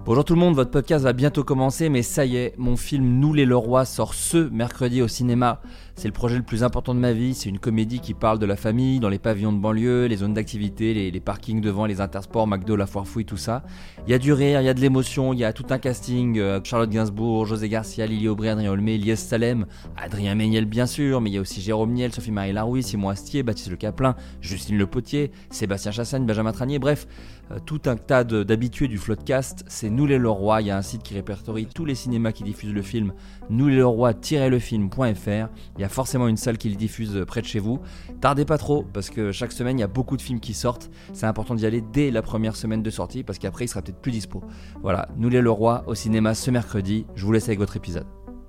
Bonjour tout le monde, votre podcast va bientôt commencer, mais ça y est, mon film Nous les Leroy sort ce mercredi au cinéma. C'est le projet le plus important de ma vie, c'est une comédie qui parle de la famille, dans les pavillons de banlieue, les zones d'activité, les parkings devant, les intersports, McDo, la foire fouille, tout ça. Il y a du rire, il y a de l'émotion, il y a tout un casting, Charlotte Gainsbourg, José Garcia, Lily Aubry, Adrien Olmé, Lies Salem, Adrien Méniel bien sûr, mais il y a aussi Jérôme Niel, Sophie-Marie Larouille, Simon Astier, Baptiste Le Caplin, Justine Le Potier, Sébastien Chassagne, Benjamin Tranier, bref, tout un tas d'habitués du Floodcast. C'est Nous les Leroy, il y a un site qui répertorie tous les cinémas qui diffusent le film, nousleroy-lefilm.fr. Il y a forcément une salle qui le diffuse près de chez vous. Tardez pas trop, parce que chaque semaine il y a beaucoup de films qui sortent. C'est important d'y aller dès la première semaine de sortie, parce qu'après il sera peut-être plus dispo. Voilà, Nous les Leroy au cinéma ce mercredi. Je vous laisse avec votre épisode.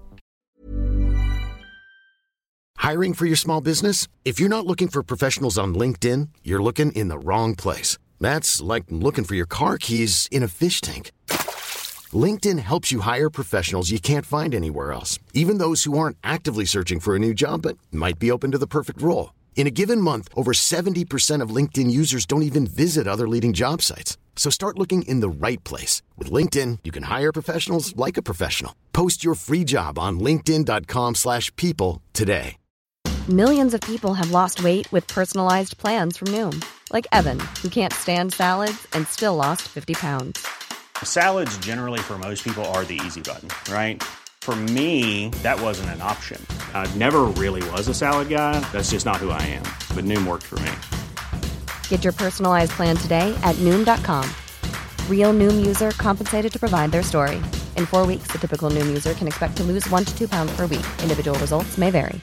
Hiring for your small business? If you're not looking for professionals on LinkedIn, you're looking in the wrong place. That's like looking for your car keys in a fish tank. LinkedIn helps you hire professionals you can't find anywhere else, even those who aren't actively searching for a new job but might be open to the perfect role. In a given month, over 70% of LinkedIn users don't even visit other leading job sites. So start looking in the right place. With LinkedIn, you can hire professionals like a professional. Post your free job on linkedin.com/people today. Millions of people have lost weight with personalized plans from Noom. Like Evan, who can't stand salads and still lost 50 pounds. Salads generally for most people are the easy button, right? For me, that wasn't an option. I never really was a salad guy. That's just not who I am. But Noom worked for me. Get your personalized plan today at Noom.com. Real Noom user compensated to provide their story. In 4 weeks, the typical Noom user can expect to lose 1 to 2 pounds per week. Individual results may vary.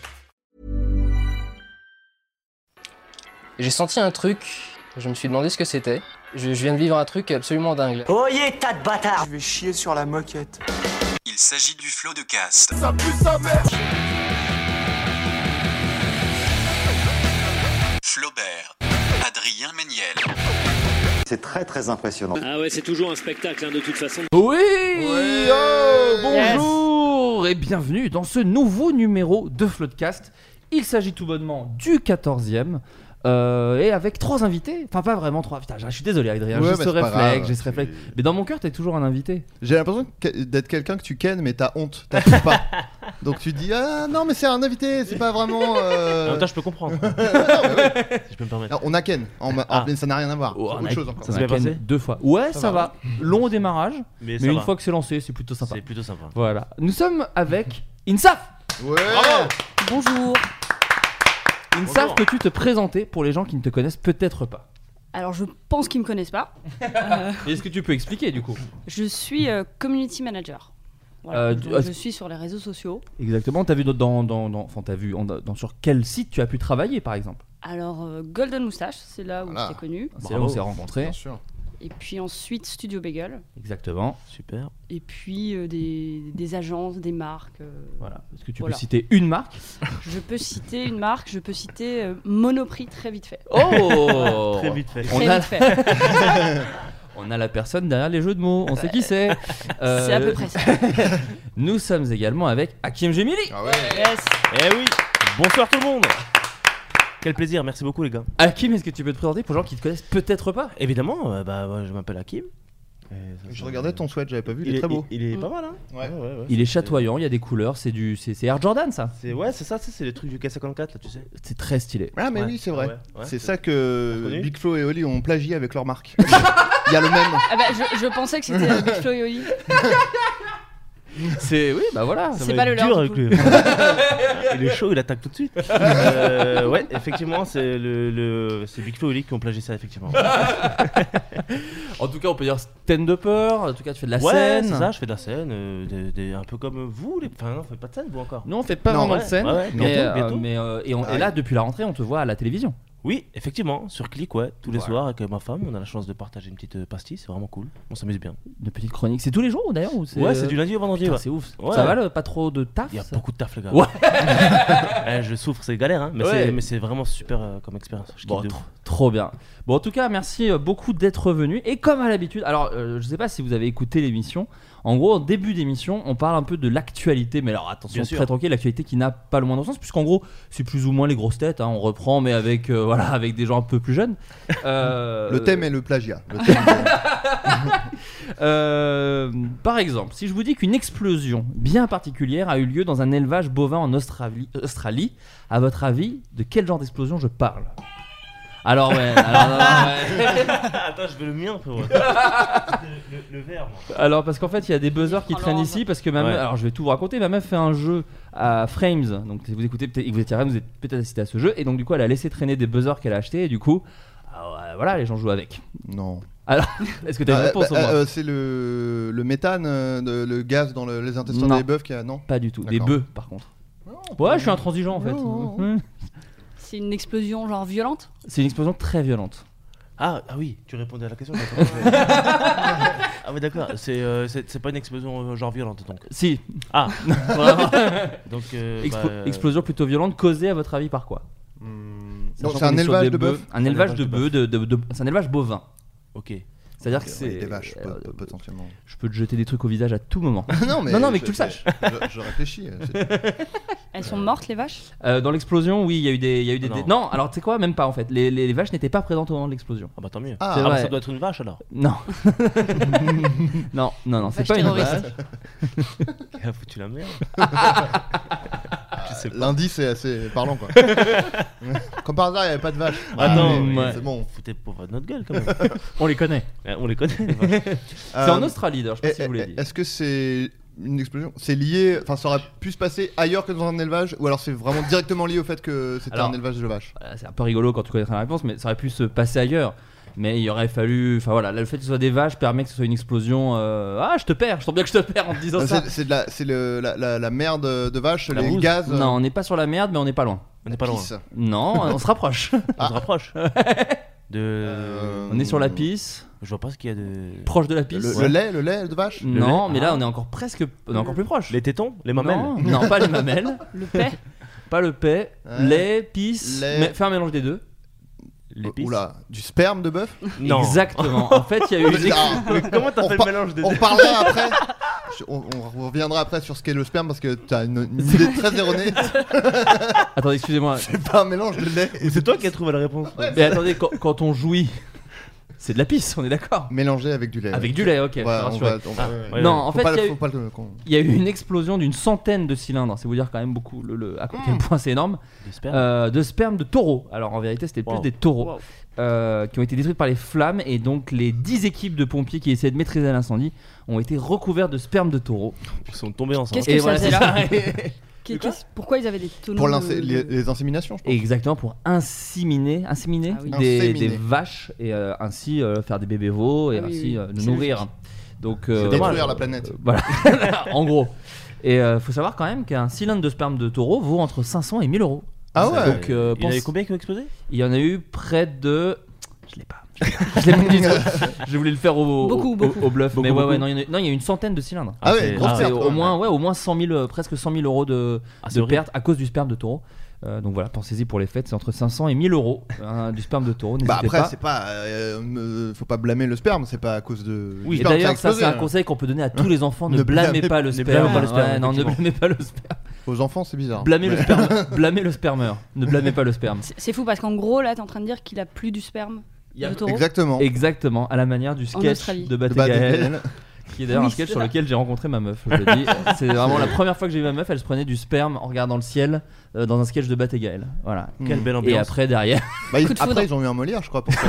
J'ai senti un truc, je me suis demandé ce que c'était. Je viens de vivre un truc absolument dingue. Oyez, tas de bâtards! Je vais chier sur la moquette. Il s'agit du Floodcast. Ça pue sa mère! Flaubert, Adrien Méniel. C'est très très impressionnant. Ah ouais, c'est toujours un spectacle de toute façon. Oui, bonjour et bienvenue dans ce nouveau numéro de Floodcast. Il s'agit tout bonnement du 14e. Et avec 3 invités, enfin pas vraiment 3. Putain, je suis désolé Adrien, j'ai ce réflexe. Mais dans mon cœur t'es toujours un invité. J'ai l'impression d'être quelqu'un que tu kennes mais t'as honte, t'appelles pas. Donc tu dis ah non mais c'est un invité, c'est pas vraiment. En même temps je peux comprendre. Non, ouais. Si je peux me permettre. Alors, on a ken, mais ça n'a rien à voir. On a chose encore. ça s'est passé 2 fois. Ouais, ça va. Long au démarrage, mais une va. fois que c'est lancé, c'est plutôt sympa. C'est plutôt sympa. Voilà. Nous sommes avec Insaf. Ouais. Bravo. Bonjour. Insaf, peux-tu te présenter pour les gens qui ne te connaissent peut-être pas? Alors je pense qu'ils me connaissent pas. Est-ce que tu peux expliquer du coup? Je suis community manager. Voilà, je suis sur les réseaux sociaux. Exactement. T'as vu sur quel site tu as pu travailler par exemple? Alors Golden Moustache, c'est là où je t'ai connu. C'est là où on s'est rencontrés. Bien sûr. Et puis ensuite Studio Bagel. Exactement. Super. Et puis des agences, des marques. Voilà. Est-ce que tu peux citer une marque? Je peux citer une marque. Je peux citer Monoprix très vite fait. Oh. Très vite fait. Vite fait. On a la personne derrière les jeux de mots. On sait qui c'est. C'est à peu près ça. Nous sommes également avec Hakim Gemili. Ah ouais. Yes. Eh oui. Bonsoir tout le monde. Quel plaisir, merci beaucoup les gars. Hakim, est-ce que tu peux te présenter pour les gens qui te connaissent peut-être pas? Évidemment, je m'appelle Hakim. Je regardais ton sweat, j'avais pas vu, il est très beau. Il est pas mal, hein. Ouais. Il est chatoyant, il y a des couleurs, c'est Air Jordan ça. C'est ça, c'est les trucs du K54 là, tu sais. C'est très stylé. Ah mais Ouais. oui, c'est vrai. Ouais, c'est ça que Big Flo et Oli ont plagié avec leur marque. Il y a le même. Ah bah, je pensais que c'était Big Flo et Oli. Oui, bah voilà. C'est pas le leur. Avec lui. Il est chaud, il attaque tout de suite. Ouais, effectivement, c'est c'est Big Flo et Oli qui ont plagié ça, effectivement. En tout cas, on peut dire stand-upper. En tout cas, tu fais de la Ouais, scène. c'est ça, je fais de la scène, un peu comme vous. Enfin, non, on fait pas de scène, vous encore. Non, on fait pas vraiment de scène. Ouais, bientôt. Et là, depuis la rentrée, on te voit à la télévision. Oui, effectivement, sur Click, tous les soirs avec ma femme, on a la chance de partager une petite pastille, c'est vraiment cool, on s'amuse bien. Une petite chronique, c'est tous les jours d'ailleurs ou Ouais, c'est du lundi au vendredi. Putain, ouais. c'est ouf. Ouais. Ça va, pas trop de taf? Il y a beaucoup de taf, les gars. Ouais. Je souffre, c'est galère, hein, mais c'est vraiment super comme expérience. Je kiffe de ouf. Trop bien. Bon, en tout cas, merci beaucoup d'être venu. Et comme à l'habitude, alors je sais pas si vous avez écouté l'émission. En gros, au début d'émission, on parle un peu de l'actualité. Mais alors attention, très tranquille, l'actualité qui n'a pas le moindre sens, puisqu'en gros, c'est plus ou moins les grosses têtes. Hein, on reprend, mais avec avec des gens un peu plus jeunes. Le thème est le plagiat. Par exemple, si je vous dis qu'une explosion bien particulière a eu lieu dans un élevage bovin en Australie, à votre avis, de quel genre d'explosion je parle ? Alors ouais. Attends, je veux le mien, frérot. le vert. Moi. Alors parce qu'en fait, il y a des buzzers qui traînent ici parce que ma meuf, alors je vais tout vous raconter. Ma meuf fait un jeu à Frames, donc vous écoutez, vous êtes peut-être assisté à ce jeu, et donc du coup, elle a laissé traîner des buzzers qu'elle a achetés, et du coup, voilà, les gens jouent avec. Non. Alors, est-ce que tu as une réponse au moins c'est le méthane, le gaz dans les intestins des bœufs qui a non. Pas du tout. Des bœufs, par contre. Ouais, je suis intransigeant en fait. C'est une explosion genre violente ? C'est une explosion très violente. Ah oui, tu répondais à la question. Ah oui, d'accord. C'est pas une explosion genre violente donc. Si. Ah. Donc explosion plutôt violente causée à votre avis par quoi ? Donc c'est un élevage de bœufs. Un élevage de bœufs. C'est un élevage bovin. Ok. C'est-à-dire que c'est des vaches potentiellement. Je peux te jeter des trucs au visage à tout moment. non mais que tu le saches. Je réfléchis. Elles sont mortes les vaches ? Dans l'explosion, oui, il y a eu des. Non, alors tu sais quoi, même pas en fait. Les vaches n'étaient pas présentes au moment de l'explosion. Ah bah tant mieux. Bah, ça doit être une vache alors. Non. non, c'est pas une vache. Qui a foutu la merde. L'indice est assez parlant quoi. Comme par hasard, il n'y avait pas de vache. Attends, c'est bon. Foutez pour notre gueule quand même. On les connaît. On les connaît. C'est en Australie d'ailleurs, je sais pas si vous l'avez dit. Est-ce que c'est une explosion ? C'est lié, enfin ça aurait pu se passer ailleurs que dans un élevage, ou alors c'est vraiment directement lié au fait que c'était un élevage de vaches ? C'est un peu rigolo quand tu connaîtras la réponse, mais ça aurait pu se passer ailleurs. Mais il aurait fallu, enfin voilà, le fait que ce soit des vaches permet que ce soit une explosion. Je te perds, je sens bien que je te perds en te disant ça. C'est la merde de vache, les bouse. gaz. Non, on n'est pas sur la merde, mais on n'est pas loin. On n'est pas loin. Non, on se rapproche. On se rapproche. On est sur la pisse. Je vois pas ce qu'il y a de. Proche de la pisse. Le lait de vache. Non, mais là on est encore plus proche. Les tétons, les mamelles. Non, pas les mamelles. Le paix. Pas le paix. Lait, pisse. Mais fais un mélange des deux. Oula, du sperme de bœuf ? Non. Exactement. En fait, il y a eu. Comment t'as fait le mélange des deux ? On parlera après. On reviendra après sur ce qu'est le sperme parce que t'as une idée très erronée. Attendez, excusez-moi. C'est pas un mélange de lait. C'est toi qui as trouvé la réponse. Mais attendez, quand on jouit, c'est de la pisse, on est d'accord. Mélangé avec du lait. Avec du lait, ok. Non, en fait, il y a eu une explosion d'une centaine de cylindres. C'est vous dire quand même beaucoup à quel point c'est énorme. De sperme de taureaux. Alors en vérité, c'était plus des taureaux qui ont été détruits par les flammes, et donc les 10 équipes de pompiers qui essayaient de maîtriser l'incendie ont été recouverts de sperme de taureaux. Ils sont tombés ensemble. Qu'est-ce que ça faisait là ? Pourquoi ils avaient des tonneaux pour les inséminations, je pense. Exactement, pour inséminer des vaches et ainsi faire des bébés veaux et ainsi nous nourrir. Donc détruire la planète. Voilà, en gros. Et faut savoir quand même qu'un cylindre de sperme de taureau vaut entre 500 et 1000 euros. Ah ouais. Donc, il y en avait combien qui ont explosé ? Il y en a eu près de. Je l'ai pas. Je l'ai pas dit. Je voulais le faire au bluff. Mais ouais, non, il y a une centaine de cylindres. Ah ouais, grosse perte, au moins 100 000, presque 100 000 euros de perte à cause du sperme de taureau. Donc voilà, pensez-y pour les fêtes, c'est entre 500 et 1000 euros du sperme de taureau. Bah après, c'est pas. Faut pas blâmer le sperme, c'est pas à cause de. Oui, et d'ailleurs, ça c'est un conseil qu'on peut donner à tous les enfants, ne blâmez pas le sperme. Non, ne blâmez pas le sperme. Aux enfants, c'est bizarre. Blâmez le sperme, blâmez le spermeur. Ne blâmez pas le sperme. C'est fou parce qu'en gros, là, t'es en train de dire qu'il a plus du sperme de taureau. Exactement, à la manière du sketch de Batégaël. Qui est d'ailleurs un sketch sur lequel j'ai rencontré ma meuf. Je le dis. C'est vraiment la première fois que j'ai vu ma meuf. Elle se prenait du sperme en regardant le ciel dans un sketch de Batégaël. Voilà. Quelle belle ambiance. Et après derrière. Après ils ont eu un Molière, je crois, pour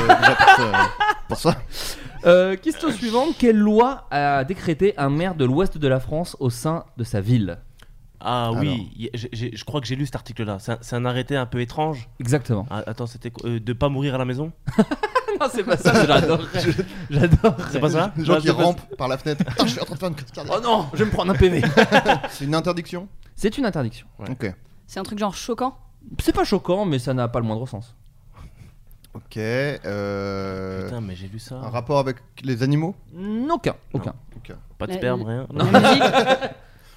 ça. Question suivante. Quelle loi a décrété un maire de l'ouest de la France au sein de sa ville ? Ah oui, je crois que j'ai lu cet article-là. C'est un arrêté un peu étrange. Exactement. Attends, c'était de pas mourir à la maison ? Non, c'est pas ça, j'adore. C'est pas ça ? Les gens qui rampent par la fenêtre. Attends, je suis en train de faire une crise cardiaque. Oh non, je vais me prendre un PV. C'est une interdiction ? C'est une interdiction. Ouais. Ok. C'est un truc genre choquant ? C'est pas choquant, mais ça n'a pas le moindre sens. Ok. Putain, mais j'ai lu ça. Un rapport avec les animaux ? Aucun. Pas de sperme, rien. La musique.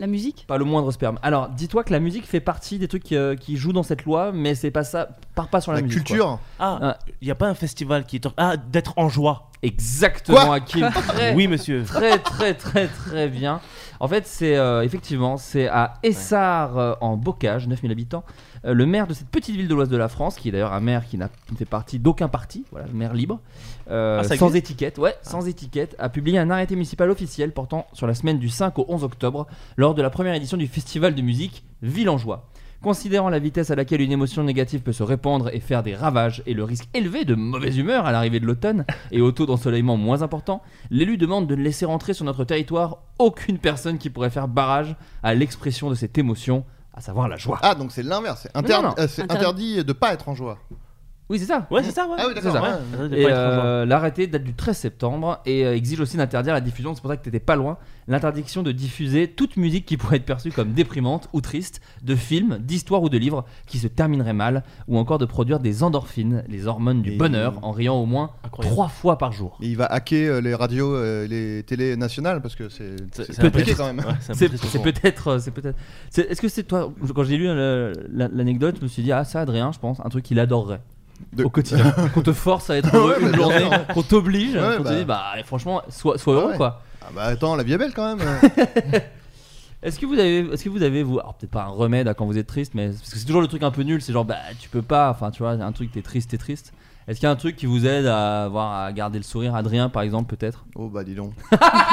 La musique ? Pas le moindre sperme. Alors, dis-toi que la musique fait partie des trucs qui jouent dans cette loi, mais c'est pas ça, part pas sur la musique. Culture. Il y a pas un festival qui est d'être en joie. Exactement, Hakim. Oui, monsieur. Très bien. En fait, c'est effectivement, c'est à Essart en Bocage, 9000 habitants. Le maire de cette petite ville de l'ouest de la France, qui est d'ailleurs un maire qui ne fait partie d'aucun parti, voilà, le maire libre, sans étiquette, sans étiquette, a publié un arrêté municipal officiel portant sur la semaine du 5 au 11 octobre lors de la première édition du festival de musique Ville en Joie. Considérant la vitesse à laquelle une émotion négative peut se répandre et faire des ravages et le risque élevé de mauvaise humeur à l'arrivée de l'automne et au taux d'ensoleillement moins important, l'élu demande de ne laisser rentrer sur notre territoire aucune personne qui pourrait faire barrage à l'expression de cette émotion, à savoir la joie. Ah, donc c'est l'inverse, c'est interdit de pas être en joie. Oui, c'est ça. Ouais, c'est ça, ouais. Ah oui, d'accord. C'est ça. Et l'arrêté date du 13 septembre et exige aussi d'interdire la diffusion, c'est pour ça que t'étais pas loin, l'interdiction de diffuser toute musique qui pourrait être perçue comme déprimante ou triste, de films, d'histoires ou de livres qui se termineraient mal, ou encore de produire des endorphines, les hormones du bonheur, en riant au moins 3 fois par jour. Et il va hacker les radios, les télés nationales, parce que c'est peut-être quand même. Ouais, c'est peut-être. Est-ce que c'est toi, quand j'ai lu l'anecdote, je me suis dit, ah, ça, Adrien, je pense, un truc qu'il adorerait. Au quotidien, qu'on te force à être heureux une journée, qu'on t'oblige, qu'on te dit franchement sois heureux quoi. Ah bah attends, la vie est belle quand même. Est-ce que vous avez vous, alors peut-être pas un remède à quand vous êtes triste, mais parce que c'est toujours le truc un peu nul, c'est genre tu peux pas, enfin tu vois, un truc t'es triste. Est-ce qu'il y a un truc qui vous aide à garder le sourire, Adrien par exemple peut-être? Oh bah dis donc.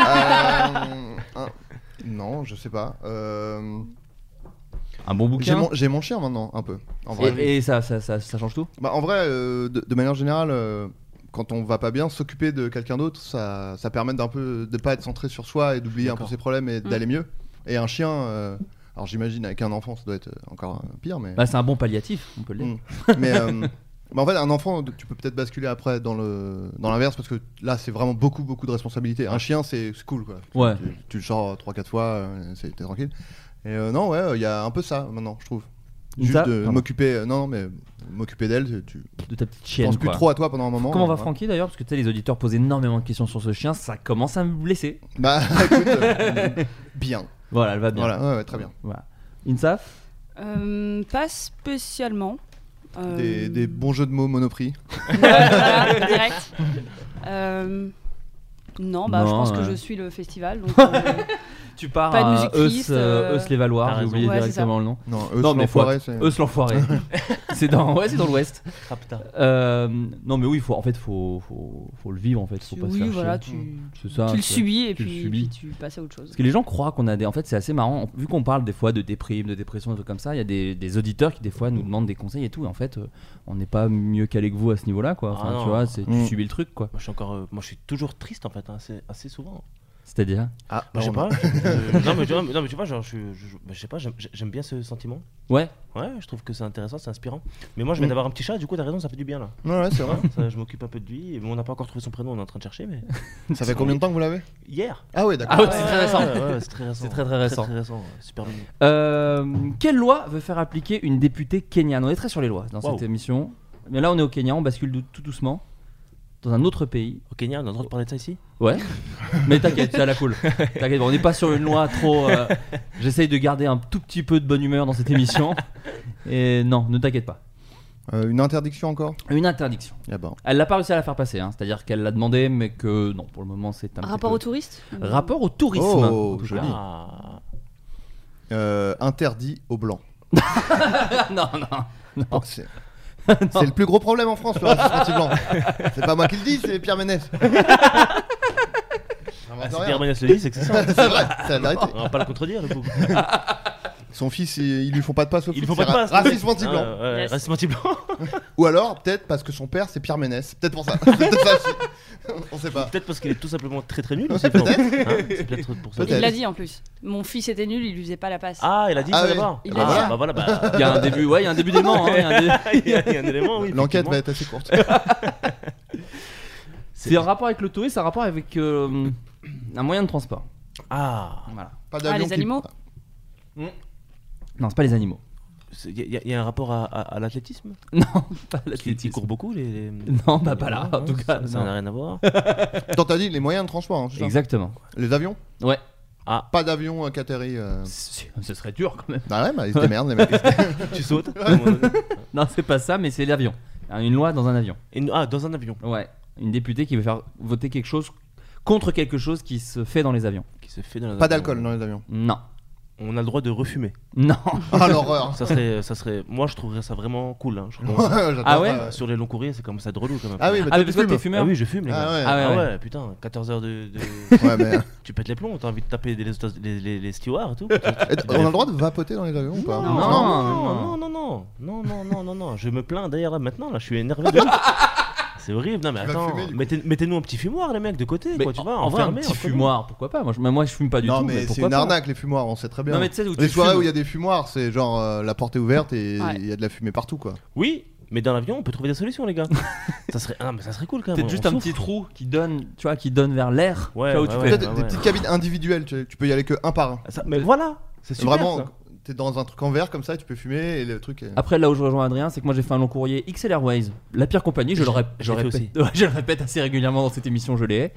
Non, je sais pas. Un bon bouquin. J'ai mon chien maintenant, un peu. En vrai. Et ça change tout. Bah, en vrai, de manière générale, quand on va pas bien, s'occuper de quelqu'un d'autre, ça permet d'un peu de pas être centré sur soi et d'oublier un peu ses problèmes et d'aller mieux. Et un chien, alors j'imagine avec un enfant, ça doit être encore pire, mais. Bah, c'est un bon palliatif, on peut le dire. Mais en fait, un enfant, tu peux peut-être basculer après dans l'inverse parce que là, c'est vraiment beaucoup de responsabilités. Un chien, c'est cool quoi. Ouais. Tu le sors 3-4 fois, t'es tranquille. Et non, ouais, il y a un peu ça maintenant, je trouve. Juste de m'occuper, m'occuper d'elle, de ta petite chienne. Je pense plus trop à toi pendant un moment. Comment va Francky d'ailleurs? Parce que tu sais, les auditeurs posent énormément de questions sur ce chien, ça commence à me blesser. Bah écoute, bien. Voilà, elle va bien. Voilà, ouais, très bien. Voilà. Insaf? Pas spécialement. Des bons jeux de mots Monoprix. Voilà, direct. Non, je pense que je suis le festival. Donc, tu pars pas de à musique triste, Eus les Valoirs, j'ai oublié directement le nom. Non, l'enfoiré, c'est Eus l'enfoiré. C'est dans l'ouest. Non mais oui, faut le vivre en fait, faut pas se faire voilà, chier. tu le subis et puis tu passes à autre chose. Parce que les gens croient qu'on a en fait c'est assez marrant, vu qu'on parle des fois de déprime, de dépression, des trucs comme ça, il y a des auditeurs qui des fois nous demandent des conseils et tout, et en fait on n'est pas mieux calé que vous à ce niveau-là quoi. Enfin, tu vois, tu subis le truc quoi. Moi je suis toujours triste en fait, assez souvent. C'est-à-dire je sais pas. Non mais tu vois, genre je sais pas, j'aime bien ce sentiment. Ouais, je trouve que c'est intéressant, c'est inspirant. Mais moi je viens d'avoir un petit chat, du coup t'as raison, ça fait du bien là. Ouais, c'est vrai. Je m'occupe un peu de lui, et on n'a pas encore trouvé son prénom, on est en train de chercher, mais. Ça fait combien de temps que vous l'avez? Hier. Ah ouais, d'accord. Ah ouais, c'est très récent. Ouais, c'est très récent. C'est très récent. Très récent, super mignon. Quelle loi veut faire appliquer une députée kenyane? On est très sur les lois dans cette émission, mais là on est au Kenya, on bascule tout doucement dans un autre pays. Au Kenya, on a le droit de parler de ça ici? Ouais, mais t'inquiète, c'est à la cool. T'inquiète, on n'est pas sur une loi trop. J'essaye de garder un tout petit peu de bonne humeur dans cette émission. Et non, ne t'inquiète pas. Une interdiction encore? Une interdiction. Elle n'a pas réussi à la faire passer, hein. C'est-à-dire qu'elle l'a demandé, mais que non, pour le moment c'est un rapport au tourisme. Rapport au tourisme. Oh, joli. Interdit aux blancs. Non. C'est le plus gros problème en France, le racisme anti-blanc. C'est pas moi qui le dis, c'est Pierre Ménès. Si Pierre Ménès le dit, c'est que c'est ça. C'est vrai, c'est la vérité. On va pas le contredire, le coup. Son fils, ils lui font pas de passe au foot. Ils lui font pas de passe. Racisme anti-blanc. Racisme anti-blanc. Ou alors, peut-être parce que son père, c'est Pierre Ménès. Peut-être pour ça. Peut-être ça aussi. On sait pas. Peut-être parce qu'il est tout simplement très très nul. Peut-être. C'est peut-être pour ça. Il l'a dit en plus. Mon fils était nul, il lui faisait pas la passe. Ah, il a dit ça d'abord. Il l'a dit. Bah voilà, il y a un début, il y a un début d'élément. Il y a un élément, oui. L'enquête va être assez courte. C'est un rapport avec le tourisme, c'est un rapport avec un moyen de transport. Ah, voilà. Pas d'avion. Les animaux. Non, c'est pas les animaux. Il y a un rapport à l'athlétisme? Non, pas l'athlétisme. Qui court beaucoup les... Non, bah pas là, en tout cas. Ça n'a rien à voir. Tant t'as dit les moyens de transport. Hein, exactement. Les avions? Ouais. Pas d'avion qui atterrit. Ce serait dur quand même. Bah ouais, bah ils se démerdent les mecs. Tu sautes. Non, c'est pas ça, mais c'est l'avion. Une loi dans un avion. Dans un avion. Ouais. Une députée qui veut faire voter quelque chose contre quelque chose qui se fait dans les avions. Pas d'alcool dans les avions. Non. On a le droit de refumer. Non. Ah l'horreur. Ça serait. Moi, je trouverais ça vraiment cool. Hein. Ah ouais. Sur les longs courriers, c'est comme ça de relou quand même. Ah oui, mais parce que t'es fumeur. Ah oui, je fume les gars. Ah ouais. Putain, 14 heures de. Ouais, mais. Tu pètes les plombs, t'as envie de taper les stewards et tout. On a le droit de vapoter dans les avions ou pas? Non. Je me plains d'ailleurs là maintenant, là, je suis énervé de C'est horrible, non mais attends, mettez-nous un petit fumoir les mecs de côté, quoi, tu vois, en vrai, un petit fumoir, pourquoi pas? Moi je fume pas du tout. Non mais c'est une arnaque les fumoirs, on sait très bien. Non, mais tu sais, les soirées où il y a des fumoirs, c'est genre la porte est ouverte et il y a de la fumée partout quoi. Oui, mais dans l'avion on peut trouver des solutions les gars. ça serait cool quand même. Peut-être juste un petit trou qui donne, tu vois, qui donne vers l'air. Peut-être des petites cabines individuelles, tu peux y aller que un par un. Mais voilà, c'est super. Vraiment. T'es dans un truc en verre comme ça et tu peux fumer et le truc est... Après là où je rejoins Adrien, c'est que moi j'ai fait un long courrier XL Airways, la pire compagnie, je le répète assez régulièrement dans cette émission, je l'ai.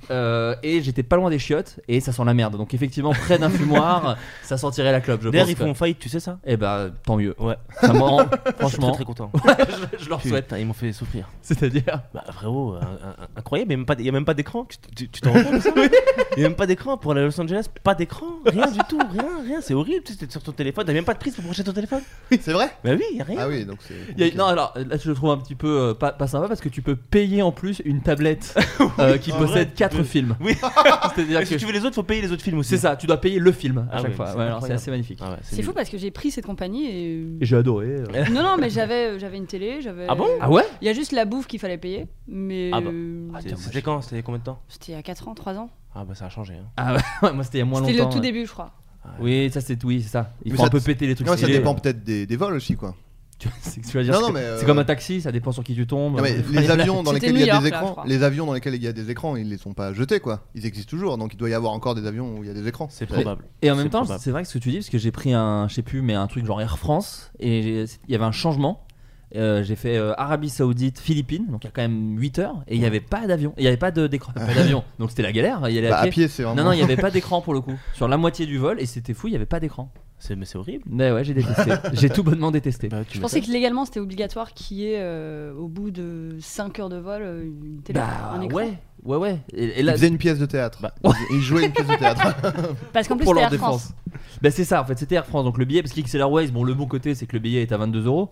Et j'étais pas loin des chiottes et ça sent la merde. Donc effectivement près d'un fumoir, ça sentirait la clope. D'ailleurs ils font faillite, tu sais ça? Eh bah tant mieux. Ouais. Ça me rend franchement. Je suis très content. Ouais, je leur souhaite. Putain, ils m'ont fait souffrir. C'est-à-dire bah frérot, incroyable. Il y a même pas d'écran. Tu t'en rends compte de ça? Il y a même pas d'écran pour aller à Los Angeles. Pas d'écran, rien du tout, rien. C'est horrible. Tu sais, t'es sur ton téléphone, t'as même pas de prise pour brancher ton téléphone. C'est vrai? Bah oui, y a rien. Ah oui, donc c'est. Non alors là je le trouve un petit peu pas sympa parce que tu peux payer en plus une tablette qui possède 4 films. Oui. C'est-à-dire que si tu veux les autres, faut payer les autres films aussi. C'est ça, tu dois payer le film à chaque oui, fois. Ouais, alors c'est assez magnifique. C'est fou parce que j'ai pris cette compagnie et j'ai adoré. Non mais j'avais une télé, Ah bon? Ah ouais? Il y a juste la bouffe qu'il fallait payer, mais c'était quand? C'était combien de temps? C'était il y a 4 ans, 3 ans. Ah bah ça a changé. Hein. Ah ouais, moi c'était il y a moins longtemps. C'était le tout début, je crois. Oui, ça c'est ça. Il mais faut un peu péter les trucs. Non, ça dépend peut-être des vols aussi quoi. Tu vas dire c'est comme un taxi, ça dépend sur qui tu tombes. Non, mais les avions dans lesquels il y a des écrans, les avions dans lesquels il y a des écrans, ils les sont pas jetés quoi. Ils existent toujours, donc il doit y avoir encore des avions où il y a des écrans. C'est probable. Et en même temps, c'est vrai que ce que tu dis, parce que j'ai pris un, je sais plus, mais un truc genre Air France, et il y avait un changement. J'ai fait Arabie Saoudite, Philippines, donc il y a quand même 8 heures, et il n'y avait pas d'avion, il n'y avait pas d'écran, pas d'avion, donc c'était la galère. Il y allait à pied. C'est vraiment... Non, il n'y avait pas d'écran pour le coup. Sur la moitié du vol, et c'était fou, il n'y avait pas d'écran. Mais c'est horrible. Ouais, j'ai détesté. J'ai tout bonnement détesté. Je pensais que légalement c'était obligatoire qu'il y ait au bout de 5 heures de vol une télé, un écran. Ouais. Et là... Ils faisaient une pièce de théâtre. Ils jouaient une pièce de théâtre. Parce qu'en plus c'était Air France. Bah c'est ça en fait, c'était Air France, donc le billet, parce qu'XL Airways, bon le bon côté c'est que le billet est à 22 €.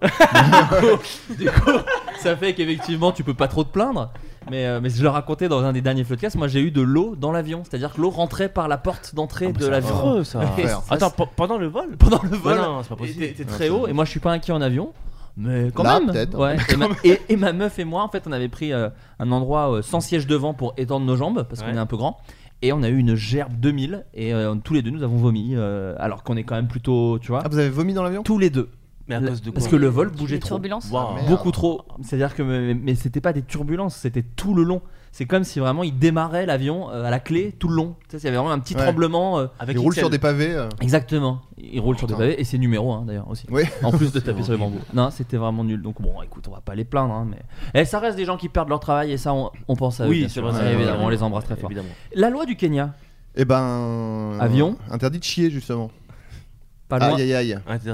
Du coup, ça fait qu'effectivement tu peux pas trop te plaindre. Mais je le racontais dans un des derniers Floodcast, moi j'ai eu de l'eau dans l'avion, c'est-à-dire que l'eau rentrait par la porte d'entrée de l'avion. C'est affreux ça. Attends, pendant le vol? Pendant le vol, non, c'est pas possible. C'était très haut, et moi je suis pas inquiet en avion. Mais quand là, même, peut-être. Ouais. Et ma meuf et moi, en fait, on avait pris un endroit sans siège devant pour étendre nos jambes parce qu'on est un peu grand. Et on a eu une gerbe 2000 et tous les deux nous avons vomi alors qu'on est quand même plutôt, tu vois. Ah, vous avez vomi dans l'avion? Tous les deux. Mais à cause de quoi? Parce que le vol bougeait trop. Turbulences. Beaucoup trop. C'est-à-dire que mais c'était pas des turbulences, c'était tout le long. C'est comme si vraiment il démarrait l'avion à la clé tout le long. Tu sais, il y avait vraiment un petit tremblement. Avec il roule sur des pavés. Exactement. Il roule sur des pavés et c'est numéro 1 d'ailleurs aussi. Oui. En plus de taper sur les bambous. Non, c'était vraiment nul. Donc bon, écoute, on va pas les plaindre, hein, mais ça reste des gens qui perdent leur travail et ça, on pense à eux. Oui, c'est vrai. Évidemment, on les embrasse très fort. Évidemment. La loi du Kenya. Eh ben. Avion. Interdit de chier justement. Pas loin. Aïe.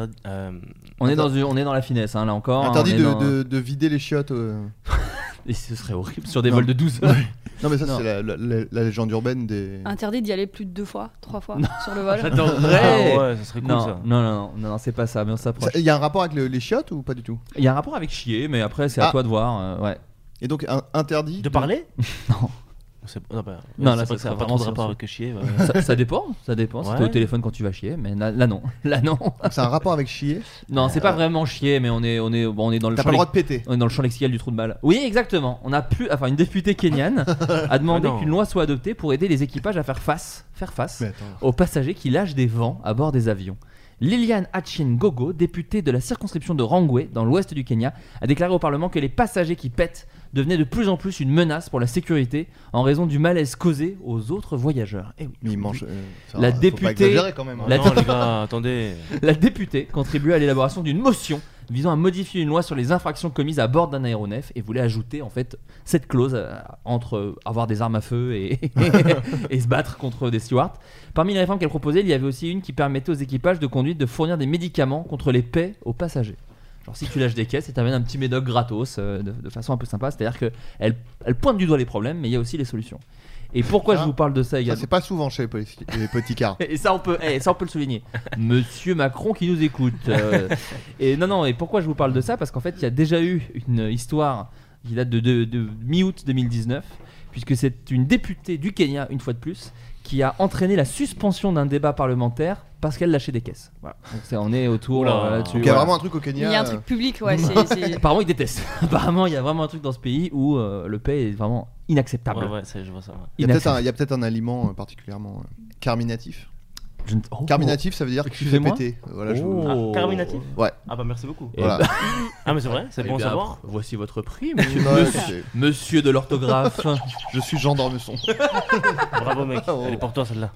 On est dans la finesse, hein, là encore. Interdit de vider les chiottes. Et ce serait horrible sur des vols de 12 heures. Non mais ça c'est la légende urbaine des... Interdit d'y aller plus de 2 fois, 3 fois sur le vol. J'adorerais. Ouais, ça serait cool ça. Non, c'est pas ça, mais on s'approche. Il y a un rapport avec les chiottes ou pas du tout? Il y a un rapport avec chier, mais après c'est à toi de voir. Ouais. Et donc interdit de parler? Non. Non, là ça n'a pas trop de rapport avec chier. Ça dépend. Si t'es au téléphone quand tu vas chier, mais là non. C'est un rapport avec chier? Non, c'est pas vraiment chier, mais on est dans le. T'as pas le droit de péter. On est dans le champ lexical du trou de balle. Oui, exactement. Une députée kenyane a demandé qu'une loi soit adoptée pour aider les équipages à faire face aux passagers qui lâchent des vents à bord des avions. Liliane Achin Gogo, députée de la circonscription de Rangwe, dans l'ouest du Kenya, a déclaré au Parlement que les passagers qui pètent devenaient de plus en plus une menace pour la sécurité en raison du malaise causé aux autres voyageurs. Et mais ils mangent. La députée. Quand même, hein. Non, les gars, attendez. La députée contribue à l'élaboration d'une motion visant à modifier une loi sur les infractions commises à bord d'un aéronef et voulait ajouter en fait cette clause entre avoir des armes à feu et, et se battre contre des stewards. Parmi les réformes qu'elle proposait, il y avait aussi une qui permettait aux équipages de conduite de fournir des médicaments contre les paix aux passagers. Genre si tu lâches des caisses, et t'amènes un petit médoc gratos de façon un peu sympa, c'est-à-dire qu'elle pointe du doigt les problèmes, mais il y a aussi les solutions. Et pourquoi je vous parle de ça également ? Ça c'est pas souvent chez les petits cars. Et ça on peut le souligner. Monsieur Macron qui nous écoute. Et non, et pourquoi je vous parle de ça ? Parce qu'en fait il y a déjà eu une histoire qui date de mi-août 2019, puisque c'est une députée du Kenya, une fois de plus, qui a entraîné la suspension d'un débat parlementaire parce qu'elle lâchait des caisses. Voilà. Donc on est autour là-dessus. Il y a vraiment un truc au Kenya. Il y a un truc public, ouais. Apparemment, ils détestent. Apparemment, il y a vraiment un truc dans ce pays où le paix est vraiment inacceptable. Ouais, ça, je vois ça. Ouais. Il y a peut-être un aliment particulièrement carminatif. Carminatif, ça veut dire que tu fais péter. Voilà, carminatif. Ouais. Ah bah merci beaucoup. Voilà. Ah mais c'est vrai, c'est bon à savoir. Voici votre prix, monsieur de l'orthographe. Je suis Jean d'Ormesson. Bravo mec, elle est pour toi celle-là.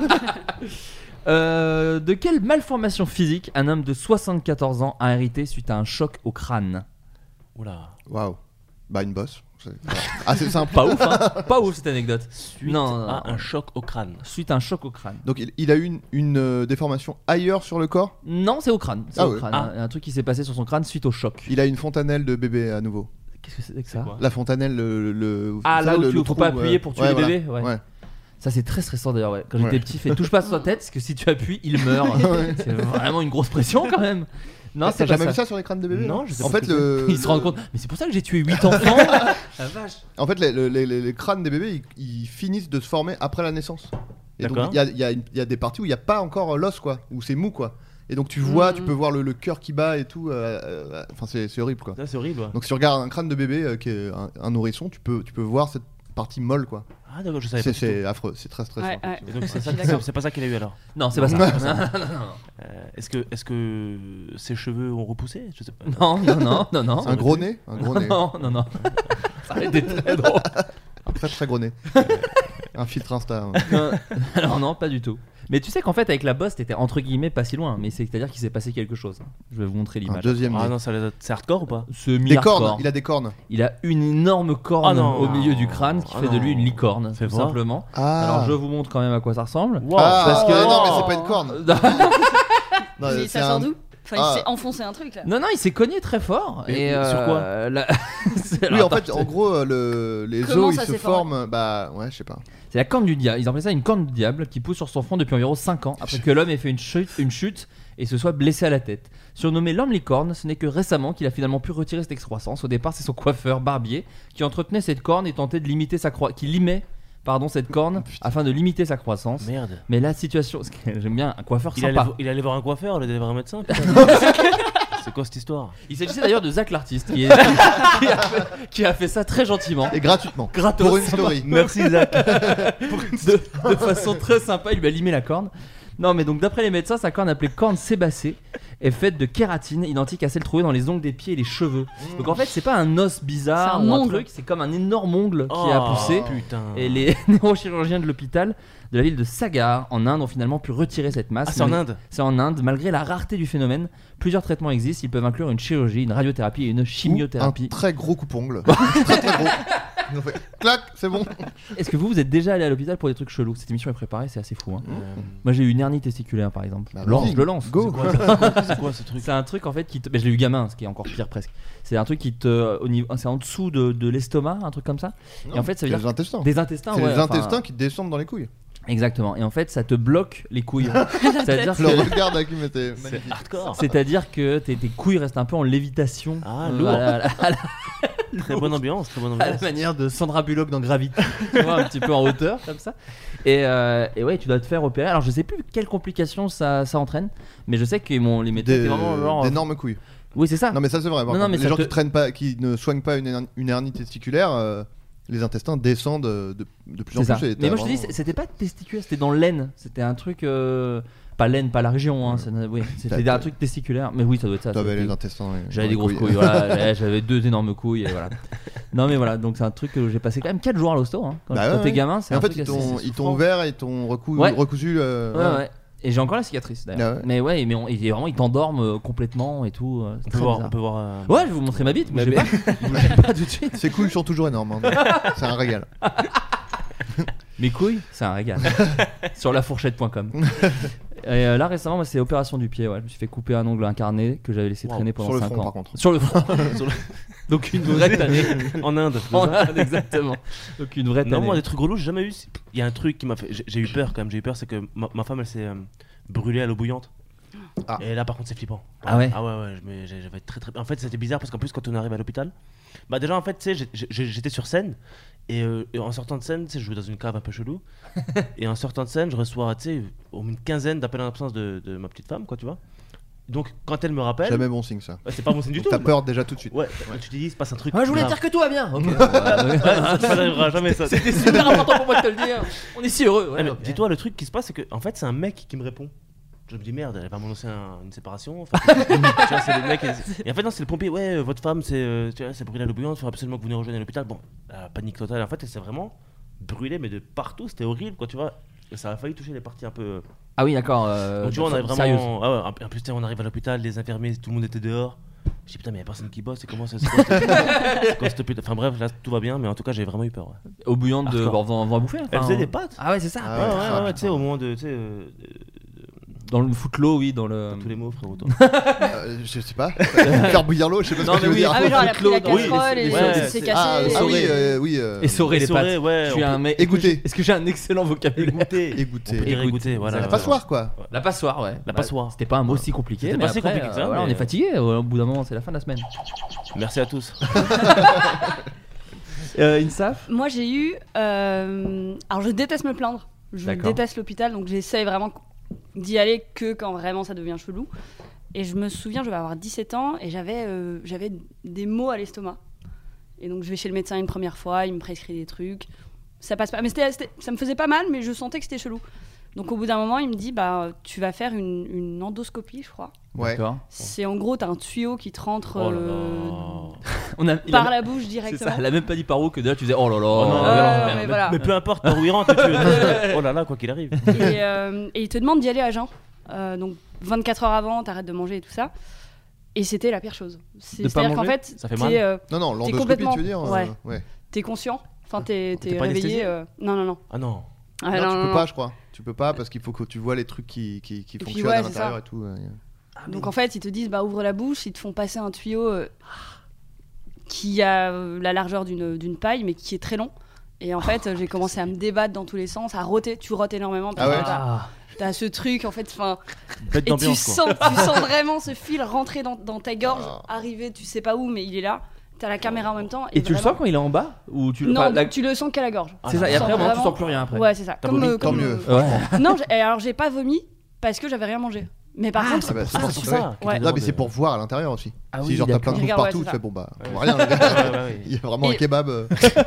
De quelle malformation physique un homme de 74 ans a hérité suite à un choc au crâne ? Oula. Waouh. Bah une bosse. C'est simple. Pas ouf, hein. Pas ouf cette anecdote. Suite à un choc au crâne. Suite à un choc au crâne. Donc il a eu une déformation ailleurs sur le corps ? Non, c'est au crâne. C'est au crâne. Ah. Un truc qui s'est passé sur son crâne suite au choc. Il a une fontanelle de bébé à nouveau. Qu'est-ce que c'est que ça ? La fontanelle, là où tu faut pas appuyer pour tuer les bébés. Ouais. Ça c'est très stressant d'ailleurs. Ouais. Quand j'étais petit, touche pas sur sa tête parce que si tu appuies, il meurt. C'est vraiment une grosse pression quand même. Non, t'as jamais vu ça sur les crânes de bébés ? Non, je sais en pas. fait, ils se rendent compte. Mais c'est pour ça que j'ai tué 8 enfants. La vache. En fait, les crânes des bébés, ils finissent de se former après la naissance. Et donc il y a des parties où il n'y a pas encore l'os, quoi, où c'est mou, quoi. Et donc tu peux voir le cœur qui bat et tout. Enfin, c'est horrible, quoi. Ça, c'est horrible. Ouais. Donc si tu regardes un crâne de bébé qui est un nourrisson, tu peux voir cette partie molle, quoi. Ah d'accord, je savais pas. C'est affreux, c'est très stressant. Ouais. Et donc c'est pas ça qu'il a eu alors. Non, c'est pas ça. Non. Est-ce que ses cheveux ont repoussé ? Je sais pas. Non. Un gros nez ? Non. Ça aurait été très drôle. Un très gros nez. Un filtre Insta. Alors non, pas du tout. Mais tu sais qu'en fait avec la bosse t'étais entre guillemets pas si loin, mais c'est-à-dire qu'il s'est passé quelque chose. Je vais vous montrer l'image. Un deuxième nez. Ah non, c'est hardcore ou pas ? Des cornes, il a des cornes. Il a une énorme corne au milieu du crâne qui fait de lui une licorne, tout simplement. Alors je vous montre quand même à quoi ça ressemble. Wow. Parce que non, mais c'est pas une corne. Mais ça sort d'où ? Enfin, il s'est enfoncé un truc là. Non, il s'est cogné très fort. Et sur quoi Oui, en fait, en gros, les os ils se forment. Bah ouais, je sais pas. C'est la corne du diable. Ils appelaient ça une corne du diable qui pousse sur son front depuis environ 5 ans après que l'homme ait fait une chute et se soit blessé à la tête. Surnommé l'homme licorne, ce n'est que récemment qu'il a finalement pu retirer cette excroissance. Au départ, c'est son coiffeur barbier qui entretenait cette corne et tentait de limiter cette corne afin de limiter sa croissance. Merde. Mais la situation, j'aime bien un coiffeur sympa. Il allait voir un coiffeur, il allait voir un médecin. C'est quoi cette histoire ? Il s'agissait d'ailleurs de Zach l'artiste qui a fait ça très gentiment et gratuitement. Gratos. Pour une story. Merci Zach. de façon très sympa, il lui a limé la corne. Non, mais donc d'après les médecins, sa corne appelée corne sébacée est faite de kératine identique à celle trouvée dans les ongles des pieds et les cheveux. Donc en fait, c'est pas un os bizarre ou un truc, c'est comme un énorme ongle qui a poussé. Putain. Et les neurochirurgiens de l'hôpital de la ville de Sagar en Inde ont finalement pu retirer cette masse. Ah, c'est en Inde ? C'est en Inde. Malgré la rareté du phénomène, plusieurs traitements existent. Ils peuvent inclure une chirurgie, une radiothérapie et une chimiothérapie. Un très gros coupe-ongle. Très gros. Ils ont fait clac, c'est bon. Est-ce que vous êtes déjà allé à l'hôpital pour des trucs chelous ? Cette émission est préparée, c'est assez fou. Hein. Moi j'ai eu une hernie testiculaire par exemple. Je le lance. Go. C'est quoi ce truc ? C'est un truc en fait qui te. Je l'ai eu gamin, ce qui est encore pire presque. C'est un truc qui te. C'est en dessous de l'estomac, un truc comme ça. Non, et en fait ça veut dire. Des intestins. Des intestins, c'est les intestins qui descendent dans les couilles. Exactement. Et en fait ça te bloque les couilles. C'est-à-dire que. Le regard d'Hakim était magnifique. Hardcore. C'est-à-dire que tes couilles restent un peu en lévitation. Ah, lourd. Très bonne ambiance. À la manière de Sandra Bullock dans Gravity. Tu vois, un petit peu en hauteur comme ça. Et ouais, tu dois te faire opérer. Alors je sais plus quelles complications ça entraîne, mais je sais que les méthodes étaient vraiment genre. D'énormes couilles. Oui, c'est ça. Non, mais ça c'est vrai. Non, mais les gens qui ne soignent pas une hernie testiculaire. Les intestins descendent de plus en plus. Mais moi je te dis, c'était pas testiculaire, c'était dans l'aine. C'était un truc. Pas l'aine, pas la région. Hein, c'était un truc testiculaire. Mais oui, ça doit être ça. T'avais les intestins. J'avais des grosses couilles. Voilà, j'avais 2 énormes couilles. Et voilà. Non, mais voilà, donc c'est un truc que j'ai passé quand même 4 jours à l'hosto. Hein, quand t'es gamin, c'est en un fait, truc ils t'ont ouvert et ils t'ont recousu. Ouais. Et j'ai encore la cicatrice d'ailleurs. Ah ouais. Mais ouais, mais il t'endorme complètement et tout. On peut voir. Ouais, je vais vous montrer ma bite. Mais Mais- pas tout de suite. Ses couilles sont toujours énormes. hein. C'est un régal. Mes couilles, c'est un régal. Sur lafourchette.com. Et là récemment, moi, c'est opération du pied. Ouais. Je me suis fait couper un ongle incarné que j'avais laissé traîner pendant Sur le 5 front, ans. par contre. Sur le front. Donc une vraie tannée. En Inde. En Inde, exactement. Donc une vraie tannée. Non, moi, des trucs relous, j'ai jamais eu. Il y a un truc qui m'a fait. J'ai eu peur quand même. J'ai eu peur, c'est que ma femme, elle s'est brûlée à l'eau bouillante. Ah. Et là, par contre, c'est flippant. Ah ouais. Ah ouais, j'avais très. En fait, c'était bizarre parce qu'en plus, quand on arrive à l'hôpital, bah déjà, en fait, tu sais, j'étais sur scène. Et en sortant de scène, tu sais, je jouais dans une cave un peu chelou. Et en sortant de scène, je reçois, tu sais, au moins une quinzaine d'appels en absence de ma petite femme, quoi, tu vois. Donc, quand elle me rappelle. Jamais bon signe ça. Ouais, c'est pas bon signe du tout. T'as peur déjà tout de suite. Ouais, tu te dis, il se passe un truc. Ah, je voulais grave. dire que tout va bien. Ok. Ça n'arrivera jamais, ça. C'était super important pour moi de te le dire. On est si heureux. Ouais, Ouais, mais ok. dis-toi, le truc qui se passe, c'est que en fait, c'est un mec qui me répond. Je me dis merde, elle va m'annoncer une séparation. Enfin, tu vois, c'est le mec. Et en fait, non, c'est le pompier. Ouais, votre femme, c'est brûlée à l'eau bouillante. Il faut absolument que vous venez rejoindre à l'hôpital. Bon, panique totale. En fait, elle s'est vraiment brûlée, mais de partout. C'était horrible, quoi, tu vois. Et ça a failli toucher les parties un peu. Ah oui, d'accord. Donc, tu vois, on arrive sérieuse. vraiment. Ah ouais, en plus, tu sais, on arrive à l'hôpital, les infirmiers, tout le monde était dehors. Je dis putain, mais y a personne qui bosse. Et comment ça se passe? Enfin bref, là, tout va bien, mais en tout cas, j'ai vraiment eu peur. Ouais. Eau bouillante de Hardcore. en faisant à bouffer. Elle faisait des pâtes. Ah ouais, c'est ça. Ah ouais, Tu sais, au moment de. Dans le footlow, oui, dans le. Tous les mots, frérot. Toi. Je sais pas. Faire bouillir l'eau, je sais pas Non, ce que mais tu veux oui, dire. Ah, mais genre, elle a pris la Oui, casserole et ouais, c'est Ah, cassé. ah oui, Essoré. oui. Essorer les Essoré, pâtes. ouais, Je suis on un peut mec. égoutter. Est-ce que j'ai un excellent vocabulaire? Égoutté. Égoutté. On peut dire égoutté, voilà. La passoire quoi. La passoire, ouais. La passoire. C'était pas un mot si compliqué. C'était mais pas si après, compliqué que ça, voilà, mais- on est fatigué. Au bout d'un moment, c'est la fin de la semaine. Merci à tous. Insaf. Moi, j'ai eu. Alors, je déteste me plaindre. Je D'accord. déteste l'hôpital, donc j'essaye vraiment d'y aller que quand vraiment ça devient chelou. Et je me souviens, je vais avoir 17 ans et j'avais des maux à l'estomac. Et donc, je vais chez le médecin une première fois, il me prescrit des trucs. Ça passe pas. Mais ça me faisait pas mal, mais je sentais que c'était chelou. Donc, au bout d'un moment, il me dit bah, tu vas faire une endoscopie, je crois. Ouais. D'accord. C'est en gros, t'as un tuyau qui te rentre Oh là là. On a. par la bouche C'est directement. ça. Elle a même pas dit par où que déjà tu disais oh là là. Oh non, mais mais, voilà. mais peu importe par où il rentre, tu... Oh là là, quoi qu'il arrive. Et il te demande d'y aller à jeun. Donc 24 heures avant, t'arrêtes de manger et tout ça. Et c'était la pire chose. De pas C'est-à-dire qu'en manger fait, Ça fait t'es, mal Non, non, l'endoscopie, complètement- tu veux dire ouais. ouais. t'es conscient. Enfin, t'es T'es pas réveillé. anesthésié Non. Ah non. Ah, Non, tu non, peux non. pas, je crois. Tu peux pas parce qu'il faut que tu vois les trucs qui puis, fonctionnent ouais, à c'est l'intérieur ça. et tout. Donc en fait, ils te disent bah ouvre la bouche, ils te font passer un tuyau qui a la largeur d'une paille, mais qui est très long. Et en fait, j'ai commencé à me débattre dans tous les sens, à roter. Tu rotes énormément parce Ah ouais. que t'as ce truc en fait. Enfin, Bête et tu d'ambiance, quoi. sens vraiment ce fil rentrer dans ta gorge, arriver, tu sais pas où, mais il est là. T'as la caméra en même temps. Et tu le vraiment- sens quand il est en bas ou tu Non, enfin, la- tu le sens qu'à la gorge. C'est ça. Et Tu après, sens vraiment, tu vraiment- sens plus rien après. Ouais, c'est ça. T'as vomi, tant mieux. Ouais. Non, alors j'ai pas vomi parce que j'avais rien mangé. Mais par contre, Ah bah, c'est pour c'est ça. ça. Ouais. Non, mais c'est pour voir à l'intérieur aussi. Ah Si oui, genre t'as plein de trucs d'accord. partout, Ouais, tu c'est fais bon bah, on Ouais. voit rien. les gars. Ouais. Il y a vraiment un Et- kebab.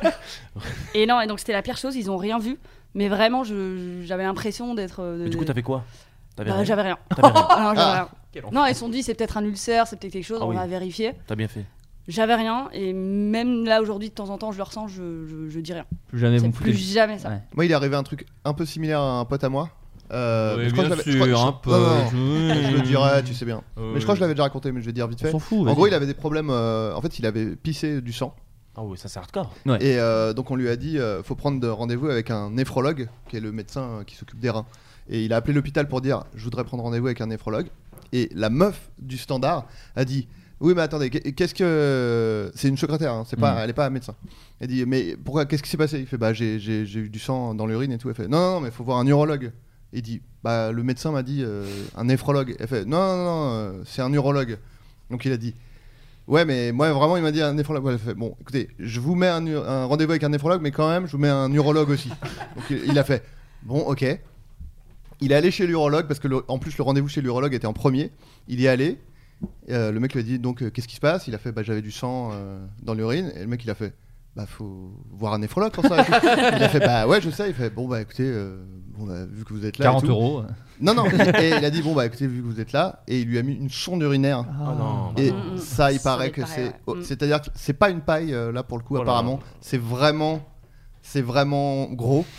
et non, et donc c'était la pire chose, ils ont rien vu. Mais vraiment, j'avais l'impression d'être. Mais du coup, t'as fait quoi? T'avais Bah, rien. j'avais rien. T'avais rien. Alors, j'avais Ah. rien. Non, ils se sont dit, c'est peut-être un ulcère, c'est peut-être quelque chose, Ah on oui. va vérifier. T'as bien fait. J'avais rien, et même là aujourd'hui, de temps en temps, je le ressens, je dis rien. Plus jamais vous C'est me foutez. plus jamais ça. Ouais. Moi, il est arrivé un truc un peu similaire à un pote à moi. Oui, je crois que bien je l'avais- sûr, je un crois- peu. non, non, Oui. je le dirai, tu sais bien. Oui. Mais je crois que je l'avais déjà raconté, mais je vais dire vite On fait. s'en fout. En vas-y. gros, il avait des problèmes. En fait, il avait pissé du sang. Ah oui, ça c'est hardcore. Ouais. Et donc, on lui a dit faut prendre rendez-vous avec un néphrologue, qui est le médecin qui s'occupe des reins. Et il a appelé l'hôpital pour dire je voudrais prendre rendez-vous avec un néphrologue. Et la meuf du standard a dit oui, mais attendez, qu'est-ce que. C'est une secrétaire, hein, c'est pas, elle est pas médecin. Elle dit mais pourquoi, qu'est-ce qui s'est passé? Il fait bah, j'ai eu du sang dans l'urine et tout. Elle fait non, mais il faut voir un urologue. Il dit bah, le médecin m'a dit un néphrologue. Elle fait non, c'est un urologue. Donc il a dit ouais, mais moi vraiment il m'a dit un néphrologue. Elle fait bon, écoutez, je vous mets un rendez-vous avec un néphrologue, mais quand même je vous mets un urologue aussi. Donc il a fait bon, ok. Il est allé chez l'urologue parce que en plus le rendez-vous chez l'urologue était en premier. Il y est allé. Le mec lui a dit donc qu'est-ce qui se passe? Il a fait bah, j'avais du sang dans l'urine. Et le mec il a fait bah faut voir un néphrologue pour ça. Et tout. Il a fait bah ouais je sais. Il fait bon bah écoutez bon, bah, vu que vous êtes là. 40 et tout. euros. Non et il a dit bon bah écoutez vu que vous êtes là et il lui a mis une sonde urinaire. Ah non. Et Mm. ça il Ça paraît va que être pareil, c'est ouais. c'est-à-dire que c'est pas une paille là pour le coup Oh là apparemment. C'est vraiment gros.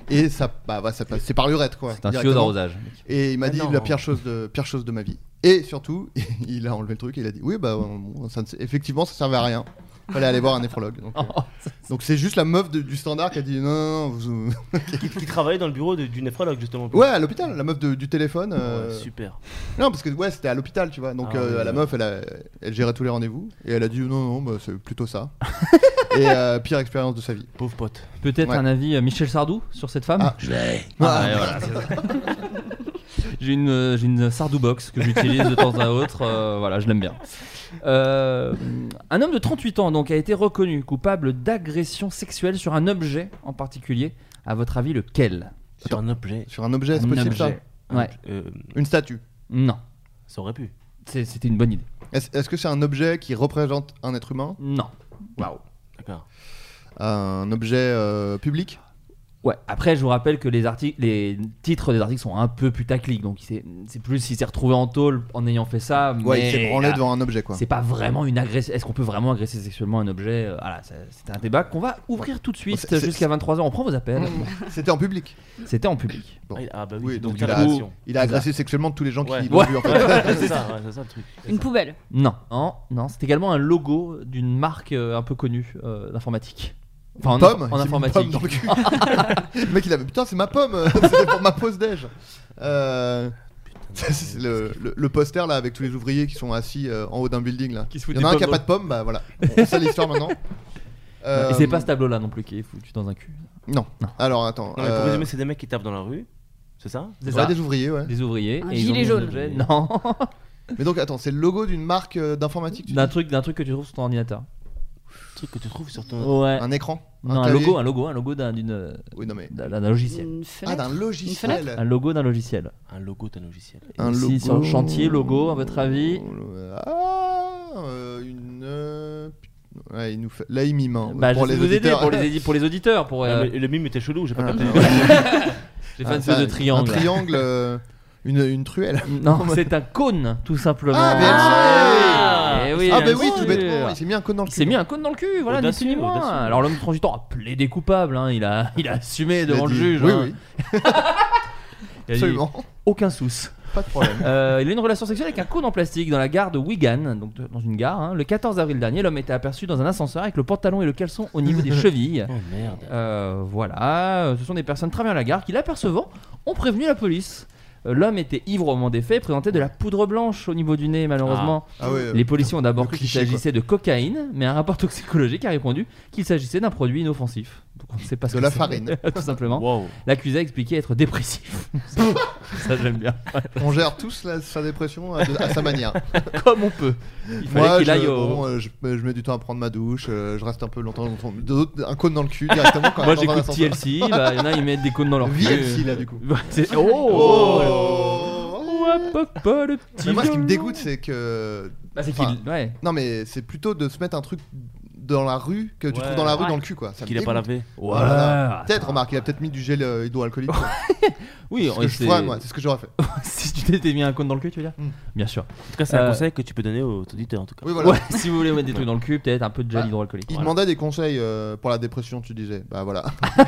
Et ça, c'est par l'urètre quoi. C'est un tuyau d'arrosage. Et il m'a dit la pire chose de ma vie. Et surtout, il a enlevé le truc et il a dit oui effectivement ça servait à rien. Fallait aller voir un néphrologue. Donc c'est juste la meuf du Standard qui a dit non. Qui travaillait dans le bureau du néphrologue justement. Ouais, à l'hôpital, la meuf du téléphone. Super. Non, parce que c'était à l'hôpital, tu vois. Donc la meuf, elle gérait tous les rendez-vous et elle a dit non, c'est plutôt ça. Et pire expérience de sa vie. Pauvre pote. Peut-être un avis Michel Sardou sur cette femme. Je l'ai. Voilà, c'est ça. J'ai une Sardou box que j'utilise de temps à autre. Voilà, je l'aime bien. Un homme de 38 ans donc a été reconnu coupable d'agression sexuelle sur un objet en particulier. À votre avis, lequel? Sur un objet, c'est possible ça? Ouais. Une statue? Non. Ça aurait pu. C'était une bonne idée. Est-ce que c'est un objet qui représente un être humain? Non. Waouh. D'accord. Un objet public? Ouais, après je vous rappelle que les titres des articles sont un peu putaclic, donc c'est plus s'il s'est retrouvé en tôle en ayant fait ça. Ouais, il s'est branlé devant un objet quoi. C'est pas vraiment une agression. Est-ce qu'on peut vraiment agresser sexuellement un objet? Voilà, c'est un débat qu'on va ouvrir tout de suite jusqu'à 23h. On prend vos appels. C'était en public. C'était en public. Bon. Ah bah oui, donc il a agressé sexuellement tous les gens qui l'ont vu en fait. C'est ça le truc. Une poubelle? Non, c'est également un logo d'une marque un peu connue d'informatique. Enfin, en informatique. Pomme dans le cul. Le mec il avait putain c'est ma pomme, c'était pour ma pause déj. C'est le poster là avec tous les ouvriers qui sont assis en haut d'un building là. Il y en a un qui a pas de pomme, bah voilà. On sait l'histoire maintenant. Et c'est pas ce tableau là non plus qui est foutu dans un cul. Non. Alors attends. Non, mais pour résumer, c'est des mecs qui tapent dans la rue, c'est ça? C'est ça. Des ouvriers, ouais. Des ouvriers. Un gilet jaune. Non. Mais donc attends, c'est le logo d'une marque d'informatique? D'un truc que tu trouves sur ton ordinateur. Truc que tu trouves sur ton... Ouais. Un écran? Non, un logo d'un logiciel. Une fenêtre? D'un logiciel. Un logo d'un logiciel. Un logo d'un logiciel. Un logo. Sur le chantier, logo, à votre avis? Ouais, il nous fait... Là, il mime. Hein, bah, pour, les auditeurs. Pour les auditeurs. Le mime était chelou, j'ai pas capté. J'ai fait un peu de triangle. Un triangle, une truelle. Non, c'est un cône, tout simplement. Ah, bien sûr. Oui, bah oui, tout bêtement. Il s'est mis un cône dans le cul. Il s'est mis un cône dans le cul, voilà, ni plus ni moins. Alors l'homme transitant a plaidé coupable, hein. Il a assumé devant le juge. Oui. Absolument. Aucun souci. Pas de problème. Il a une relation sexuelle avec un cône en plastique dans la gare de Wigan, donc dans une gare. Hein. Le 14 avril dernier, l'homme était aperçu dans un ascenseur avec le pantalon et le caleçon au niveau des chevilles. Oh merde. Voilà, ce sont des personnes travaillant à la gare qui, l'apercevant, ont prévenu la police. L'homme était ivre au moment des faits et présentait de la poudre blanche au niveau du nez, malheureusement. Les policiers ont d'abord cru qu'il s'agissait de cocaïne, mais un rapport toxicologique a répondu qu'il s'agissait d'un produit inoffensif. Donc on ne sait pas ce que la farine. Tout simplement. Wow. L'accusé a expliqué être dépressif. Ça j'aime bien. On gère tous sa dépression à sa manière. Comme on peut. Il fallait qu'il aille je mets du temps à prendre ma douche, je reste un peu longtemps un cône dans le cul directement quand moi j'écoute TLC, il y en a ils mettent des cônes dans leur cul. VLC là du coup. Mais moi ce qui me dégoûte c'est que non mais c'est plutôt de se mettre un truc dans la rue que tu trouves dans la rue dans le cul quoi. Qu'il a pas lavé. Voilà. Peut-être remarque, il a peut-être mis du gel hydroalcoolique. Oui, c'est ce que j'aurais fait. Si tu t'étais mis un cône dans le cul, tu veux dire? Bien sûr. En tout cas, c'est un conseil que tu peux donner aux auditeurs en tout cas. Oui, voilà. Ouais, si vous voulez mettre des trucs dans le cul, peut-être un peu de gel hydroalcoolique. Il demandait des conseils pour la dépression, tu disais. Bah voilà.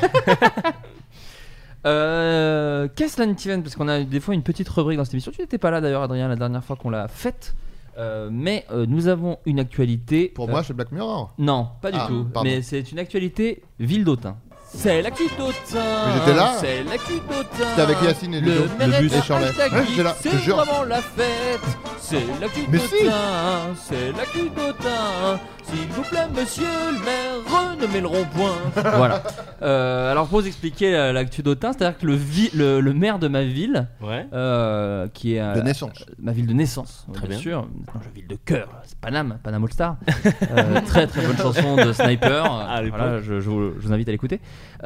Qu'est-ce la Nitiven? Parce qu'on a des fois une petite rubrique dans cette émission. Tu n'étais pas là d'ailleurs, Adrien, la dernière fois qu'on l'a faite. Mais nous avons une actualité. Pour moi, c'est Black Mirror. Non, pas du tout. Pardon. Mais c'est une actualité ville d'Autun. C'est l'actu d'Autun. Mais j'étais là. C'est l'actu d'Autun. C'était avec Yacine et le but et Charlet. J'étais là. C'est vraiment la fête. C'est l'actu d'Autun. C'est l'actu d'Autun. S'il vous plaît, monsieur le maire, renommez le rond-point. Voilà. Alors pour vous expliquer l'actu d'Autun, c'est-à-dire que le maire de ma ville, qui est de naissance, ma ville de naissance, très bien sûr, la ville de cœur, c'est Paname All Star. Très très bonne chanson de Sniper. Voilà, je vous invite à l'écouter.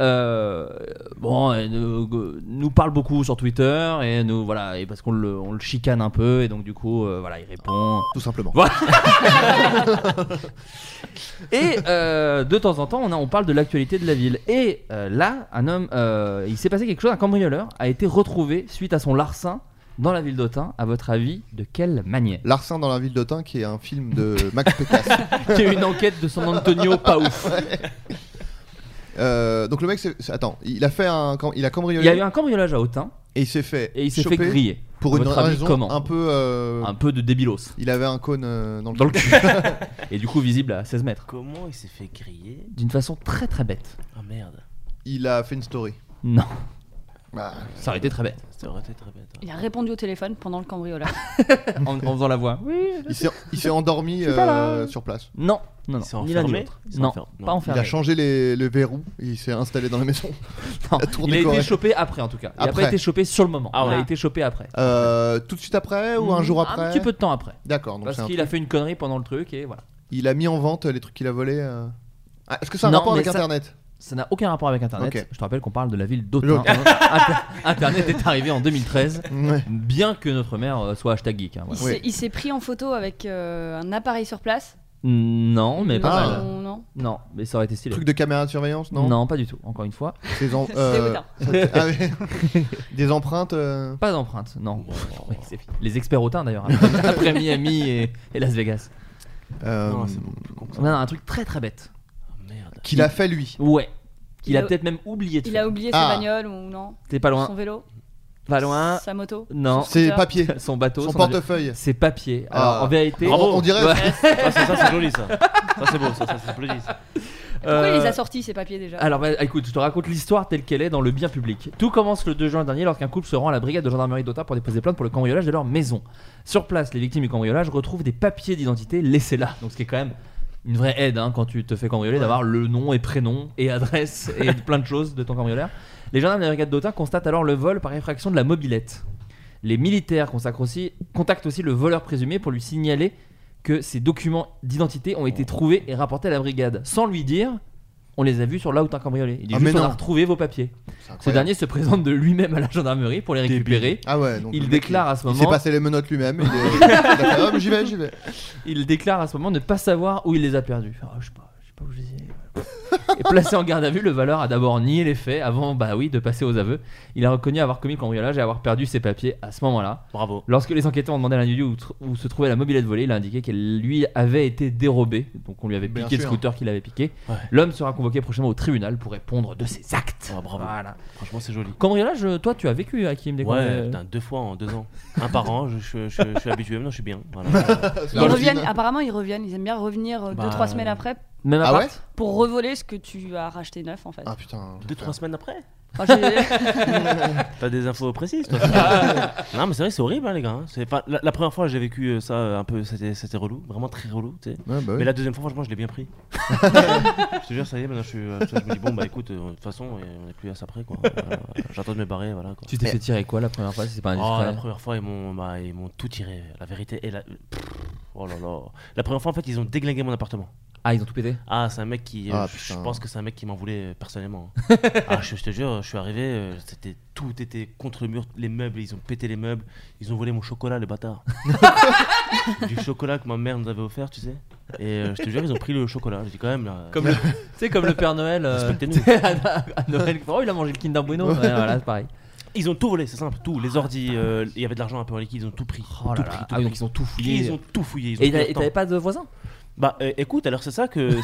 Nous parle beaucoup sur Twitter et nous voilà, et parce qu'on le chicane un peu et donc du coup voilà, il répond tout simplement. Voilà. Et de temps en temps on parle de l'actualité de la ville et là un homme il s'est passé quelque chose, un cambrioleur a été retrouvé suite à son larcin dans la ville d'Autun. À votre avis, de quelle manière? Larcin dans la ville d'Autun, qui est un film de Max Pécasse. Qui est une enquête de San Antonio pas ouf. Donc le mec, attends, il a cambriolé. Il y a eu un cambriolage à Autun. Et il s'est fait choper, griller. Pour une raison comment un peu de débilos. Il avait un cône dans le cul. Et du coup visible à 16 mètres. Comment il s'est fait griller? D'une façon très très bête. Ah merde. Il a fait une story. Non. Bah, ça aurait été très bête. Ça aurait été très bête. Il a répondu au téléphone pendant le cambriolage. en faisant la voix. Oui. Il s'est endormi sur place. Non. Il s'est enfermé. Non, pas enfermé. Il a changé le verrou. Il s'est installé dans la maison. Non, il a été chopé après en tout cas. Il n'a pas été chopé sur le moment. Il a été chopé après. Tout de suite après ou un jour après? Un petit peu de temps après. D'accord. Parce qu'il a fait une connerie pendant le truc et voilà. Il a mis en vente les trucs qu'il a volés. Est-ce que ça a un rapport avec Internet? Ça n'a aucun rapport avec Internet. Okay. Je te rappelle qu'on parle de la ville d'Autun. Internet est arrivé en 2013, bien que notre maire soit #geek. Hein, voilà. Il s'est pris en photo avec un appareil sur place. Non, mais pas mal. Non, mais ça aurait été stylé. Truc de caméra de surveillance, non? Non, pas du tout. Encore une fois. Des empreintes. Pas d'empreintes, non. Les experts Autun d'ailleurs. Après Miami et Las Vegas. Non, c'est beaucoup plus con que ça. On a un truc très très bête. Qu'il a fait lui. Ouais. Qu'il a peut-être même oublié de faire. Il a oublié sa bagnole ou non? T'es pas loin. Son vélo? Pas loin. Sa moto? Non. Ses papiers. Son bateau. Son portefeuille. Ses papiers. Alors en vérité. Bravo. On dirait. Ça c'est joli ça. Ça c'est beau, ça s'applaudit. Pourquoi il les a sortis ces papiers déjà? Alors écoute, je te raconte l'histoire telle qu'elle est dans le bien public. Tout commence le 2 juin dernier lorsqu'un couple se rend à la brigade de gendarmerie d'Autun pour déposer plainte pour le cambriolage de leur maison. Sur place, les victimes du cambriolage retrouvent des papiers d'identité laissés là. Donc ce qui est quand même une vraie aide quand tu te fais cambrioler, d'avoir le nom et prénom et adresse et plein de choses de ton cambrioleur. Les gendarmes de la brigade d'Autun constatent alors le vol par effraction de la mobilette. Les militaires contactent aussi le voleur présumé pour lui signaler que ses documents d'identité ont été trouvés et rapportés à la brigade, sans lui dire on les a vus sur là où t'as cambriolé. Il dit juste on a retrouvé vos papiers. Ce dernier se présente de lui-même à la gendarmerie pour les récupérer. Ah ouais, donc il déclare à ce moment. Il s'est passé les menottes lui-même. J'y vais. Il déclare à ce moment ne pas savoir où il les a perdus. Je sais pas où je les ai. Et placé en garde à vue, le voleur a d'abord nié les faits avant de passer aux aveux. Il a reconnu avoir commis le cambriolage et avoir perdu ses papiers à ce moment-là. Bravo. Lorsque les enquêteurs ont demandé à l'individu où se trouvait la mobilette volée, il a indiqué qu'elle lui avait été dérobée. Donc on lui avait piqué le scooter qu'il avait piqué. Ouais. L'homme sera convoqué prochainement au tribunal pour répondre de ses actes. Oh, bravo. Voilà. Franchement c'est joli. Cambriolage, toi tu as vécu Hakim des Ouais, 2 fois en 2 ans. Un par an, je suis habitué, maintenant je suis bien. Voilà. Apparemment ils reviennent, ils aiment bien revenir 2-3 semaines après. Même pour revoler ce que tu as racheté neuf en fait. Ah putain. 2-3 semaines après. T'as des infos précises toi. Non mais c'est vrai, c'est horrible les gars. La première fois j'ai vécu ça un peu, c'était relou, vraiment très relou, tu sais. Ouais, mais la deuxième fois franchement je l'ai bien pris. Je te jure, ça y est, maintenant je me dis bon bah écoute, de toute façon on est plus à ça près quoi. J'attends de me barrer, voilà quoi. Tu t'es fait tirer quoi la première fois si c'est pas indiscret? La première fois ils m'ont tout tiré, la vérité est oh là là. La première fois en fait ils ont déglingué mon appartement. Ah, ils ont tout pété? Ah, c'est un mec qui. Je pense que c'est un mec qui m'en voulait personnellement. Je te jure, je suis arrivé, tout était contre le mur, les meubles, ils ont pété les meubles, ils ont volé mon chocolat, les bâtards. Du chocolat que ma mère nous avait offert, tu sais. Et je te jure, ils ont pris le chocolat. J'ai dit quand même là. Tu sais, comme le Père Noël. À Noël, il a mangé le Kinder Bueno. Voilà, c'est pareil. Ils ont tout volé, c'est simple, tout. Les ordis, il y avait de l'argent un peu en liquide, ils ont tout pris. Donc ils ont tout fouillé. Ils ont tout fouillé. Et t'avais pas de voisins? Bah écoute, alors c'est ça que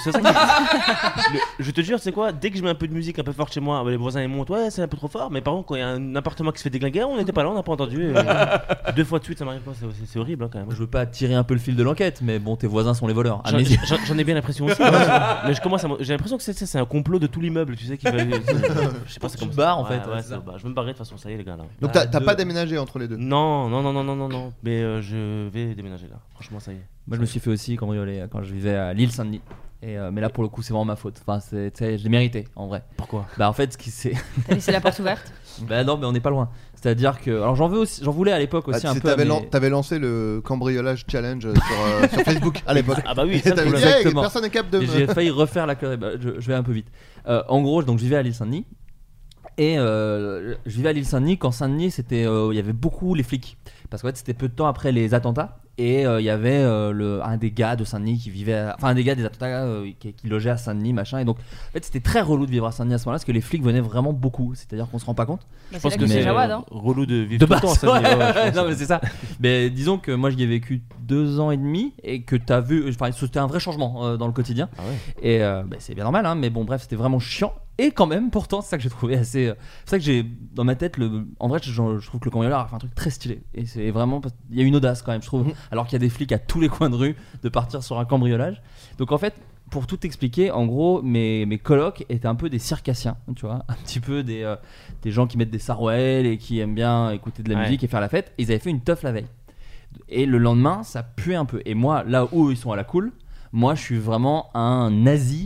je te jure, c'est quoi, dès que je mets un peu de musique un peu forte chez moi, les voisins ils montent, ouais c'est un peu trop fort, mais par contre quand il y a un appartement qui se fait déglinguer, on n'était pas là, on n'a pas entendu. 2 fois de suite ça m'arrive pas, c'est horrible quand même. Je veux pas tirer un peu le fil de l'enquête, mais bon, tes voisins sont les voleurs. J'en ai bien l'impression aussi. Mais j'ai l'impression que c'est un complot de tout l'immeuble, tu sais, qui veulent. Je sais pas, c'est comme ça. Barre en fait. Ouais, je vais me barrer de toute façon, ça y est les gars là. Donc t'as pas déménagé entre les deux? Non, mais je vais déménager là, franchement ça y est. Moi je me suis fait aussi cambrioler quand je vivais à l'île Saint-Denis. Mais là pour le coup c'est vraiment ma faute. Enfin je l'ai mérité en vrai. Pourquoi? Bah en fait ce qui c'est. T'as laissé la porte ouverte? Bah non mais on n'est pas loin. C'est-à-dire que alors j'en voulais à l'époque aussi un peu. T'avais lancé le cambriolage challenge sur Facebook à l'époque. Ah bah oui. Exactement. Personne n'est capable de. J'ai failli refaire la connerie. Je vais un peu vite. En gros donc je vivais à l'île Saint-Denis. Et je vivais à l'île Saint-Denis quand Saint-Denis c'était il y avait beaucoup les flics parce qu'en fait c'était peu de temps après les attentats et il y avait un des gars de Saint-Denis qui vivait un des gars des attentats qui logeait à Saint-Denis machin, et donc en fait c'était très relou de vivre à Saint-Denis à ce moment-là parce que les flics venaient vraiment beaucoup, c'est-à-dire qu'on se rend pas compte. Je pense que c'est relou de vivre de tout le temps à Saint-Denis. Non mais c'est ça. Mais disons que moi j'y ai vécu 2 ans et demi et que t'as vu, c'était un vrai changement dans le quotidien. Ah ouais. Et c'est bien normal mais bon bref c'était vraiment chiant. Et quand même, pourtant, c'est ça que j'ai trouvé assez. C'est ça que j'ai dans ma tête. En vrai, je trouve que le cambrioleur a fait un truc très stylé. Et c'est vraiment. Il y a une audace quand même, je trouve. Alors qu'il y a des flics à tous les coins de rue de partir sur un cambriolage. Donc en fait, pour tout expliquer, en gros, mes colocs étaient un peu des circassiens, tu vois. Un petit peu des gens qui mettent des sarouels et qui aiment bien écouter de la musique et faire la fête. Et ils avaient fait une teuf la veille. Et le lendemain, ça puait un peu. Et moi, là où ils sont à la cool, moi, je suis vraiment un nazi.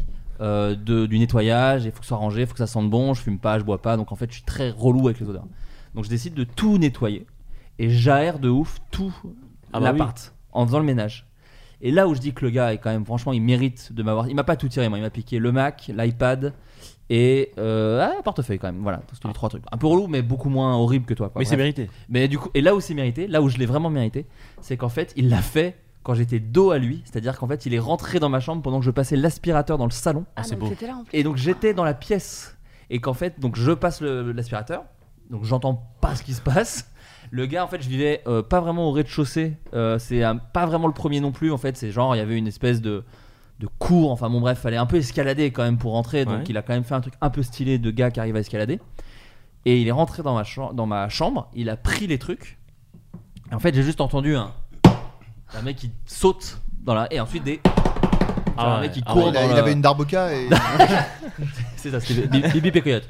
Du nettoyage, il faut que ce soit rangé, il faut que ça sente bon, je fume pas, je bois pas, donc en fait je suis très relou avec les odeurs. Donc je décide de tout nettoyer et j'aère de ouf tout l'appart en faisant le ménage. Et là où je dis que le gars est quand même, franchement, il mérite de m'avoir. Il m'a pas tout tiré, moi, il m'a piqué le Mac, l'iPad et portefeuille quand même. Voilà, c'était les 3 trucs. Un peu relou, mais beaucoup moins horrible que toi. Quoi. Mais Bref. c'est mérité. Mais du coup, et là où c'est mérité, là où je l'ai vraiment mérité, c'est qu'en fait il l'a fait. Quand j'étais dos à lui, c'est-à-dire qu'en fait il est rentré dans ma chambre pendant que je passais l'aspirateur dans le salon. C'est beau. Là, et donc j'étais dans la pièce et qu'en fait donc je passe l'aspirateur, donc j'entends pas ce qui se passe. Le gars en fait je vivais pas vraiment au rez-de-chaussée, c'est pas vraiment le premier non plus en fait, c'est genre il y avait une espèce de cour, enfin bon bref, fallait un peu escalader quand même pour rentrer, donc il a quand même fait un truc un peu stylé de gars qui arrive à escalader. Et il est rentré dans ma chambre, il a pris les trucs. Et en fait j'ai juste entendu un mec qui saute dans la et ensuite un mec qui court il avait une darboka et c'est ça, c'était Bibi Pécoyote.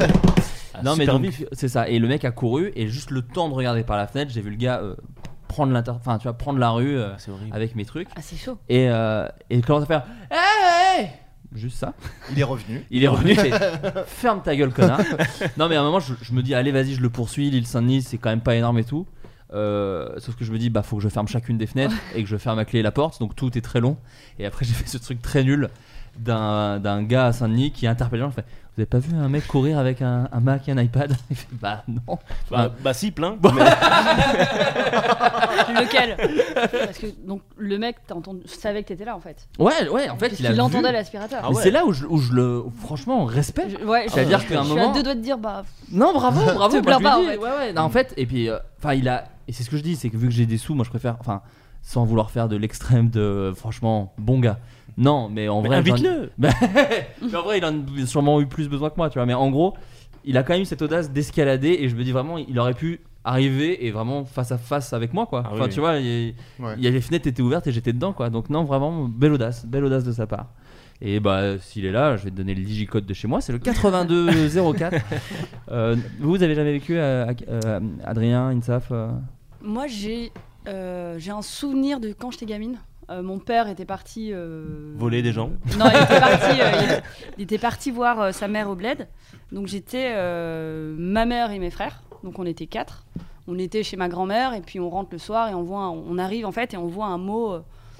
Non mais donc, c'est ça, et le mec a couru et juste le temps de regarder par la fenêtre, j'ai vu le gars prendre la rue avec mes trucs. Ah, c'est chaud. Et il commence à faire hey juste ça. Il est revenu. Ferme ta gueule connard. Non mais à un moment je me dis allez vas-y, je le poursuis, l'île Saint-Denis c'est quand même pas énorme et tout. Sauf que je me dis faut que je ferme chacune des fenêtres et que je ferme à clé la porte, donc tout est très long. Et après j'ai fait ce truc très nul d'un gars à Saint-Denis qui interpelle les gens. Fait, vous avez pas vu un mec courir avec un Mac et un iPad? Il fait non. Bah si, plein. Lequel? Parce que donc le mec savait que t'étais là en fait. Ouais en fait il entendait l'aspirateur. Mais c'est là où je le franchement respecte. C'est-à-dire qu'à un moment je suis à 2 doigts de dire non bravo te plains pas en fait. Ouais non, en fait et puis et c'est ce que je dis, c'est que vu que j'ai des sous, moi je préfère sans vouloir faire de l'extrême de franchement bon gars. Non, mais en vrai invite-le. Mais en vrai il en a sûrement eu plus besoin que moi, tu vois, mais en gros, il a quand même eu cette audace d'escalader et je me dis vraiment il aurait pu arriver et vraiment face à face avec moi quoi. Tu vois, il y a les fenêtres étaient ouvertes et j'étais dedans quoi. Donc non, vraiment belle audace de sa part. Et s'il est là, je vais te donner le digicode de chez moi, c'est le 8204. Vous avez jamais vécu Adrien, Insaf Moi j'ai un souvenir de quand j'étais gamine. Mon père était parti voler des gens. Non, il était parti voir sa mère au bled. Donc j'étais ma mère et mes frères. Donc on était 4. On était chez ma grand-mère et puis on rentre le soir et on arrive en fait et on voit un mot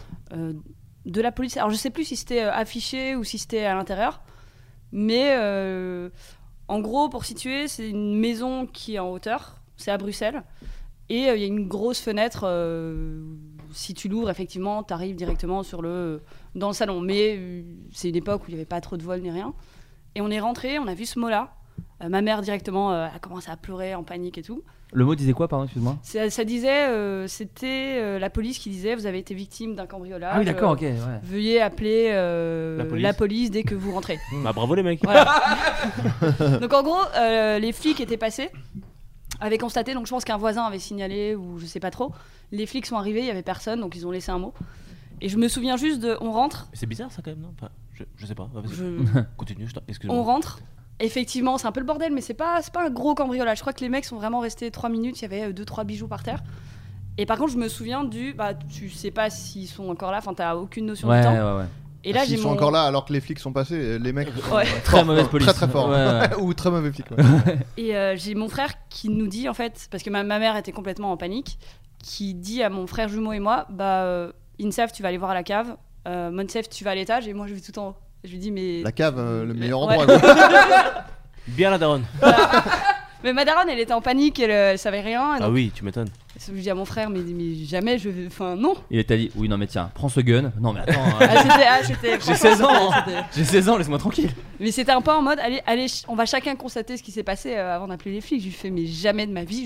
de la police. Alors je sais plus si c'était affiché ou si c'était à l'intérieur. Mais en gros, pour situer, c'est une maison qui est en hauteur. C'est à Bruxelles. Et il y a une grosse fenêtre. Si tu l'ouvres, effectivement, tu arrives directement dans le salon. Mais c'est une époque où il n'y avait pas trop de vols ni rien. Et on est rentré, on a vu ce mot-là. Ma mère, directement, a commencé à pleurer en panique et tout. Le mot disait quoi, pardon, excuse-moi? Ça disait, c'était la police qui disait, vous avez été victime d'un cambriolage. Ah oui, d'accord, ok. Ouais. Veuillez appeler la police dès que vous rentrez. Bravo les mecs. Voilà. Donc en gros, les flics étaient passés, avaient constaté, donc je pense qu'un voisin avait signalé, ou je sais pas trop. Les flics sont arrivés, il y avait personne, donc ils ont laissé un mot. Et je me souviens juste on rentre. C'est bizarre ça quand même, non? Je sais pas. Continue, excuse-moi. On rentre. Effectivement, c'est un peu le bordel, mais c'est pas un gros cambriolage. Je crois que les mecs sont vraiment restés 3 minutes, il y avait 2-3 bijoux par terre. Et par contre, je me souviens tu sais pas s'ils sont encore là, enfin t'as aucune notion du temps. Ouais. Et là, ils sont encore là alors que les flics sont passés, les mecs très mauvaise police. Très fort. Ou très mauvais flics. Et j'ai mon frère qui nous dit en fait, parce que ma mère était complètement en panique, qui dit à mon frère jumeau et moi, Insaf, tu vas aller voir à la cave, Monsef, tu vas à l'étage et moi je vais tout en haut. Je lui dis mais la cave, le meilleur endroit. Bien la daronne. Mais ma daronne, elle était en panique, elle savait rien. Ah oui, tu m'étonnes. Je dis à mon frère, mais jamais je vais. Enfin, non. Il t'a dit, oui, non, mais tiens, prends ce gun. Non, mais attends. C'était. J'ai 16 ans. J'ai 16 ans, laisse-moi tranquille. Mais c'était un peu en mode, allez, on va chacun constater ce qui s'est passé avant d'appeler les flics. Je lui fais, mais jamais de ma vie,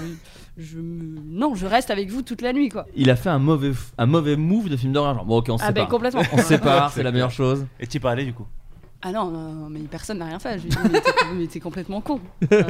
non, je reste avec vous toute la nuit, quoi. Il a fait un mauvais move de film d'horreur. Genre, bon, ok, on se sépare. Complètement. On se sépare, c'est la meilleure chose. Et t'y es pas allé du coup? Ah non, mais personne n'a rien fait. Je lui ai dit, mais t'es complètement con.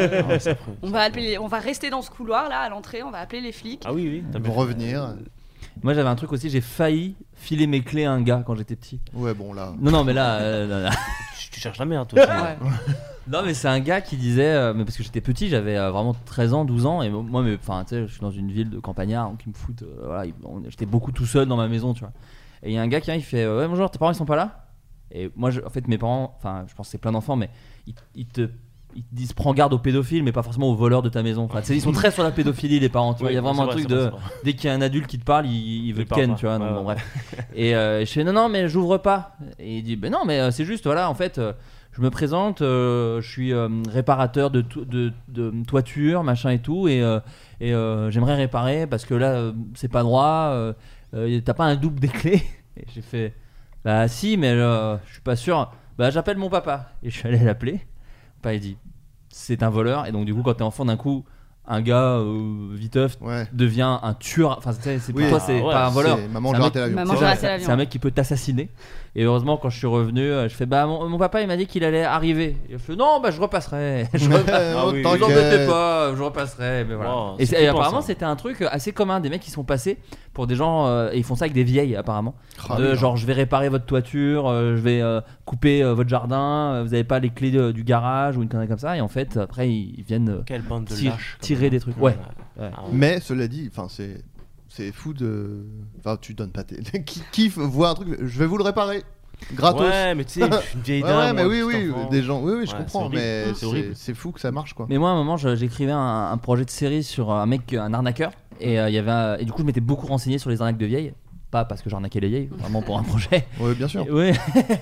On va rester dans ce couloir là à l'entrée, on va appeler les flics. Ah oui, Ils vont revenir. Moi j'avais un truc aussi, j'ai failli filer mes clés à un gars quand j'étais petit. Ouais, bon là. Non, mais là. Tu cherches la merde, toi aussi. Ouais. Non, mais c'est un gars qui disait, mais parce que j'étais petit, j'avais vraiment 13 ans, 12 ans, et moi, tu sais, je suis dans une ville de campagnard, donc ils me foutent, voilà, j'étais beaucoup tout seul dans ma maison, tu vois. Et il y a un gars qui vient, il fait, ouais, bonjour, tes parents ils sont pas là? Et moi, en fait, mes parents, enfin, je pense que c'est plein d'enfants, mais ils te disent prends garde aux pédophiles, mais pas forcément aux voleurs de ta maison. Enfin, ils sont très sur la pédophilie, les parents. Tu vois, il y a vraiment un truc de dès qu'il y a un adulte qui te parle, il veut te ken, tu vois. Donc, bon, bref. Et je fais non, mais j'ouvre pas. Et il dit ben non, mais c'est juste, voilà, en fait, je me présente, je suis réparateur de toiture, machin et tout, et j'aimerais réparer parce que là, c'est pas droit. T'as pas un double des clés? Et j'ai fait bah si, mais je suis pas sûr. Bah j'appelle mon papa. Et je suis allé l'appeler. Il dit c'est un voleur, et donc du coup quand t'es enfant d'un coup un gars viteuf devient un tueur, enfin c'est pour toi c'est pas un voleur, maman j'ai raté l'avion, c'est un mec qui peut t'assassiner. Et heureusement quand je suis revenu je fais bah mon papa il m'a dit qu'il allait arriver, et je fais non bah je repasserai. Vous embêtez pas, je repasserai, mais voilà. Wow, et apparemment c'était un truc assez commun, des mecs qui sont passés pour des gens et ils font ça avec des vieilles apparemment, genre je vais réparer votre toiture, je vais couper votre jardin, vous avez pas les clés du garage ou une connerie comme ça, et en fait après ils viennent tirer des trucs. Ouais. Mais cela dit, enfin c'est fou de. Enfin, tu donnes pas qui voit un truc, je vais vous le réparer. Gratos. Ouais, mais tu sais, une vieille dame. Ouais, mais oui, des gens. Oui, je comprends, mais c'est fou que ça marche, quoi. Mais moi, à un moment, j'écrivais un projet de série sur un mec, un arnaqueur, et il y avait et du coup, je m'étais beaucoup renseigné sur les arnaques de vieilles. Pas parce que j'arnaquais les vieilles, vraiment pour un projet. Oui, bien sûr. Ouais.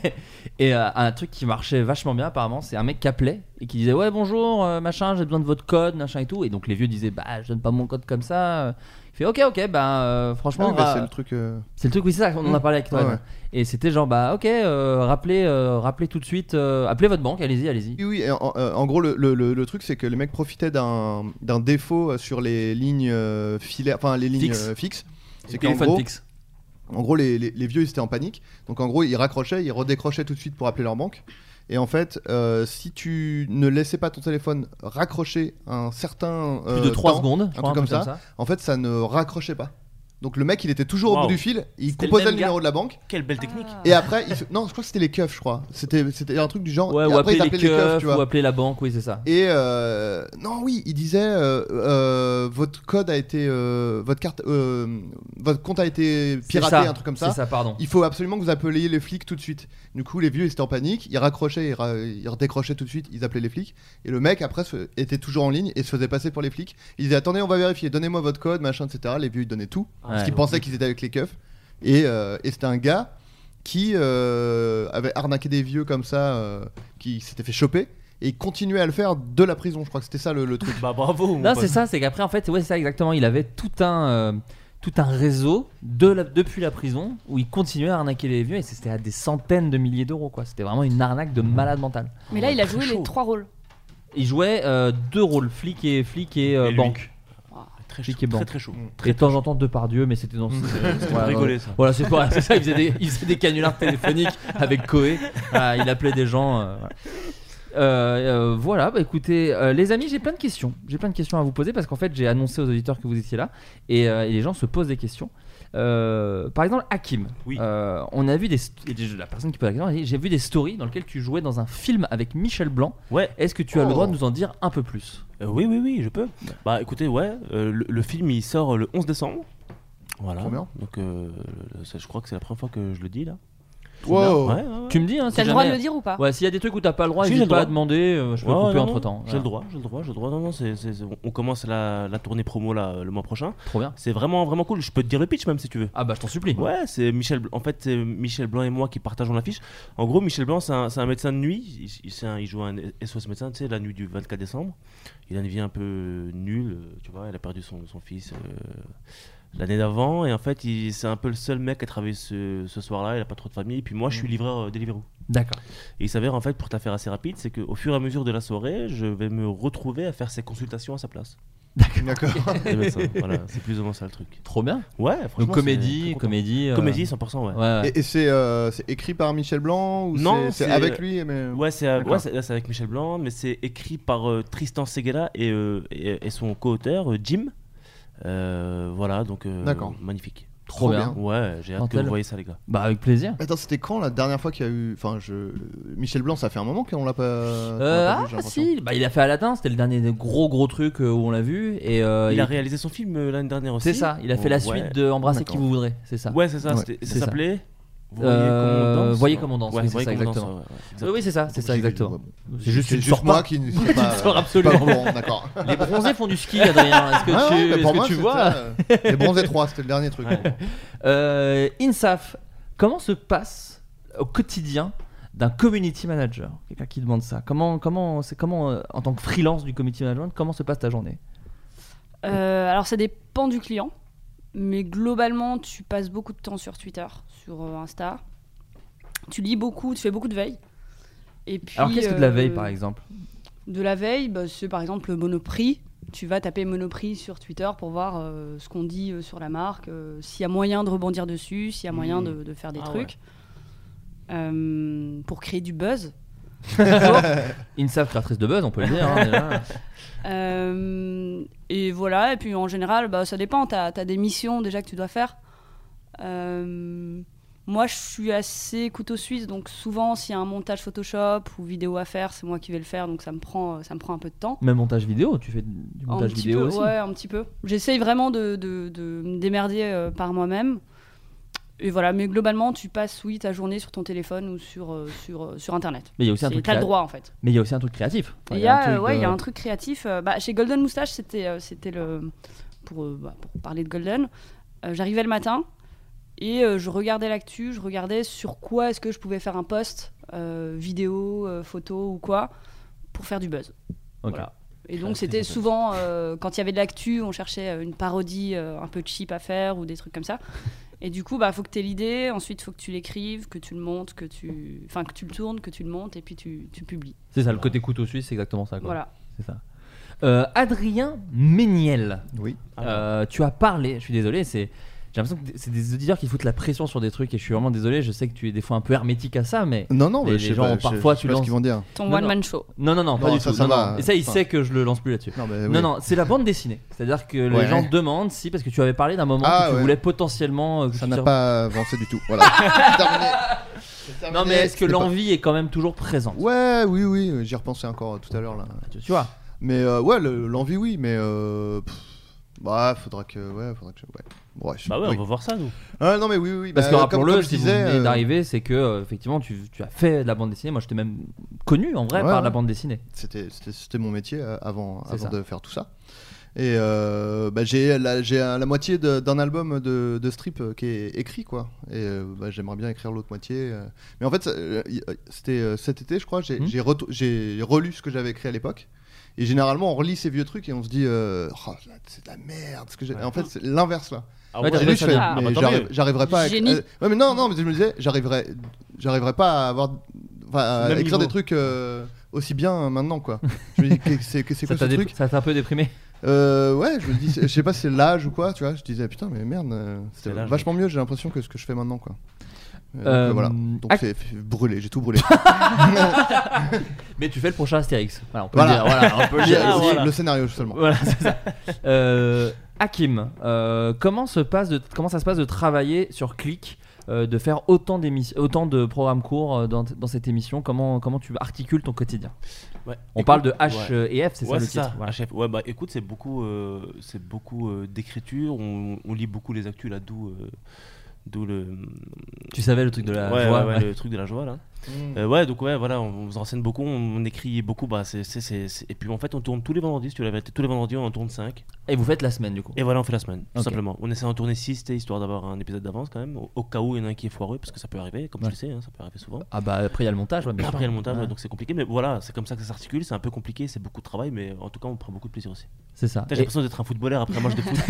Et un truc qui marchait vachement bien apparemment, c'est un mec qui appelait et qui disait ouais bonjour machin, j'ai besoin de votre code machin et tout, et donc les vieux disaient bah je donne pas mon code comme ça. Il fait ok bah franchement c'est le truc. C'est le truc, oui c'est ça, on en a parlé avec toi. Ouais. Et c'était genre bah ok rappelez tout de suite, appelez votre banque, allez-y. Oui, et en gros le truc c'est que les mecs profitaient d'un défaut sur les lignes filaires, enfin les lignes fixes. C'est qu'en gros fixe. En gros, les vieux ils étaient en panique, donc en gros ils raccrochaient, ils redécrochaient tout de suite pour appeler leur banque. Et en fait, si tu ne laissais pas ton téléphone raccrocher un certain plus de 3 secondes, un truc comme ça, en fait ça ne raccrochait pas. Donc le mec il était toujours au bout du fil, il composait le numéro de la banque. Quelle belle technique. Et après non, je crois que c'était les keufs, je crois. C'était un truc du genre. Ouais, ou appeler les keufs, ou appeler la banque, oui c'est ça. Et non oui, il disait votre code a été votre carte votre compte a été piraté, un truc comme ça. C'est ça, pardon. Il faut absolument que vous appeliez les flics tout de suite. Du coup les vieux ils étaient en panique, ils raccrochaient, ils redécrochaient tout de suite, ils appelaient les flics. Et le mec après était toujours en ligne et se faisait passer pour les flics. Il disait attendez on va vérifier, donnez-moi votre code machin etc. Les vieux ils donnaient tout. Parce qu'ils pensaient qu'ils étaient avec les keufs. Et c'était un gars qui avait arnaqué des vieux comme ça, qui s'était fait choper. Et il continuait à le faire de la prison. Je crois que c'était ça le truc. Bah bravo. Non, c'est ça, c'est qu'après, en fait, ouais, c'est ça exactement. Il avait tout un réseau depuis la prison où il continuait à arnaquer les vieux. Et c'était à des centaines de milliers d'euros, quoi. C'était vraiment une arnaque de malade mental. Mais là, il a joué les 3 rôles. Il jouait 2 rôles, flic et banque. Très chaud. Et de temps en temps Depardieu, mais c'était dans rigoler ça. Voilà, c'est ça, il faisait des canulars téléphoniques avec Coé. Il appelait des gens. Voilà, bah écoutez, les amis, j'ai plein de questions à vous poser parce qu'en fait, j'ai annoncé aux auditeurs que vous étiez là et les gens se posent des questions. Par exemple, Hakim, on a vu la personne qui pose la question a dit, j'ai vu des stories dans lesquelles tu jouais dans un film avec Michel Blanc. Ouais. Est-ce que tu as le droit de nous en dire un peu plus? Oui, je peux. Bah écoutez, le film il sort le 11 décembre. Voilà. Trop bien. Donc je crois que c'est la première fois que je le dis là. Wow. Ouais. Tu me dis, hein, t'as le droit de le dire ou pas? Ouais, s'il y a des trucs où t'as pas le droit, n'hésite pas à demander, je peux couper entre temps. J'ai le droit. Non, on commence la tournée promo là le mois prochain. Trop bien. C'est vraiment cool. Je peux te dire le pitch même si tu veux. Ah bah je t'en supplie. Ouais, c'est Michel Blanc et moi qui partageons l'affiche. En gros, Michel Blanc c'est un médecin de nuit. Il joue un SOS médecin, tu sais, la nuit du 24 décembre. Il a une vie un peu nulle, tu vois. Il a perdu son fils. l'année d'avant, et en fait, c'est un peu le seul mec à travailler ce soir-là. Il a pas trop de famille. Et puis moi, je suis livreur Deliveroo. D'accord. Et il s'avère en fait, pour t'affaire assez rapide, c'est qu'au fur et à mesure de la soirée, je vais me retrouver à faire ses consultations à sa place. D'accord. Les médecins, voilà, c'est plus ou moins ça le truc. Trop bien. Ouais, franchement. Donc comédie. Comédie 100%, ouais. Ouais. Et c'est écrit par Michel Blanc ou Non, c'est avec lui mais... Ouais, c'est avec Michel Blanc, mais c'est écrit par Tristan Seguela et son co-auteur Jim. Voilà, donc magnifique. Trop bien. Ouais, j'ai hâte que vous voyez ça, les gars. Bah, avec plaisir. Attends, c'était quand la dernière fois qu'il y a eu. Enfin, Michel Blanc, ça fait un moment qu'on l'a pas. Vu, si, bah, il a fait Aladdin, c'était le dernier gros truc où on l'a vu. Et, il a réalisé son film l'année dernière aussi. C'est ça, il a fait la suite de Embrasser qui vous voudrez, c'est ça. Ouais, c'est ça, ça s'appelait. Voyez comme on danse. Oui, c'est ça, exactement. Oui, c'est ça, exactement. C'est juste moi qui ne sais pas. Sors absolument. Bon, d'accord. Les bronzés font du ski, Adrien. Est-ce que tu vois Les bronzés 3, c'était le dernier truc. INSAF, comment se passe au quotidien d'un community manager? Quelqu'un qui demande ça. Comment en tant que freelance du community management, comment se passe ta journée? Alors ça dépend du client. Mais globalement, tu passes beaucoup de temps sur Twitter, sur Insta. Tu lis beaucoup, tu fais beaucoup de veille. Et puis, alors, qu'est-ce que de la veille, par exemple? De la veille, c'est par exemple Monoprix. Tu vas taper Monoprix sur Twitter pour voir ce qu'on dit sur la marque, s'il y a moyen de rebondir dessus, s'il y a moyen de faire des trucs. Pour créer du buzz. INSAF, créatrice de buzz, on peut le dire. Hein, déjà. Et voilà, et puis en général, ça dépend, t'as des missions déjà que tu dois faire. Moi, je suis assez couteau suisse, donc souvent, s'il y a un montage Photoshop ou vidéo à faire, c'est moi qui vais le faire, donc ça me prend un peu de temps. Même montage vidéo, tu fais du montage vidéo aussi? Ouais, un petit peu. J'essaye vraiment de me démerder par moi-même. Et voilà, mais globalement, tu passes ta journée sur ton téléphone ou sur Internet. Mais il y a aussi un truc. T'as le droit en fait. Mais il y a aussi un truc créatif. Il y a un truc créatif. Chez Golden Moustache, c'était pour parler de Golden. J'arrivais le matin et je regardais l'actu, je regardais sur quoi est-ce que je pouvais faire un post, vidéo, photo ou quoi, pour faire du buzz. Okay. Voilà. Et donc c'était souvent quand il y avait de l'actu, on cherchait une parodie un peu cheap à faire ou des trucs comme ça. Et du coup, faut que tu aies l'idée, ensuite, il faut que tu l'écrives, que tu le montes, que tu le tournes, que tu le montes, et puis tu publies. C'est ça, le côté couteau suisse, c'est exactement ça. Quoi. Voilà. C'est ça. Adrien Méniel, oui. Tu as parlé, je suis désolé, j'ai l'impression que c'est des auditeurs qui foutent la pression sur des trucs et je suis vraiment désolé, je sais que tu es des fois un peu hermétique à ça, mais non, les gens parfois tu lances ce qu'ils vont dire. Ton one-man show. Non, pas du tout. Ça va. Et ça, il sait que je le lance plus là-dessus. Non, c'est la bande dessinée. C'est-à-dire que les gens demandent si, parce que tu avais parlé d'un moment que tu voulais potentiellement. Ça n'a pas avancé du tout. Voilà. Terminé. Non, mais est-ce que l'envie est quand même toujours présente? Ouais, oui, j'y repensais encore tout à l'heure là. Tu vois. Mais l'envie, oui, mais faudra que ouais, on va voir ça nous. Non mais oui. Parce que rappelons-le, comme je si disais, vous venez d'arriver, c'est que effectivement tu as fait de la bande dessinée. Moi, je t'ai même connu en vrai par la bande dessinée. C'était mon métier avant de faire tout ça. Et j'ai la moitié d'un album de strip qui est écrit quoi. Et j'aimerais bien écrire l'autre moitié. Mais en fait, c'était cet été, je crois. J'ai relu ce que j'avais écrit à l'époque. Et généralement, on relit ces vieux trucs et on se dit c'est de la merde. En fait, c'est l'inverse là. J'ai lu, j'arriverais pas à. Mais non, mais je me disais, j'arriverais pas à écrire des trucs aussi bien maintenant quoi. Je me dis, c'est quoi ce truc? Ça t'a un peu déprimé? Ouais, je me dis, je sais pas si c'est l'âge ou quoi, tu vois. Je disais, putain, mais merde, c'était vachement mieux, j'ai l'impression, que ce que je fais maintenant quoi. Voilà, donc c'est brûlé, j'ai tout brûlé. Mais tu fais le prochain Astérix. Voilà, on peut le dire. Le scénario seulement. Voilà, c'est ça. Hakim, comment ça se passe de travailler sur Click, de faire autant de programmes courts dans cette émission? Comment tu articules ton quotidien? On parle de H et F, c'est ça le titre? Voilà. HF. Ouais, écoute, c'est beaucoup d'écriture, on lit beaucoup les actus là, d'où le. Tu savais le truc de la joie? Ouais, le truc de la joie là. Ouais, donc ouais, voilà, on se renseigne beaucoup, on écrit beaucoup. Et puis en fait, on tourne tous les vendredis. Si tu l'avais, tous les vendredis, on en tourne 5. Et vous faites la semaine du coup. Et voilà, on fait la semaine, tout Ok. simplement. On essaie d'en tourner 6, histoire d'avoir un épisode d'avance quand même, au cas où il y en a un qui est foireux, parce que ça peut arriver, comme tu le sais, ça peut arriver souvent. Ah bah après il y a le montage. Ouais, bien Après, il y a le montage, sûr. donc c'est compliqué, mais voilà, c'est comme ça que ça s'articule. C'est un peu compliqué, c'est beaucoup de travail, mais en tout cas, on prend beaucoup de plaisir aussi. C'est ça. J'ai l'impression d'être un footballeur après un match de foot.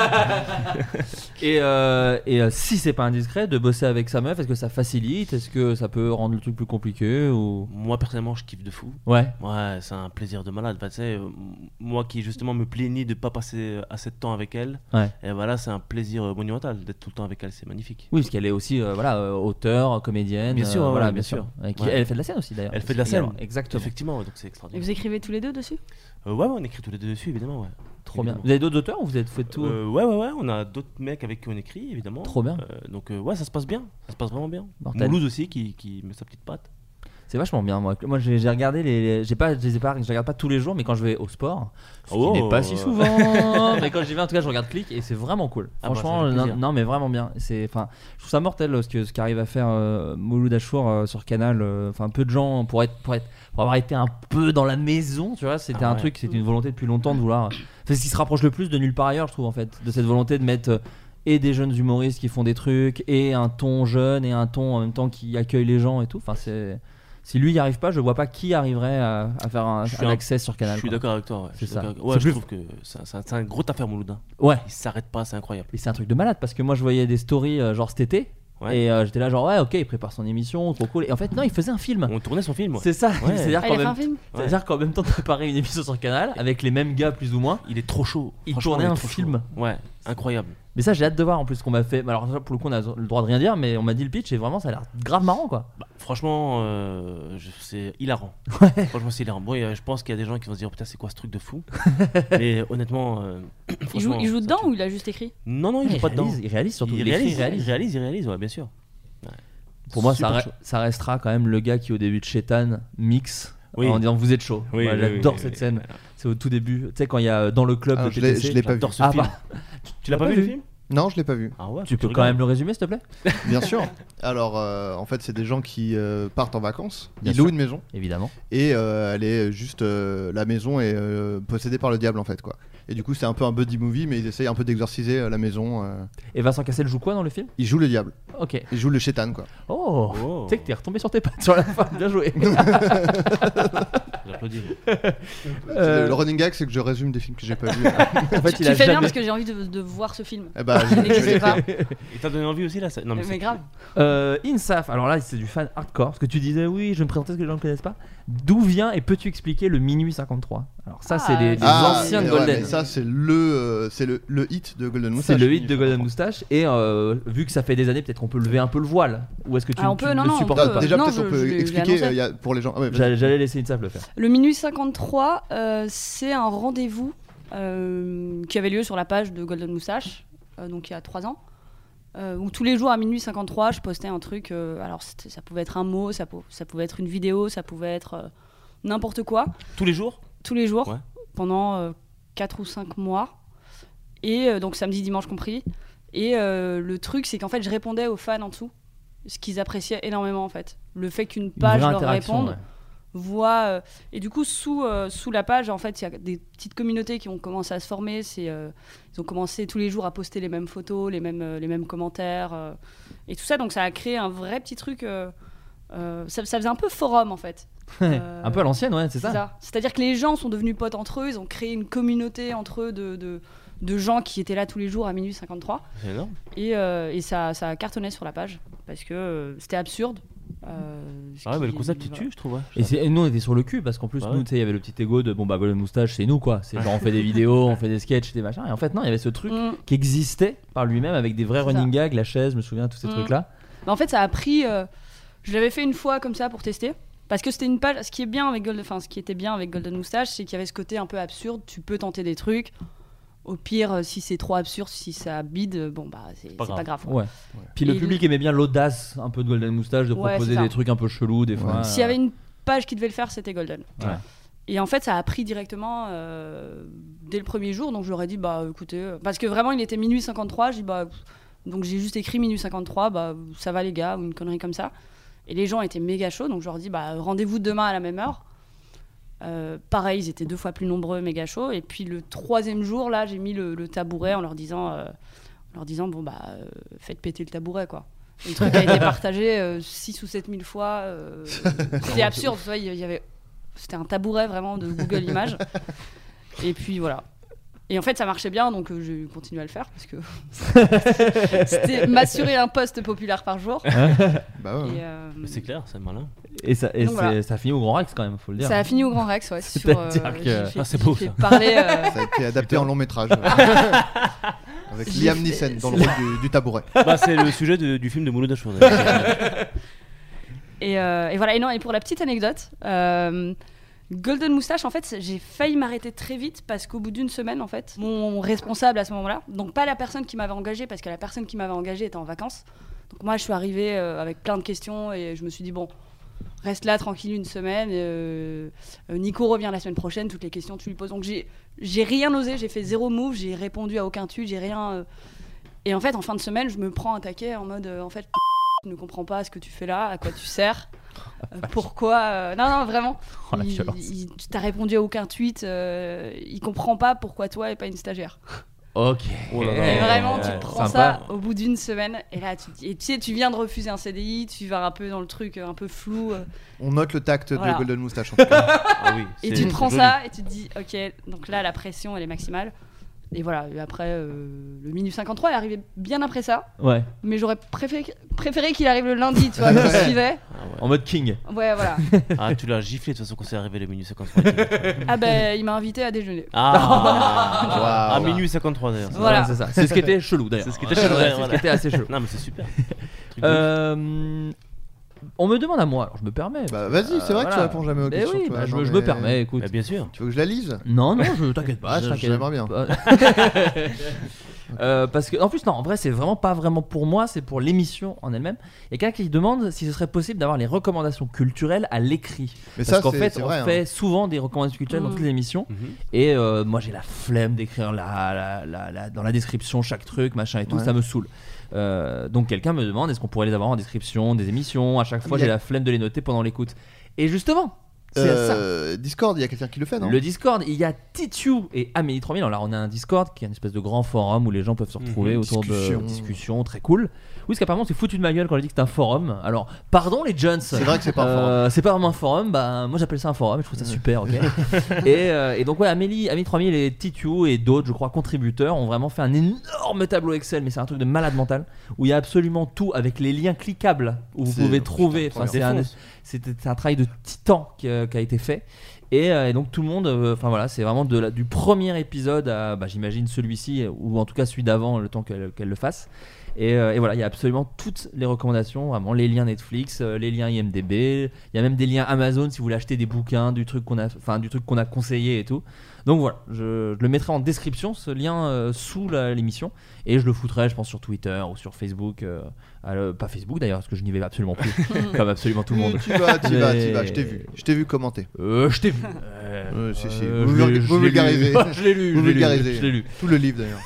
Et si c'est pas indiscret de bosser avec sa meuf, est-ce que ça facilite? Est-ce que ça peut rendre le truc plus compliqué ou... Moi personnellement, je kiffe de fou. Ouais. Ouais, c'est un plaisir de malade. Enfin, tu sais, moi qui justement me plaignais de pas passer assez de temps avec elle, Ouais. et voilà, c'est un plaisir monumental d'être tout le temps avec elle, c'est magnifique. Oui, parce qu'elle est aussi auteure, comédienne. Bien sûr, voilà, ouais, bien sûr. Ouais. Ouais. Elle fait de la scène aussi d'ailleurs. Elle fait de la scène. Exactement. Effectivement, donc c'est Et extraordinaire. vous écrivez tous les deux dessus? Ouais, on écrit tous les deux dessus, évidemment. Ouais. Trop bien. Évidemment. Vous avez d'autres auteurs ou vous êtes fait tout Ouais, on a d'autres mecs avec qui on écrit, évidemment. Trop bien. Donc, ouais, ça se passe bien. Ça se passe vraiment bien. Mortel. Mouloud aussi qui met sa petite patte. C'est vachement bien. Moi j'ai regardé je regarde pas tous les jours, mais quand je vais au sport, ce qui n'est pas si souvent. Mais quand j'y vais, en tout cas, je regarde Click et c'est vraiment cool. Ah bah, Franchement, ça fait plaisir. non, mais vraiment bien. Je trouve ça mortel ce qu'arrive à faire Mouloud Achour sur Canal. Enfin, peu de gens pour avoir été un peu dans la maison, tu vois. C'était un truc, c'était une volonté depuis longtemps de vouloir. C'est ce qui se rapproche le plus de Nulle part ailleurs, je trouve, en fait, de cette volonté de mettre et des jeunes humoristes qui font des trucs et un ton jeune et un ton en même temps qui accueille les gens et tout. Enfin, si lui y arrive pas, je vois pas qui arriverait à faire un accès sur Canal. Je suis d'accord avec toi. Ouais. C'est ça. Ouais, je trouve que c'est un gros affaire Mouloud. Ouais. Il s'arrête pas, c'est incroyable. Et c'est un truc de malade parce que moi je voyais des stories genre cet été. Ouais. Et j'étais là genre ouais ok il prépare son émission trop cool et en fait non il faisait un film. On tournait son film. Ouais. C'est ça. Ouais. C'est-à-dire Ah, qu'en il a fait même, un film? c'est-à-dire qu'en même temps de préparer une émission sur Canal avec les mêmes gars plus ou moins, Il est trop chaud. il Franchement, tournait est un trop film. chaud. Ouais, incroyable. Mais ça j'ai hâte de voir en plus ce qu'on m'a fait. Alors pour le coup on a le droit de rien dire mais on m'a dit le pitch et vraiment ça a l'air grave marrant quoi. Bah, franchement, c'est hilarant. Franchement, c'est hilarant. Bon, je pense qu'il y a des gens qui vont se dire putain, c'est quoi ce truc de fou. Mais honnêtement, Il joue dedans ou il a juste écrit? Non, il joue pas dedans. Il réalise surtout. Il réalise, ouais, bien sûr. Ouais. Pour moi Super chaud. ça restera quand même le gars qui au début de Chétan mixe Oui. en disant vous êtes chaud. Oui, Moi, oui, j'adore oui, cette oui, scène. oui. C'est au tout début. Tu sais quand il y a dans le club Ah, de je l'ai TTC. pas vu. J'adore ce Ah, film. bah, Tu l'as pas vu le film? Non, je l'ai pas vu. Ah ouais. tu peux quand rigoles. même le résumer s'il te plaît? Bien sûr. Alors, en fait, c'est des gens qui partent en vacances. Bien Ils sûr. louent une maison Évidemment. et elle est juste la maison est possédée par le diable en fait quoi. Et du coup, c'est un peu un buddy movie, mais ils essayent un peu d'exorciser la maison. Et Vincent Cassel joue quoi dans le film? Il joue le diable. Ok. Il joue le chétan quoi. Oh, Oh. Tu sais que t'es retombé sur tes pattes sur la fin, bien joué. J'applaudis. Le running gag, c'est que je résume des films que j'ai pas vus. En fait, Tu fais bien parce que j'ai envie de voir ce film. Eh bah, Je sais pas. Il t'a donné envie aussi là Non, Mais grave. INSAF, alors là c'est du fan hardcore, parce que tu disais oui je vais me présenter ce que les gens ne connaissent pas. D'où vient et peux-tu expliquer le Minuit 53? Alors ça c'est les anciens de mais ouais, Golden. mais ça, c'est le hit de Golden Moustache. C'est le hit de Golden Moustache et vu que ça fait des années peut-être qu'on peut lever un peu le voile. Ou est-ce que tu, Ah, on peut, tu non, le non, on supportes peut. pas? Déjà, Non, peut-être on je peut l'ai expliquer annoncé. pour les gens. Ah ouais, vas-y. J'allais laisser INSAF le faire. Le Minuit 53, c'est un rendez-vous qui avait lieu sur la page de Golden Moustache, donc il y a 3 ans, où tous les jours à minuit 53, je postais un truc. Alors ça pouvait être un mot, ça pouvait être une vidéo, ça pouvait être n'importe quoi. Tous les jours? Tous les jours, Ouais. pendant 4 ou 5 mois. Et donc samedi, dimanche compris. Et le truc, c'est qu'en fait, je répondais aux fans en dessous, ce qu'ils appréciaient énormément en fait. Le fait qu'une page vraie leur interaction, réponde. ouais. Voit et du coup sous la page en fait il y a des petites communautés qui ont commencé à se former. Ils ont commencé tous les jours à poster les mêmes photos, les mêmes commentaires et tout ça, donc ça a créé un vrai petit truc. Ça faisait un peu forum en fait. Un peu à l'ancienne, ouais, c'est ça. C'est-à-dire que les gens sont devenus potes entre eux, ils ont créé une communauté entre eux de gens qui étaient là tous les jours à minuit 53. C'est énorme. Et ça a cartonné sur la page parce que c'était absurde. Ah ouais, mais le concept il tue, je trouve. Ouais. Et nous on était sur le cul parce qu'en plus Bah nous ouais. tu sais il y avait le petit ego de bon bah Golden Moustache c'est nous quoi, c'est genre on fait des vidéos, on fait des sketchs, des machins, et en fait non il y avait ce truc qui existait par lui-même avec des vrais C'est running ça. gags, la chaise, je me souviens, tous ces trucs là. Bah, en fait ça a pris je l'avais fait une fois comme ça pour tester parce que c'était une page. Ce qui était bien avec Golden Moustache, c'est qu'il y avait ce côté un peu absurde, tu peux tenter des trucs. Au pire, si c'est trop absurde, si ça bide, bon bah c'est pas grave. Ouais. Puis le Et public aimait bien l'audace un peu de Golden Moustache, de Ouais, proposer c'est ça. des trucs un peu chelous des fois. S'il y avait une page qui devait le faire, c'était Golden. Ouais. Et en fait, ça a pris directement dès le premier jour. Donc, je leur ai dit, bah écoutez, parce que vraiment, il était minuit 53. J'ai dit, bah, donc j'ai juste écrit minuit 53, bah ça va les gars, ou une connerie comme ça. Et les gens étaient méga chauds, donc je leur dis rendez-vous demain à la même heure. Pareil, ils étaient 2 fois plus nombreux, méga chauds. Et puis le 3e jour, là, j'ai mis le tabouret en leur disant faites péter le tabouret, quoi. Et le truc a été partagé 6 ou 7 000 fois. C'était absurde, tu vois, c'était un tabouret vraiment de Google Images. Et puis voilà. Et en fait, ça marchait bien, donc j'ai continué à le faire parce que c'était m'assurer un poste populaire par jour. Bah ouais. C'est clair, c'est malin. Et ça a fini au Grand Rex quand même, faut le dire. Ça a fini au Grand Rex, ouais. C'est beau ça. Ça a été adapté en long métrage. Avec Liam Neeson dans le rôle du tabouret. C'est le sujet du film de Mouloud Achour. Et voilà. Et pour la petite anecdote. Golden Moustache, en fait, j'ai failli m'arrêter très vite parce qu'au bout d'une semaine, en fait, mon responsable à ce moment-là, donc pas la personne qui m'avait engagée, parce que la personne qui m'avait engagée était en vacances. Donc moi, je suis arrivée avec plein de questions et je me suis dit, bon, reste là tranquille une semaine. Nico revient la semaine prochaine, toutes les questions tu lui poses. Donc j'ai rien osé, j'ai fait 0 move, j'ai répondu à aucun tweet, j'ai rien. Et en fait, en fin de semaine, je me prends un taquet en mode, en fait, je ne comprends pas ce que tu fais là, à quoi tu sers. Pourquoi Non, vraiment. T'as répondu à aucun tweet. Il comprend pas pourquoi toi et pas une stagiaire. Ok. Et vraiment, tu prends sympa. ça au bout d'une semaine. Et là, tu sais, tu viens de refuser un CDI, tu vas un peu dans le truc un peu flou. On note le tact Voilà. de Golden Moustache en tout cas. Et tu prends ça et tu te dis, ok, donc là, la pression, elle est maximale. Et voilà, et après, le Minus 53 est arrivé bien après ça. Ouais. Mais j'aurais préféré qu'il arrive le lundi, tu vois, qui suivait. En mode king. Ouais, voilà. Tu l'as giflé de toute façon quand c'est arrivé le Minus 53. Il m'a invité à déjeuner. À minuit 53 d'ailleurs. Voilà. Ouais, c'est ça. C'est ce qui était chelou d'ailleurs. C'est ce qui était chelou. C'est ce qui était assez chelou. Non mais c'est super. On me demande à moi, alors je me permets. Bah vas-y, c'est vrai que tu réponds jamais aux questions. Oui, toi. je me permets, écoute. Bah, bien sûr. Tu veux que je la lise? Non, je t'inquiète pas. J'aimerais bien. Parce que, en plus, non, en vrai, c'est vraiment pas vraiment pour moi, c'est pour l'émission en elle-même. Il y a quelqu'un qui demande si ce serait possible d'avoir les recommandations culturelles à l'écrit. Mais parce ça, qu'en c'est fait, on vrai, fait souvent des recommandations culturelles dans toutes les émissions. Et moi, j'ai la flemme d'écrire dans la description chaque truc, machin et tout, ça me saoule. Donc quelqu'un me demande est-ce qu'on pourrait les avoir en description des émissions. À chaque fois, j'ai la flemme de les noter pendant l'écoute. Et justement, ça. Discord, il y a quelqu'un qui le fait, non? Le Discord, il y a Titu et Amélie 3000. Alors là, on a un Discord qui est une espèce de grand forum où les gens peuvent se retrouver autour de discussions très cool. Oui, parce qu'apparemment, c'est foutu de ma gueule quand j'ai dit que c'était un forum. Alors, pardon les Jones. C'est vrai que c'est pas un forum. C'est pas vraiment un forum. Bah, moi, j'appelle ça un forum. Et je trouve ça super, ok. Et donc, ouais, Amélie 3000 et Titu et d'autres, je crois, contributeurs ont vraiment fait un énorme tableau Excel, mais c'est un truc de malade mental où il y a absolument tout avec les liens cliquables où vous pouvez trouver. Enfin, c'est un travail de titan qui a été fait. Et donc tout le monde, voilà, c'est vraiment du premier épisode à, j'imagine celui-ci ou en tout cas celui d'avant, le temps qu'elle le fasse. Et voilà, il y a absolument toutes les recommandations, vraiment les liens Netflix, les liens IMDb, il y a même des liens Amazon si vous voulez acheter des bouquins, du truc qu'on a conseillé et tout. Donc voilà, je le mettrai en description ce lien sous l'émission et je le foutrai, je pense, sur Twitter ou sur Facebook. Pas Facebook d'ailleurs, parce que je n'y vais absolument plus, comme absolument tout le monde. Tu vas, je t'ai vu commenter. Je t'ai vu. Vous vulgarisez. Je l'ai lu. Tout le livre d'ailleurs.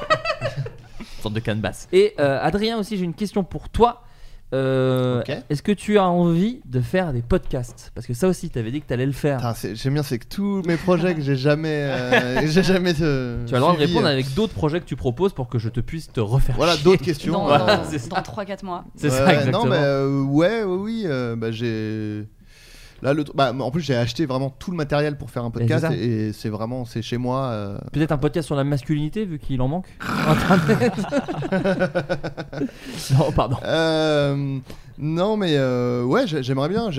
Sorte de canne-basse. Et Adrien aussi, j'ai une question pour toi. Est-ce que tu as envie de faire des podcasts? Parce que ça aussi, tu avais dit que tu allais le faire. J'aime bien, c'est que tous mes projets que j'ai jamais tu as le droit de répondre avec d'autres projets que tu proposes pour que je te puisse te refaire. Voilà, chier. d'autres questions. Dans 3-4 mois. C'est ça, exactement. Non, oui. J'ai. Là, en plus, j'ai acheté vraiment tout le matériel pour faire un podcast et c'est chez moi. Peut-être un podcast sur la masculinité vu qu'il en manque. Internet. Non, pardon. Non, mais ouais, j'aimerais bien.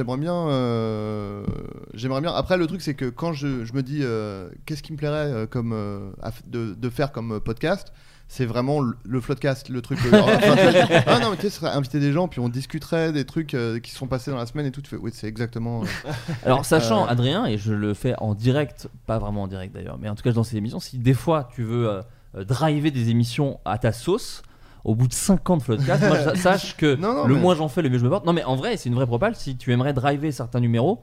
Après, le truc, c'est que quand je me dis qu'est-ce qui me plairait de faire comme podcast. C'est vraiment le Floodcast, le truc. Non, mais tu sais, ce serait inviter des gens, puis on discuterait des trucs qui se sont passés dans la semaine et tout. Tu fais, oui, c'est exactement. Alors, sachant, Adrien, et je le fais en direct, pas vraiment en direct d'ailleurs, mais en tout cas dans ces émissions, si des fois tu veux driver des émissions à ta sauce, au bout de 50 Floodcasts, moi, sache que moins j'en fais, le mieux je me porte. Non, mais en vrai, c'est une vraie propale. Si tu aimerais driver certains numéros,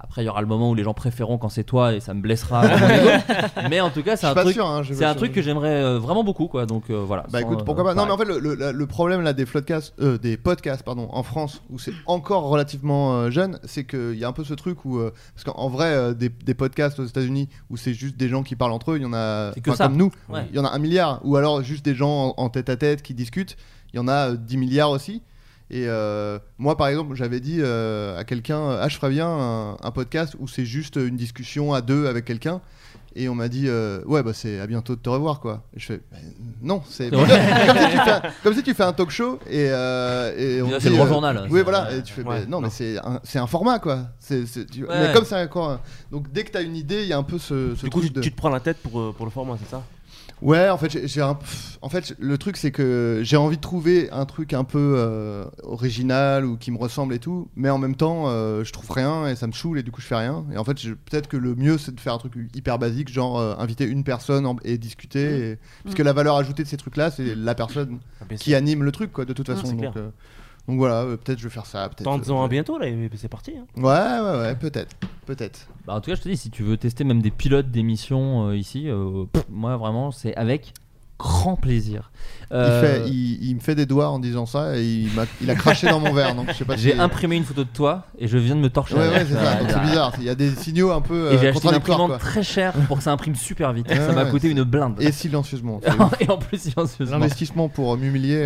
Après, il y aura le moment où les gens préféreront quand c'est toi et ça me blessera. Mon ego. Mais en tout cas, c'est un truc, c'est un truc que j'aimerais vraiment beaucoup, quoi. Donc voilà. Bah écoute, pourquoi pas. Non, mais en fait, le problème là des podcasts, pardon, en France où c'est encore relativement jeune, c'est qu'il y a un peu ce truc où parce qu'en vrai, des podcasts aux États-Unis où c'est juste des gens qui parlent entre eux, il y en a comme nous, il y en a 1 milliard. Ou alors juste des gens en tête à tête qui discutent, il y en a 10 milliards aussi. Et moi par exemple j'avais dit à quelqu'un je ferais bien un podcast où c'est juste une discussion à deux avec quelqu'un, et on m'a dit ouais bah c'est à bientôt de te revoir quoi. Et je fais non, c'est comme si tu fais un talk show et on c'est le journal. Oui voilà, et tu fais non mais c'est un format quoi. Mais comme c'est encore donc dès que t'as une idée il y a un peu ce du coup tu te prends la tête pour le format, c'est ça? Ouais, en fait, le truc c'est que j'ai envie de trouver un truc un peu original ou qui me ressemble et tout, mais en même temps, je trouve rien et ça me saoule et du coup je fais rien. Et en fait, peut-être que le mieux c'est de faire un truc hyper basique, genre inviter une personne et discuter, parce que la valeur ajoutée de ces trucs-là, c'est la personne qui anime le truc, quoi, de toute façon. Donc voilà, peut-être je vais faire ça. Tente-en un bientôt là, et c'est parti. Hein. Ouais, peut-être. Bah, en tout cas, je te dis, si tu veux tester même des pilotes d'émissions ici, moi vraiment, c'est avec grand plaisir. Il me fait des doigts en disant ça et il a craché dans mon verre. Donc je sais pas. J'ai imprimé une photo de toi et je viens de me torcher. Ouais, c'est ça. Donc c'est bizarre. Il y a des signaux un peu. Et j'ai acheté une imprimante très chère pour que ça imprime super vite. Ça m'a coûté une blinde. Et silencieusement. Et en plus silencieusement. L'investissement pour m'humilier.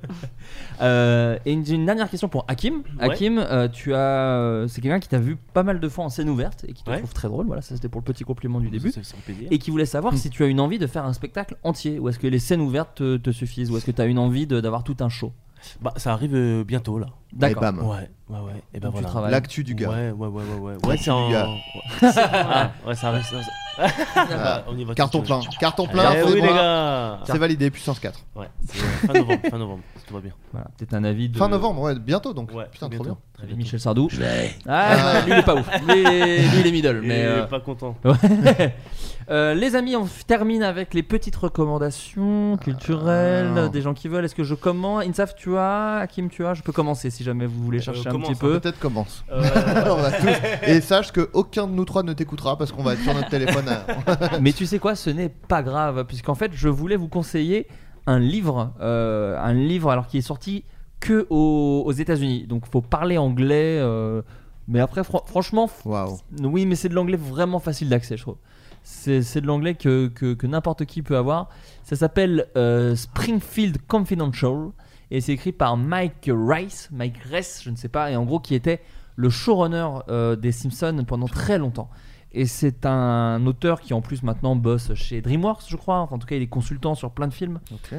Et une dernière question pour Hakim. Hakim, c'est quelqu'un qui t'a vu pas mal de fois en scène ouverte et qui te trouve très drôle. Voilà, ça c'était pour le petit compliment du début. Et qui voulait savoir si tu as une envie de faire un spectacle entier, ou est-ce que les scènes ouvertes te suffisent, ou est-ce que tu as une envie d'avoir tout un show? Bah ça arrive bientôt là. D'accord. Et bam. Ouais. Et ben voilà. L'actu du gars. Ouais, c'est en. Ouais, ça reste. On y va. Carton plein. Oui les gars. C'est validé, puissance 4. Ouais. Fin novembre. Tout va bien. Voilà, peut-être un avis de. Fin novembre, ouais, bientôt donc. Ouais, putain, bientôt. trop bien. Michel Sardou. Lui il est pas ouf. Lui il est middle. Mais il est pas content. Les amis, on termine avec les petites recommandations culturelles des gens qui veulent. Est-ce que je commence? Insaf, tu as? Hakim, tu as? Je peux commencer si jamais vous voulez chercher un petit peu. Peut-être commence. On va tous... Et sache que aucun de nous trois ne t'écoutera parce qu'on va être sur notre téléphone. Mais tu sais quoi, ce n'est pas grave, puisqu'en fait je voulais vous conseiller un livre alors qui est sorti que aux États-Unis. Donc faut parler anglais. Mais après franchement, oui, mais c'est de l'anglais vraiment facile d'accès, je trouve. C'est de l'anglais que n'importe qui peut avoir. Ça s'appelle Springfield Confidential et c'est écrit par Mike Reiss, je ne sais pas, et en gros qui était le showrunner des Simpsons pendant très longtemps. Et c'est un auteur qui en plus maintenant bosse chez DreamWorks, je crois. Enfin, en tout cas, il est consultant sur plein de films.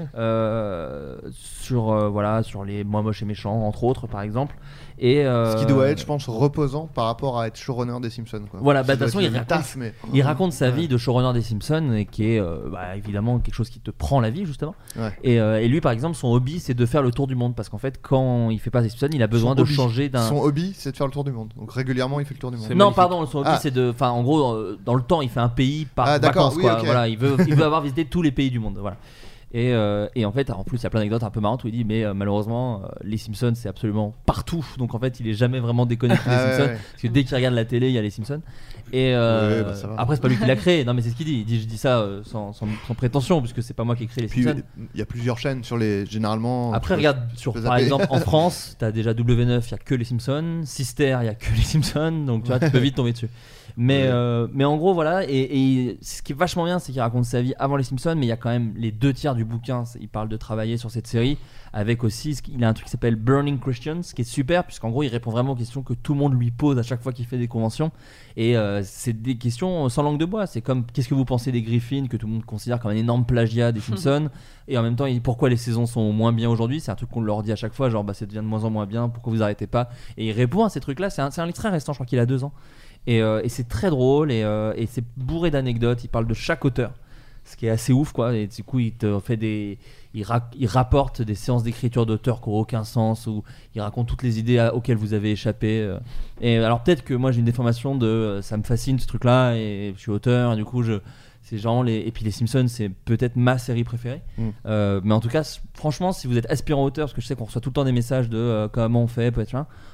Sur les Moi Moche et Méchant, entre autres, par exemple. Et ce qui doit être, je pense, reposant par rapport à être showrunner des Simpsons, quoi. Voilà, de toute façon, il raconte sa vie ouais. de showrunner des Simpsons, et qui est évidemment quelque chose qui te prend la vie, justement. Ouais. Et lui, par exemple, son hobby, c'est de faire le tour du monde. Parce qu'en fait, quand il fait pas des Simpsons, il a besoin de changer d'un. Son hobby, c'est de faire le tour du monde. Donc régulièrement, il fait le tour du monde. Non, pardon, son hobby, c'est de. Enfin, en gros, dans le temps, il fait un pays par vacances, quoi. Okay. Voilà, il veut avoir visité tous les pays du monde. Voilà. Et en fait, en plus, il y a plein d'anecdotes un peu marrantes où il dit mais malheureusement, les Simpsons c'est absolument partout. Donc en fait, il est jamais vraiment déconnecté des Simpsons. Ouais. Parce que dès qu'il regarde la télé, il y a les Simpsons. Et après, c'est pas lui qui l'a créé. Non, mais c'est ce qu'il dit. Il dit je dis ça sans prétention, puisque c'est pas moi qui ai créé les Simpsons. Il y a plusieurs chaînes sur les. Généralement. Après, regarde, par exemple, en France, t'as déjà W9, il y a que les Simpsons. Sister, il y a que les Simpsons. Donc tu vois, tu peux vite tomber dessus. Mais en gros, voilà. Et ce qui est vachement bien, c'est qu'il raconte sa vie avant les Simpsons, mais il y a quand même les 2/3 du bouquin. Il parle de travailler sur cette série. Avec aussi, il a un truc qui s'appelle Burning Questions, qui est super, puisqu'en gros, il répond vraiment aux questions que tout le monde lui pose à chaque fois qu'il fait des conventions. Et c'est des questions sans langue de bois. C'est comme qu'est-ce que vous pensez des Griffins, que tout le monde considère comme un énorme plagiat des Simpsons. Et en même temps, pourquoi les saisons sont moins bien aujourd'hui. C'est un truc qu'on leur dit à chaque fois, genre ça devient de moins en moins bien, pourquoi vous arrêtez pas. Et il répond à ces trucs-là. C'est un livre très récent, je crois qu'il a 2 ans. Et c'est très drôle et c'est bourré d'anecdotes. Il parle de chaque auteur, ce qui est assez ouf, quoi. Et du coup, il te fait il rapporte des séances d'écriture d'auteurs qui n'ont aucun sens, ou il raconte toutes les idées auxquelles vous avez échappé. Et alors peut-être que moi j'ai une déformation de ça me fascine ce truc-là et je suis auteur. Et du coup c'est genre et puis les Simpsons c'est peut-être ma série préférée. Mais en tout cas franchement si vous êtes aspirant auteur, parce que je sais qu'on reçoit tout le temps des messages de comment on fait peut-être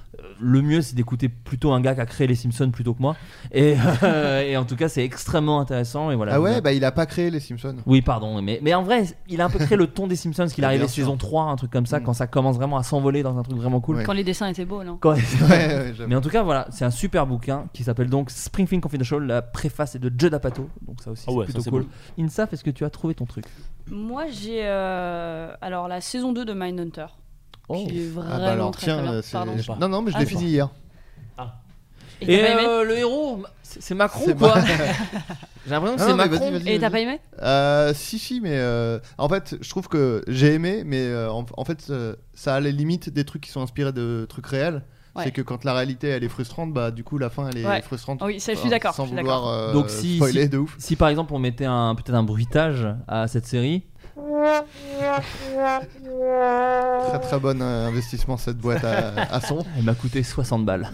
Le mieux, c'est d'écouter plutôt un gars qui a créé les Simpsons plutôt que moi. Et en tout cas, c'est extrêmement intéressant. Et voilà. Ah ouais, bah il a pas créé les Simpsons. Oui, pardon, mais en vrai, il a un peu créé le ton des Simpsons, qu'il est arrivé saison 3, un truc comme ça, quand ça commence vraiment à s'envoler dans un truc vraiment cool. Quand les dessins étaient beaux, non? Mais en tout cas, voilà, c'est un super bouquin qui s'appelle donc Springfield Confidential. La préface est de Judd Apatow, donc ça aussi c'est plutôt cool. Bon. Insaf, est-ce que tu as trouvé ton truc? Moi, j'ai alors la saison 2 de Mindhunter. Qui est vraiment alors, très, tiens, très bien. Pardon. Non, mais je l'ai fini hier. Et le héros, c'est Macron ou quoi? J'ai l'impression que c'est Macron. Vas-y. Et t'as pas aimé? Si, mais en fait, je trouve que j'ai aimé, mais en fait, ça a les limites des trucs qui sont inspirés de trucs réels. Ouais. C'est que quand la réalité elle est frustrante, bah du coup la fin elle est frustrante. Oui, ça, je suis d'accord. Sans vouloir donc spoiler de ouf. Si par exemple on mettait peut-être un bruitage à cette série. Très très bon investissement cette boîte à son. Elle m'a coûté 60 balles.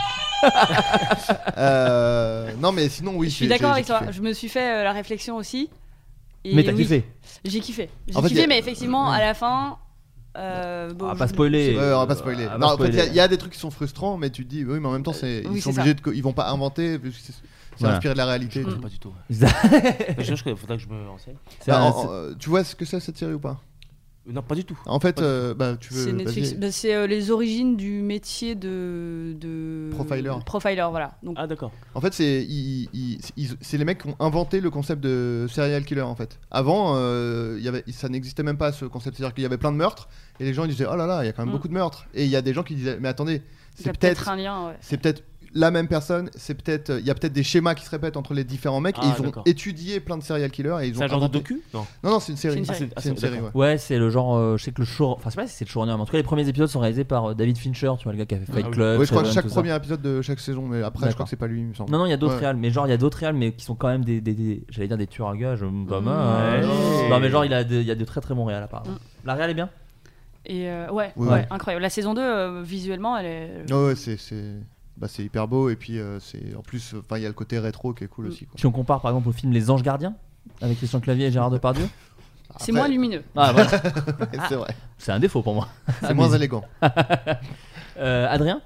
Non mais sinon oui. Je suis d'accord avec toi. Je me suis fait la réflexion aussi. Mais t'as kiffé? J'ai kiffé. Mais effectivement à la fin. On va pas spoiler. On va pas spoiler. Non, en fait, il y a des trucs qui sont frustrants, mais tu te dis oui, mais en même temps, ils sont obligés ils vont pas inventer. C'est inspiré de la réalité. Pas du tout. Il faudra que je me renseigne. Tu vois ce que c'est cette série ou pas? Non, pas du tout. En fait, tu veux. C'est Netflix. C'est les origines du métier de profiler, voilà. Donc... Ah d'accord. En fait, c'est les mecs qui ont inventé le concept de serial killer. En fait, avant, ça n'existait même pas ce concept. C'est-à-dire qu'il y avait plein de meurtres et les gens ils disaient oh là là, il y a quand même beaucoup de meurtres. Et il y a des gens qui disaient mais attendez, c'est peut-être un lien. Ouais. C'est peut-être la même personne, il y a peut-être des schémas qui se répètent entre les différents mecs et ils ont étudié plein de serial killers et ils ont. C'est un genre de docu? Non, c'est une série. C'est une série. Ouais, c'est le genre. Je sais que je sais pas si c'est le showrunner, mais en tout cas les premiers épisodes sont réalisés par David Fincher, tu vois le gars qui a fait Fight Club. Ouais, je crois que chaque premier épisode de chaque saison, mais après je crois que c'est pas lui, il me semble. Non, il y a d'autres réals, mais genre il y a d'autres réals, mais qui sont quand même j'allais dire des tueurs à gages, pas mal. Non, mais genre il y a de très très bons réals apparemment. La réal est bien. Et ouais, incroyable. La saison 2, visuellement, elle est. Ouais, c'est hyper beau et puis c'est en plus il y a le côté rétro qui est cool aussi quoi. Si on compare par exemple au film Les Anges Gardiens avec Christian Clavier et Gérard Depardieu, c'est moins lumineux. Ah ouais. C'est vrai. C'est un défaut pour moi. C'est moins élégant. Adrien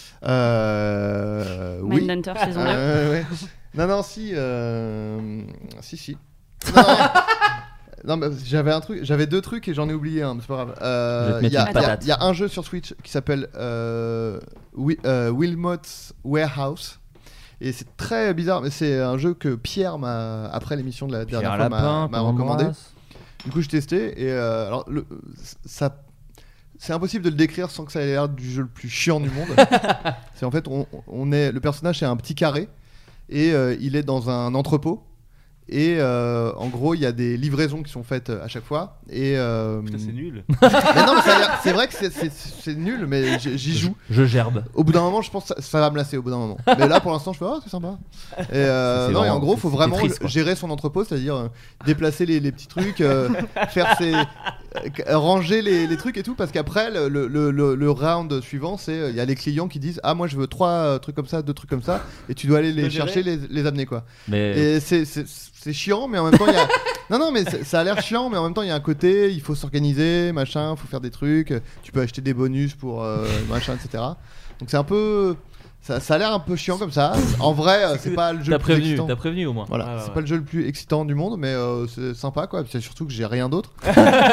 oui. Mindhunter saison 2. Ouais. Non si. Non, mais j'avais deux trucs et j'en ai oublié un, mais c'est pas grave. Il y a un jeu sur Switch qui s'appelle Wilmot's Warehouse. Et c'est très bizarre, mais c'est un jeu que Pierre après l'émission de la dernière fois, m'a recommandé. Du coup, je testais et alors c'est impossible de le décrire sans que ça ait l'air du jeu le plus chiant du monde. C'est en fait, le personnage c'est un petit carré et il est dans un entrepôt. Et en gros, il y a des livraisons qui sont faites à chaque fois. Et putain, c'est nul. Mais non, mais c'est vrai que c'est nul, mais j'y joue. Je gerbe. Au bout d'un moment, je pense que ça va me lasser. Au bout d'un moment. Mais là, pour l'instant, je fais c'est sympa. Et et en gros, il faut vraiment gérer son entrepôt, c'est-à-dire déplacer les petits trucs, ranger les trucs et tout, parce qu'après le round suivant, c'est il y a les clients qui disent moi je veux 3 trucs comme ça, 2 trucs comme ça, et tu dois aller les chercher, les amener quoi. Et c'est chiant, mais en même temps il y a non mais ça a l'air chiant, mais en même temps il y a un côté il faut s'organiser, machin, faut faire des trucs, tu peux acheter des bonus pour machin, etc. Donc c'est un peu ça a l'air un peu chiant comme ça. En vrai, c'est pas le jeu le plus excitant. T'as prévenu au moins. Voilà, c'est pas le jeu le plus excitant du monde, mais c'est sympa quoi. C'est surtout que j'ai rien d'autre. Je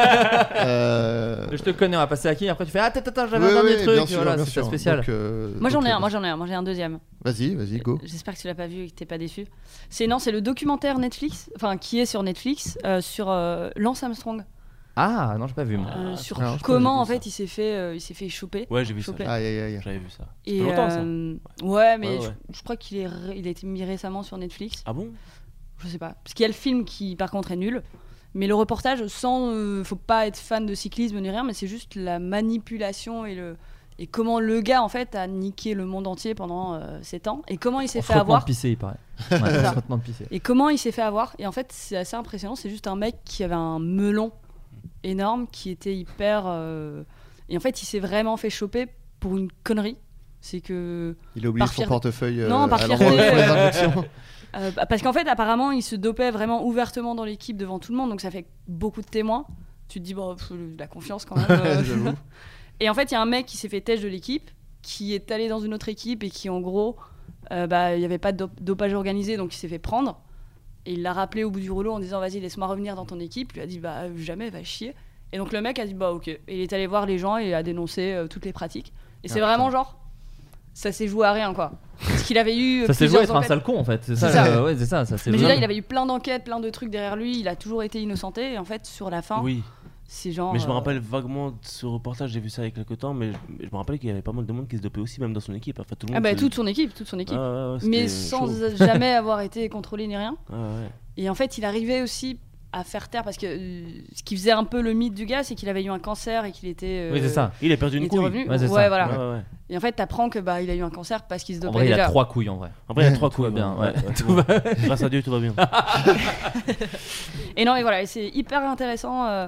te connais, on va passer à qui? Après tu fais attends, j'avais un dernier truc. Voilà, c'est spécial. Donc, moi j'en ai un deuxième. Vas-y, go. J'espère que tu l'as pas vu et que t'es pas déçu. C'est le documentaire Netflix, qui est sur Netflix sur Lance Armstrong. Ah non, j'ai pas vu moi. Sur comment en fait il s'est fait choper. Ouais, j'ai vu choper. ça. Aïe. J'avais vu ça. Et longtemps ça. Ouais, mais je crois qu'il a été mis récemment sur Netflix. Ah bon? Je sais pas. Parce qu'il y a le film qui par contre est nul. Mais le reportage, faut pas être fan de cyclisme ni rien, mais c'est juste la manipulation et comment le gars en fait a niqué le monde entier pendant 7 ans et comment il s'est fait avoir. De pisser, il paraît. De pisser. Et comment il s'est fait avoir. Et en fait, c'est assez impressionnant. C'est juste un mec qui avait un melon énorme qui était hyper et en fait il s'est vraiment fait choper pour une connerie, c'est que il a oublié son portefeuille par fierté, injections. Parce qu'en fait apparemment il se dopait vraiment ouvertement dans l'équipe devant tout le monde, donc ça fait beaucoup de témoins, tu te dis la confiance quand même. J'avoue. Et en fait il y a un mec qui s'est fait têche de l'équipe qui est allé dans une autre équipe et qui en gros, il n'y avait pas de dopage organisé, donc il s'est fait prendre. Et il l'a rappelé au bout du rouleau en disant vas-y laisse-moi revenir dans ton équipe. Il lui a dit jamais, va chier. Et donc le mec a dit bah ok. Et il est allé voir les gens et a dénoncé toutes les pratiques. Et c'est vraiment genre ça s'est joué à rien quoi. Parce qu'il avait eu ça s'est joué à être un sale con en fait. C'est ça. Ouais, c'est ça. Mais là il avait eu plein d'enquêtes, plein de trucs derrière lui. Il a toujours été innocenté et en fait sur la fin. Oui. C'est genre. Mais je me rappelle vaguement de ce reportage, j'ai vu ça il y a quelques temps, mais je me rappelle qu'il y avait pas mal de monde qui se dopait aussi, même dans son équipe. Enfin, tout le monde toute son équipe. Ouais, mais sans jamais avoir été contrôlé ni rien. Ouais. Et en fait, il arrivait aussi à faire taire parce que ce qui faisait un peu le mythe du gars, c'est qu'il avait eu un cancer et qu'il était. Oui, c'est ça. Il a perdu une couille. Ouais, c'est ça. Voilà. Ouais. Et en fait, t'apprends que il a eu un cancer parce qu'il se dopait. En vrai, déjà. il a 3 couilles en vrai. En vrai, il a 3 couilles. Tout va bien. Ouais. Tout va. Grâce à Dieu, tout va bien. Et non, et voilà, et c'est hyper intéressant.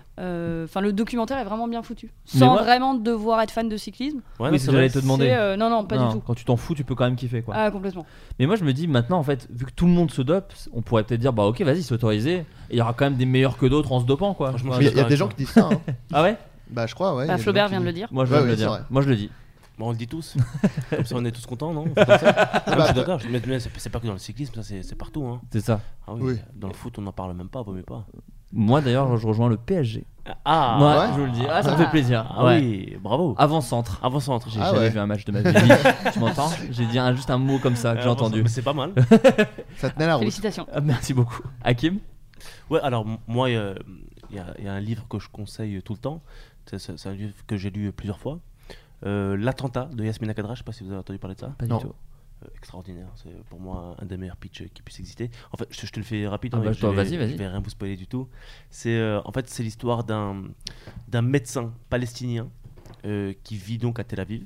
Le documentaire est vraiment bien foutu, sans vraiment devoir être fan de cyclisme. Ouais, oui, c'est ce que j'allais te demander. Non, pas du tout. Quand tu t'en fous, tu peux quand même kiffer quoi. Ah, complètement. Mais moi je me dis maintenant en fait, vu que tout le monde se dope, on pourrait peut-être dire ok vas-y c'est autorisé. Et il y aura quand même des meilleurs que d'autres en se dopant quoi. Il y a des gens qui disent ça. Hein. Ah ouais. Bah je crois ouais. Flaubert vient de le dire. Moi je viens de le dire. Moi je le dis. Bon, on le dit tous. Comme ça on est tous contents, non? Je suis d'accord. Mais c'est pas que dans le cyclisme, ça c'est partout. Hein. C'est ça. Ah oui. Dans le foot on n'en parle même pas, vaut mieux pas. Moi d'ailleurs je rejoins le PSG. Ah moi, ouais. Je vous le dis. Ça me fait plaisir. Ah ouais. Oui, bravo. Avant-centre. Avant-centre. J'ai jamais vu un match de ma vie. Tu m'entends? J'ai dit juste un mot comme ça que j'ai entendu. Mais c'est pas mal. Ça tenait la route. Félicitations. Merci beaucoup. Hakim? Ouais, alors moi il y a un livre que je conseille tout le temps. C'est un livre que j'ai lu plusieurs fois. L'attentat de Yasmina Khadra, je sais pas si vous avez entendu parler de ça. Pas du tout. Extraordinaire, c'est pour moi un des meilleurs pitchs qui puisse exister. En fait, je te le fais rapide. Vas-y. Je vais rien vous spoiler du tout. C'est en fait c'est l'histoire d'un médecin palestinien qui vit donc à Tel Aviv.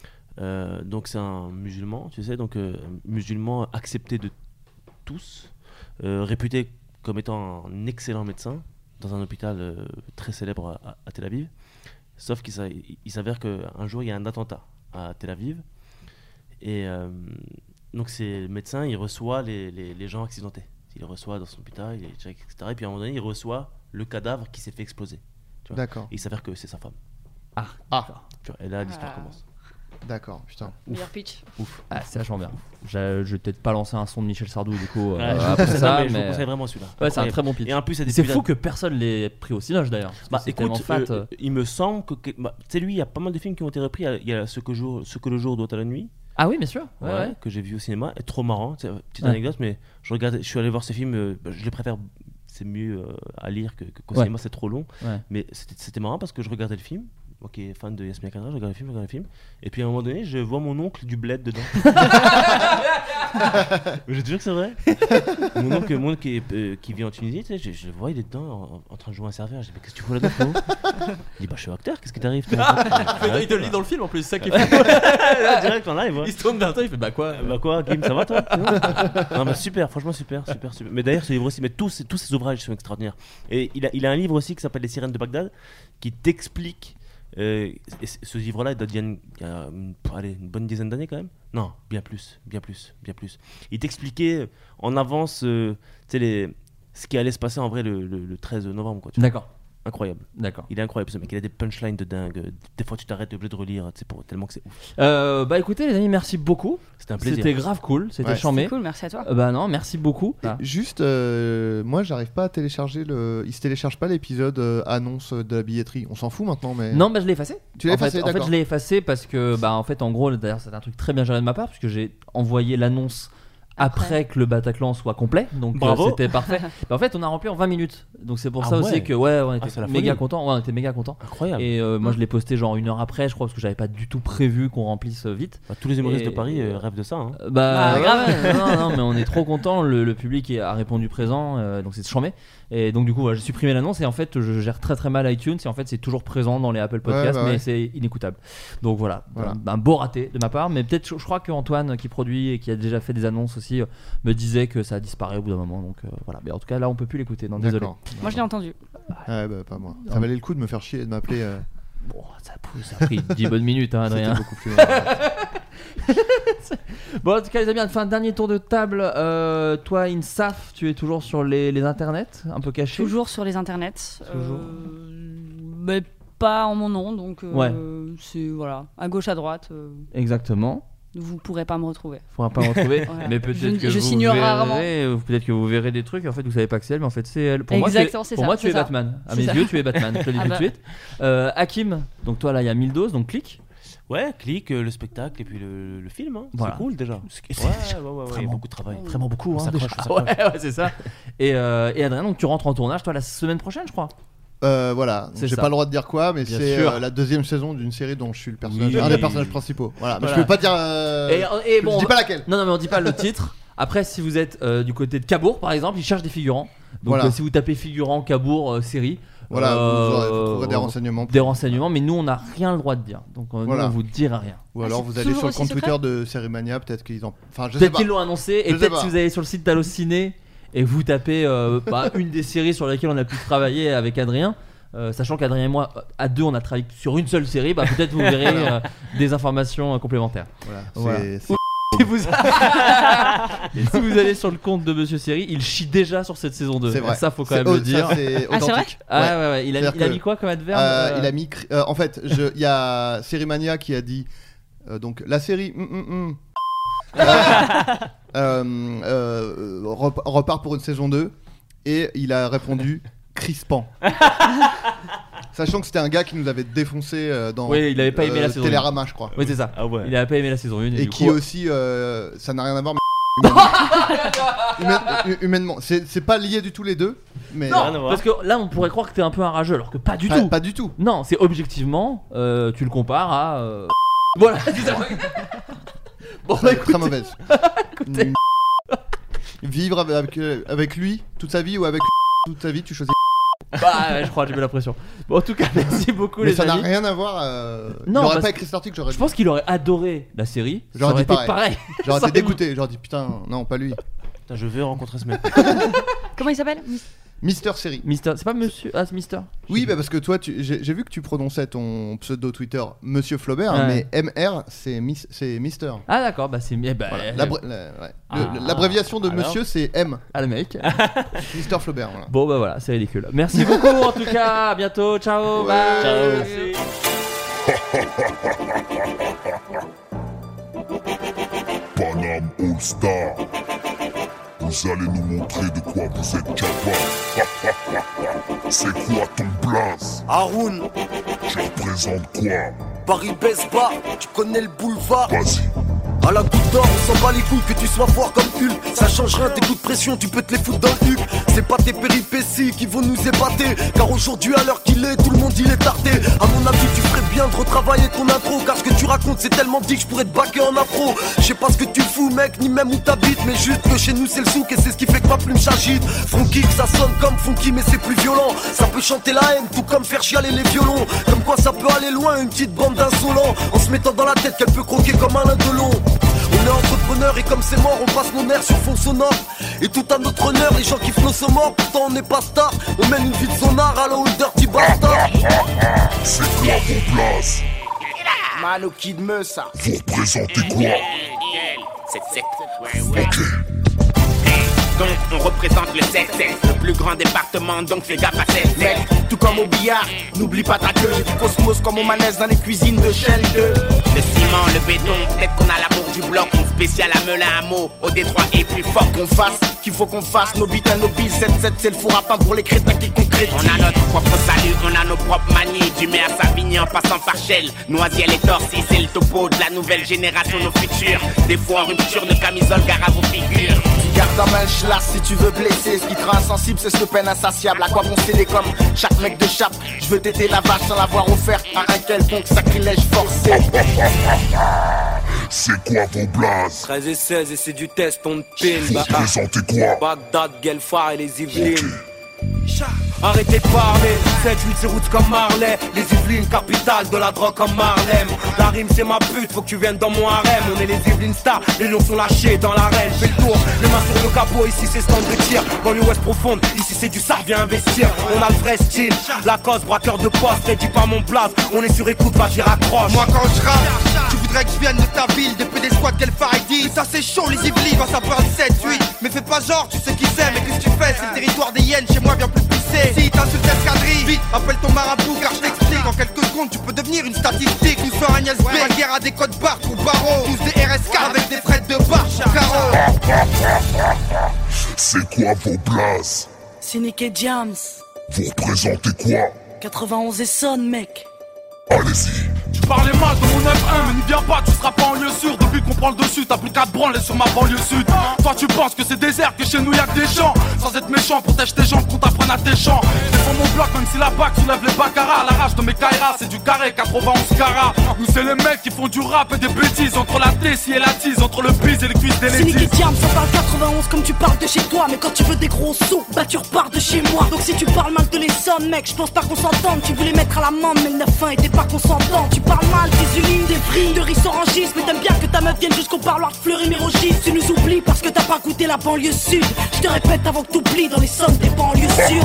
Donc c'est un musulman, tu sais, donc musulman accepté de tous, réputé comme étant un excellent médecin dans un hôpital très célèbre à Tel Aviv. Sauf qu'il s'avère qu'un jour il y a un attentat à Tel Aviv. Et donc c'est le médecin, il reçoit les gens accidentés. Il les reçoit dans son hôpital, il les check, etc. Et puis à un moment donné, il reçoit le cadavre qui s'est fait exploser. Tu vois. D'accord. Et il s'avère que c'est sa femme. Tu vois, et là l'histoire commence. D'accord, putain. Meilleur pitch. Ouf. Ah, c'est vachement bien. Je vais peut-être pas lancer un son de Michel Sardou du coup après ça, mais je vous mais conseille vraiment celui-là. Ouais, c'est un très bon pitch. Et en plus, c'est fou que personne l'ait pris au cinoche d'ailleurs. Écoute, il me semble que tu sais, lui, il y a pas mal de films qui ont été repris. Il y a ce que le jour doit à la nuit. Ah oui, bien sûr. Ouais. Que j'ai vu au cinéma. Et trop marrant. Petite anecdote, mais je suis allé voir ce film. Je les préfère. C'est mieux à lire qu'au cinéma. C'est trop long. Ouais. Mais c'était marrant parce que je regardais le film. Moi qui est fan de Yasmina Khadra, je regarde le film. Et puis à un moment donné, je vois mon oncle du bled dedans. Je te jure que c'est vrai. Mon oncle qui vit en Tunisie, tu sais, je le vois, il est dedans en train de jouer un serveur. Je dis mais qu'est-ce que tu fous là-dedans, frérot? Il dit bah je suis acteur, qu'est-ce qui t'arrive? Il te le dit dans le film en plus, c'est ça qui fait. Direct en live. Il se tourne vers toi, il fait bah quoi? Kim, ça va toi? Non mais super, franchement super. Mais d'ailleurs ce livre aussi, mais tous ces ouvrages sont extraordinaires. Et il a un livre aussi qui s'appelle Les Sirènes de Bagdad, qui t'explique. Ce livre-là, il date d'il y a une bonne dizaine d'années quand même. Non, bien plus. Il t'expliquait en avance ce qui allait se passer en vrai le 13 novembre. Quoi, d'accord. Incroyable. D'accord. Il est incroyable ce mec, il a des punchlines de dingue. Des fois tu t'arrêtes, t'es obligé de relire tellement que c'est ouf. Bah écoutez les amis, merci beaucoup. C'était un plaisir. C'était grave cool, c'était charmé. C'était cool, merci à toi. Bah non, merci beaucoup. Juste, moi j'arrive pas à télécharger il se télécharge pas l'épisode annonce de la billetterie. On s'en fout maintenant, mais. Non, bah je l'ai effacé. Tu l'as effacé, d'accord. En fait, je l'ai effacé parce que en fait en gros d'ailleurs c'était un truc très bien géré de ma part parce que j'ai envoyé l'annonce après que le Bataclan soit complet, donc c'était parfait. En fait, on a rempli en 20 minutes, donc c'est pour ça aussi que on était méga contents. Ouais, on était méga contents. Incroyable. Et moi, je l'ai posté genre 1 heure après, je crois, parce que j'avais pas du tout prévu qu'on remplisse vite. Tous les humoristes de Paris rêvent de ça. Hein. Grave. non, mais on est trop contents. Le public a répondu présent, donc c'est charmé. Et donc du coup, j'ai supprimé l'annonce et en fait, je gère très très mal iTunes et en fait, c'est toujours présent dans les Apple Podcasts, mais c'est inécoutable. Donc voilà. Un beau raté de ma part, mais peut-être, je crois que Antoine qui produit et qui a déjà fait des annonces aussi me disait que ça disparaît au bout d'un moment. Donc voilà. Mais en tout cas, là, on peut plus l'écouter. Non, désolé. Moi, je l'ai entendu. Ouais, pas moi. Ça valait le coup de me faire chier et de m'appeler. Bon, ça a pris 10 bonnes minutes, hein, Adrien. C'était beaucoup plus long. Bon, en tout cas, les amis, dernier tour de table. Toi, Insaf, tu es toujours sur les internets, un peu caché? Toujours sur les internets. Mais pas en mon nom, donc c'est voilà, à gauche, à droite. Exactement. Vous pourrez pas me retrouver. Faudra pas me retrouver, Voilà. mais peut-être que je vous signe rarement. verrez, peut-être que vous verrez des trucs. En fait, vous savez pas que c'est elle, mais en fait, c'est elle. Pour Exactement, c'est moi, ça, tu es c'est ça. Batman. À C'est mes ça. yeux, tu es Batman. Je te le dis Ah tout bah. de suite. Hakim, donc toi là, il y a 1000 doses, donc clique. Ouais, clique, le spectacle et puis le film. Hein. Voilà. C'est cool déjà. Ouais, il y a beaucoup de travail. Vraiment beaucoup. On Hein, s'accroche, déjà. on s'accroche. Ouais, c'est ça. Et Adrien, donc tu rentres en tournage, toi, la semaine prochaine, je crois. Voilà, C'est j'ai ça. pas le droit de dire quoi, mais Bien c'est sûr. la deuxième saison d'une série dont je suis le personnage, Oui. un des personnages principaux. Voilà, mais Voilà. je peux pas dire. Et bon, je dis pas laquelle. Non, mais on dit pas le titre. Après, si vous êtes du côté de Cabourg, par exemple, ils cherchent des figurants. Donc, Voilà. si vous tapez figurant Cabourg série, Voilà, vous trouverez des renseignements. Des renseignements, mais nous, on n'a rien le droit de dire. Donc, nous, Voilà. on vous dira rien. Ou alors vous allez sur le compte Twitter de Sérimania, peut-être qu'ils en. Enfin, je sais Peut-être pas. qu'ils l'ont annoncé, et Je sais peut-être pas. si vous allez sur le site d'Allociné et vous tapez une des séries sur lesquelles on a pu travailler avec Adrien. Sachant qu'Adrien et moi, à deux, on a travaillé sur une seule série, bah peut-être vous verrez des informations complémentaires. Voilà. Si vous... Et si vous allez sur le compte de Monsieur Série, il chie déjà sur cette saison 2. C'est vrai. Ça, faut quand même le dire. Ça, c'est Ah, c'est vrai authentique. Ouais. Il a C'est-à-dire mis que, quoi comme adverbe Il a mis. En fait, il y a Sérimania qui a dit. Donc, la série. Repart pour une saison 2. Et il a répondu crispant. Sachant que c'était un gars qui nous avait défoncé dans Oui, il avait pas aimé la saison Télérama, je crois. Oui, c'est ça. Ah ouais. Il avait pas aimé la saison 1. Et qui aussi, ça n'a rien à voir, mais humainement. C'est pas lié du tout les deux. Mais Non, parce que là, on pourrait croire que t'es un peu un rageux, alors que pas du tout. Pas du tout. Non, c'est objectivement, tu le compares à. Voilà, c'est ça. Bon, bah, écoutez, très mauvaise. écoutez. Vivre avec lui toute sa vie ou avec toute sa vie, tu choisis. Bah, ouais, je crois, j'ai mis la pression. Bon, en tout cas, merci beaucoup, Mais les ça n'a amis. rien à voir. Non, il aurait parce pas écrit cet article, j'aurais Je pense qu'il aurait adoré la série. Ça J'aurais aurait dit été pareil. J'aurais Ça été aurait- dégoûté. J'aurais dit putain, non, pas lui. Putain, je veux rencontrer ce mec. Comment il s'appelle? Mister Série. Mister, c'est pas Monsieur. Ah, c'est Mister. Oui, bah parce que toi, j'ai vu que tu prononçais ton pseudo Twitter Monsieur Flaubert, Ouais. mais MR c'est Mister. Ah, d'accord, bah c'est. Eh bah, Voilà. Ah. L'abréviation de Alors monsieur c'est M. Ah, le mec. Mister Flaubert. Voilà. Bon, bah voilà, c'est ridicule. Merci beaucoup en tout cas. À bientôt. Ciao. Bye. Ciao. Paname All Star. Vous allez nous montrer de quoi vous êtes capable. C'est quoi ton blaze? Haroun, Tu représentes quoi? Paris baisse bas, tu connais le boulevard. Vas-y. À la goutte d'or, on s'en bat les couilles que tu sois fort comme Hulk. Ça change rien, tes coups de pression, tu peux te les foutre dans le huc. C'est pas tes péripéties qui vont nous épater. Car aujourd'hui, à l'heure qu'il est, tout le monde il est tardé. À mon avis, tu ferais bien de retravailler ton intro. Car ce que tu racontes, c'est tellement dit que je pourrais te baquer en afro. Je sais pas ce que tu fous, mec, ni même où t'habites. Mais juste que chez nous, c'est le souk et c'est ce qui fait que ma plume s'agite. Funky, ça sonne comme funky, mais c'est plus violent. Ça peut chanter la haine, tout comme faire chialer les violons. Comme quoi, ça peut aller loin, une petite bande d'insolents. En se mettant dans la tête qu'elle peut croquer comme un lindelon. On est entrepreneur et comme c'est mort, on passe nos nerfs sur fond sonore. Et tout à notre honneur, les gens kiffent nos sommes morts. Pourtant on n'est pas star, on mène une vie de zonard à la Dirty Bastard. C'est quoi vos blaze? Mano Kid Meusa. Vous représentez quoi? Ok. Donc on représente le 7-7, le plus grand département, donc fais gaffe à 7 mec, tout comme au billard, n'oublie pas ta queue. J'ai du cosmos comme au manège dans les cuisines de Shell 2. Le ciment, le béton, peut-être qu'on a l'amour du bloc. Une spéciale à Melun à Meaux, au Détroit est plus fort qu'on fasse. Qu'il faut qu'on fasse, nos bites à nos billes. 7-7 c'est le four à pain pour les crétins qui concrétisent. On a notre propre salut, on a nos propres manies. Du mai à Savigny en passant par Shell, Noisiel et Torcy, c'est le topo de la nouvelle génération, nos futurs. Des fois en rupture de camisole, gare à vos figures. Garde ta main chlasse si tu veux blesser. Ce qui te rend insensible, c'est ce peine insatiable. À quoi bon céder comme chaque mec de chape? Je veux téter la vache sans l'avoir offert à un quelconque sacrilège forcé. C'est quoi vos blazes? 13 et 16 et c'est du test, on te pine. Vous représentez quoi? Bagdad, Guelphar et les Yvelines. Arrêtez de parler, 7-8 c'est route comme Marley. Les Yvelines, capitale de la drogue comme Marlem. La rime c'est ma pute, faut que tu viennes dans mon harem. On est les Yvelines stars, les lions sont lâchés dans l'arène. Fais le tour, les mains sur le capot, ici c'est stand de tir. Dans l'ouest profonde, ici c'est du sard, viens investir. On a le vrai style, Lacoste, braqueur de poste. Ne dis pas mon place, on est sur écoute, vas-y raccroche. Moi quand je rappe, tu voudrais que je vienne de ta ville. Depuis des squats qu'elle dit. Mais ça c'est chaud les Yvelines quand ça parle 7-8. Mais fais pas genre, tu sais qui c'est. Mais qu'est-ce que tu fais, c'est le territoire des hyènes. Chez moi viens plus pisser. Si t'insultes l'escadrille, vite appelle ton marabout car je t'explique. En quelques secondes tu peux devenir une statistique. Jean Agnès B, la guerre à des codes barres ou barreaux. Tous des RS4 avec des frettes de barre, carreau. C'est quoi vos blazes? C'est Nick et James. Vous représentez quoi? 91 et sonne, mec. Allez-y. Tu parlais mal de mon F1, mais n'y viens pas, tu seras pas en lieu sûr. Depuis qu'on prend le dessus, t'as plus qu'à te branler sur ma banlieue sud. Toi tu penses que c'est désert, que chez nous y'a que des champs. Sans être méchant, protège tes jambes, qu'on t'apprenne à tes champs. Défends mon bloc, même si la bac soulève les baccaras. La rage de mes Kairas, c'est du carré, 91 carats. Nous c'est les mecs qui font du rap et des bêtises. Entre la tessie et la tise, entre le bise et les cuisses des C'est Nick ladies. et Jam, ça parle 91 comme tu parles de chez toi. Mais quand tu veux des gros sous, bah tu repars de chez moi. Donc si tu parles mal de l'Essonne, mec, je pense pas qu'on s'entende. Tu voulais mettre à l'amende, mais le 9-1 était pas consentant. Tu parles mal des Ulines, des Vries, de Rissorangis. Mais t'aimes bien que ta meuf vienne jusqu'au parloir de Fleury-Mérogis. Tu nous oublies parce que t'as pas goûté la banlieue sud. Je te répète avant que t'oublies dans les sommes des banlieues sud.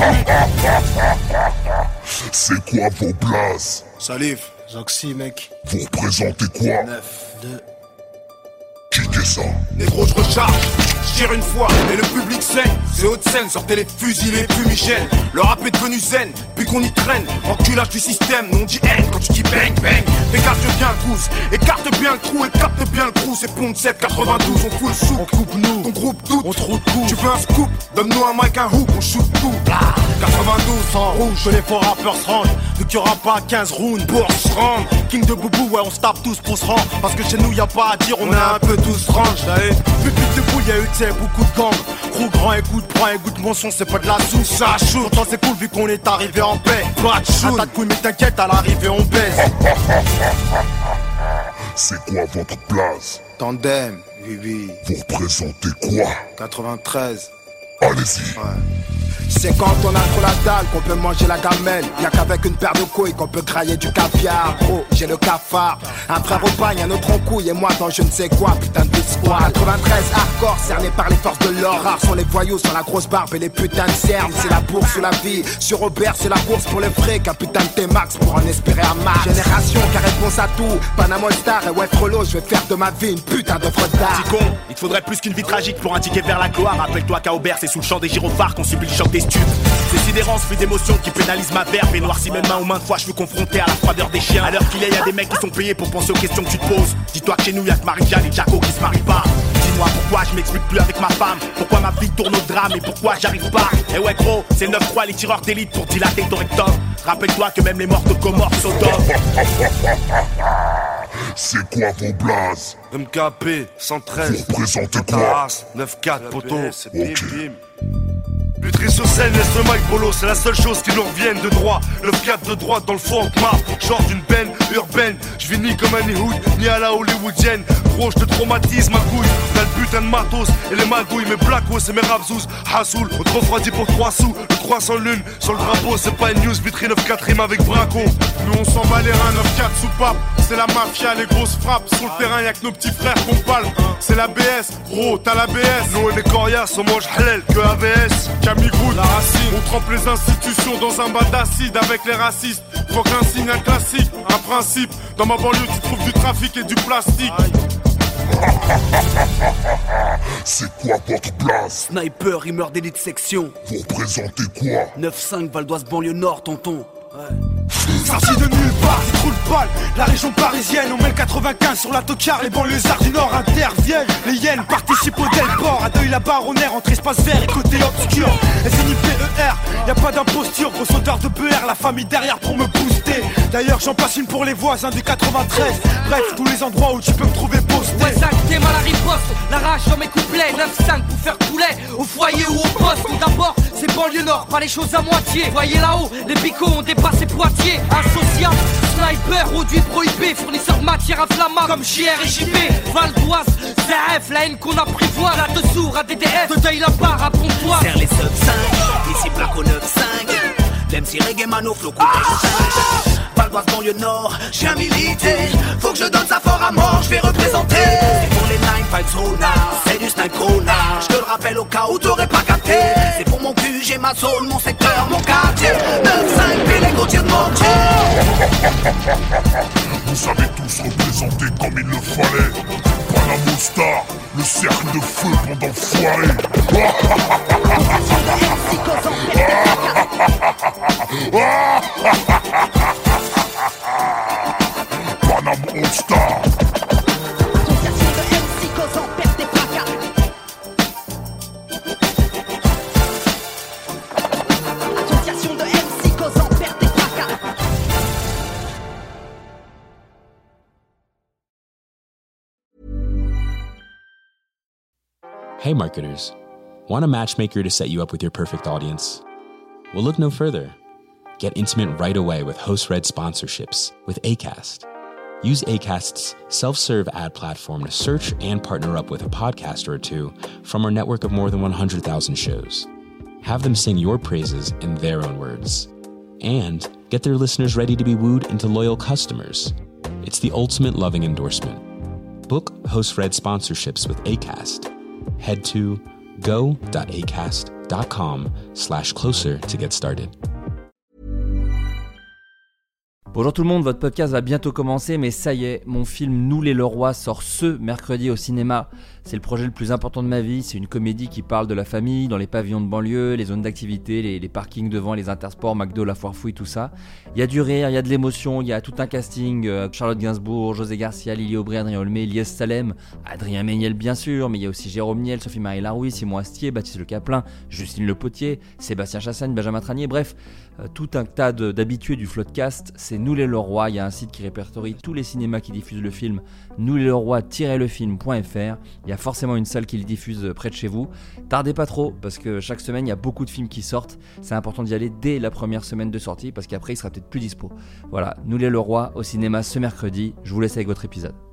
C'est quoi vos blazes? Salif, Zoxy, mec. Vous représentez quoi? 9, 2. Kickez ça. Négro, je recharge, je tire une fois, et le public saigne. C'est Haute-Seine, sortez les fusils, les fumigènes. Le rap est devenu zen, puis qu'on y traîne. Enculage du système, nous on dit haine quand tu dis bang bang. Écarte bien le pouce, écarte bien le trou, écarte bien le trou. C'est Pont 7, 92, on fout le sou. On coupe nous, ton groupe doute, on trouve tout. Tu veux un scoop, donne-nous un mic, un hook, on shoot tout. 92, sans rouge, que les faux rappeurs se rangent. Vu qu'il y aura pas 15 rounds pour se rendre. King de Boubou, ouais, on se tape tous pour se rendre. Parce que chez nous y a pas à dire, on est un peu tous range. Public debout, y'a eu, t'sais, beaucoup de gangs. Gros grand écoute, prends un goût de mon son, c'est pas de la soupe, ça shoot. Pourtant c'est cool vu qu'on est arrivé en paix. Pas de shoot, un tas de couilles, mais t'inquiète, à l'arrivée on baisse. C'est quoi votre place? Tandem, oui. Vous représentez quoi? 93. Allez-y. Ouais. C'est quand on a trop la dalle qu'on peut manger la gamelle. Y'a qu'avec une paire de couilles qu'on peut grailler du caviar. Gros, j'ai le cafard. Un frère au pagne, un autre en couille. Et moi dans je ne sais quoi, putain de squad. 93 hardcore, cerné par les forces de l'or. Rares sont les voyous, sont la grosse barbe et les putains de cernes. C'est la bourse ou la vie. Sur Robert, c'est la bourse pour les fric. Un putain de T-Max pour en espérer un max. Génération qui a réponse à tout. Panama Star et ouais Frollo, je vais faire de ma vie une putain d'œuvre d'art. Petit con, il te faudrait plus qu'une vie tragique pour un ticket vers la gloire. Rappelle-toi qu'à Aubert, c'est sous le champ des gyrophares qu'on subit le choc des stupes. C'est sidérant, ce flux d'émotions qui pénalise ma verve et noircit mes mains aux mains de fois. Je suis confronté à la froideur des chiens. À l'heure qu'il est, y'a des mecs qui sont payés pour penser aux questions que tu te poses. Dis-toi que chez nous y'a que Marie-Jeanne et Jaco qui se marient pas. Dis-moi pourquoi je m'explique plus avec ma femme. Pourquoi ma vie tourne au drame et pourquoi j'arrive pas. Et ouais gros, c'est 9-3 les tireurs d'élite pour dilater ton rectum. Rappelle-toi que même les morts de Comores sont d'or. C'est quoi vos blazes? MKP 113. Vous représentez quoi? 9-4 poteau. Ok. Lutry sur scène, laisse le mic bolo, c'est la seule chose qui nous revienne de droit. Le 4 de droite dans le fond map, genre d'une peine urbaine. Je vis ni comme un Hood, ni à la hollywoodienne. Gros, je te traumatise ma couille. On a le putain de matos et les magouilles, mes blacos et mes rapsous. Hassoul, on te refroidit pour 3 sous. Le croissant lune, sur le drapeau, c'est pas une news. Vitrine 9-4 rime avec Braco. Nous on s'en bat les reins, 9-4 soupape. C'est la mafia, les grosses frappes. Sur le terrain, y'a que nos petits frères qu'on parle. C'est la BS, gros, t'as la BS. Nous on est coriaces, on mange halal que AVS. Camille la racine, on trempe les institutions dans un bas d'acide avec les racistes. Faut qu'un signe, un classique, un principe. Dans ma banlieue, tu trouves du trafic et du plastique. C'est quoi votre place? Sniper, rimeur d'élite section. Vous représentez quoi? 9-5, Val d'Oise, banlieue nord, tonton. Ouais. Sorti de nulle part, c'est trop le bal. La région parisienne, on met le 95 sur la tocard. Les banlieusards du nord interviennent. Les hyènes participent au Delport. À Deuil la baronnaire entre espace vert et côté obscur. SNIPER, y'a pas d'imposture. Grosse odeur de BR, la famille derrière pour me booster. D'ailleurs j'en passe une pour les voisins du 93. Bref, tous les endroits où tu peux me trouver posté. Ouais, Zach, t'es mal à riposte. La rage dans mes couplets. 9-5 pour faire poulet. Au foyer ou au poste. Tout d'abord, c'est banlieue nord, pas les choses à moitié. Voyez là-haut, les picots ont dépassé Poitiers. Associable, sniper, produit prohibé. Fournisseur de matière inflammable comme JR et JP. Val d'Oise, ZF, la haine qu'on apprivoise. La de sourd, ADDF, de Deuil la barre à Pontoise. Serre les sub 5, ici Blaco 9-5. L'MC Reggae Mano, flow coupé 5. Val d'Oise, banlieue nord, j'ai un milité. Faut que je donne ça fort à mort, je vais représenter. C'est pour les 9-5 Zona, c'est du Snackrona. Je te le rappelle au cas où t'aurais pas capté. C'est pour mon cul, j'ai ma zone, mon secteur, mon quartier. 9-5, puis les gros tirs de mon Dieu. Vous avez tous représenté comme il le fallait. Panama Star, le cercle de feu pendant le foiré. Panama Hey marketers, want a matchmaker to set you up with your perfect audience? Well, look no further. Get intimate right away with host-read sponsorships with Acast. Use Acast's self-serve ad platform to search and partner up with a podcaster or two from our network of more than 100,000 shows. Have them sing your praises in their own words. And get their listeners ready to be wooed into loyal customers. It's the ultimate loving endorsement. Book host-read sponsorships with Acast. Head to go.acast.com/closer to get started. Bonjour tout le monde, votre podcast va bientôt commencer, mais ça y est, mon film Nous les Leroy sort ce mercredi au cinéma. C'est le projet le plus important de ma vie, c'est une comédie qui parle de la famille, dans les pavillons de banlieue, les zones d'activité, les parkings devant, les intersports, McDo, la foire fouille, tout ça. Il y a du rire, il y a de l'émotion, il y a tout un casting, Charlotte Gainsbourg, José Garcia, Lily Aubry, Adrien Olmé, Lies Salem, Adrien Méniel bien sûr, mais il y a aussi Jérôme Niel, Sophie-Marie Larouille, Simon Astier, Baptiste Le Caplin, Justine Le Potier, Sébastien Chassagne, Benjamin Tranier, bref, tout un tas d'habitués du Floodcast. C'est Nous les Leroy, il y a un site qui répertorie tous les cinémas qui diffusent le film, nousleroy-lefilm.fr. Il y a forcément une salle qui le diffuse près de chez vous. Tardez pas trop, parce que chaque semaine il y a beaucoup de films qui sortent. C'est important d'y aller dès la première semaine de sortie, parce qu'après il sera peut-être plus dispo. Voilà, Nous les Leroy au cinéma ce mercredi. Je vous laisse avec votre épisode.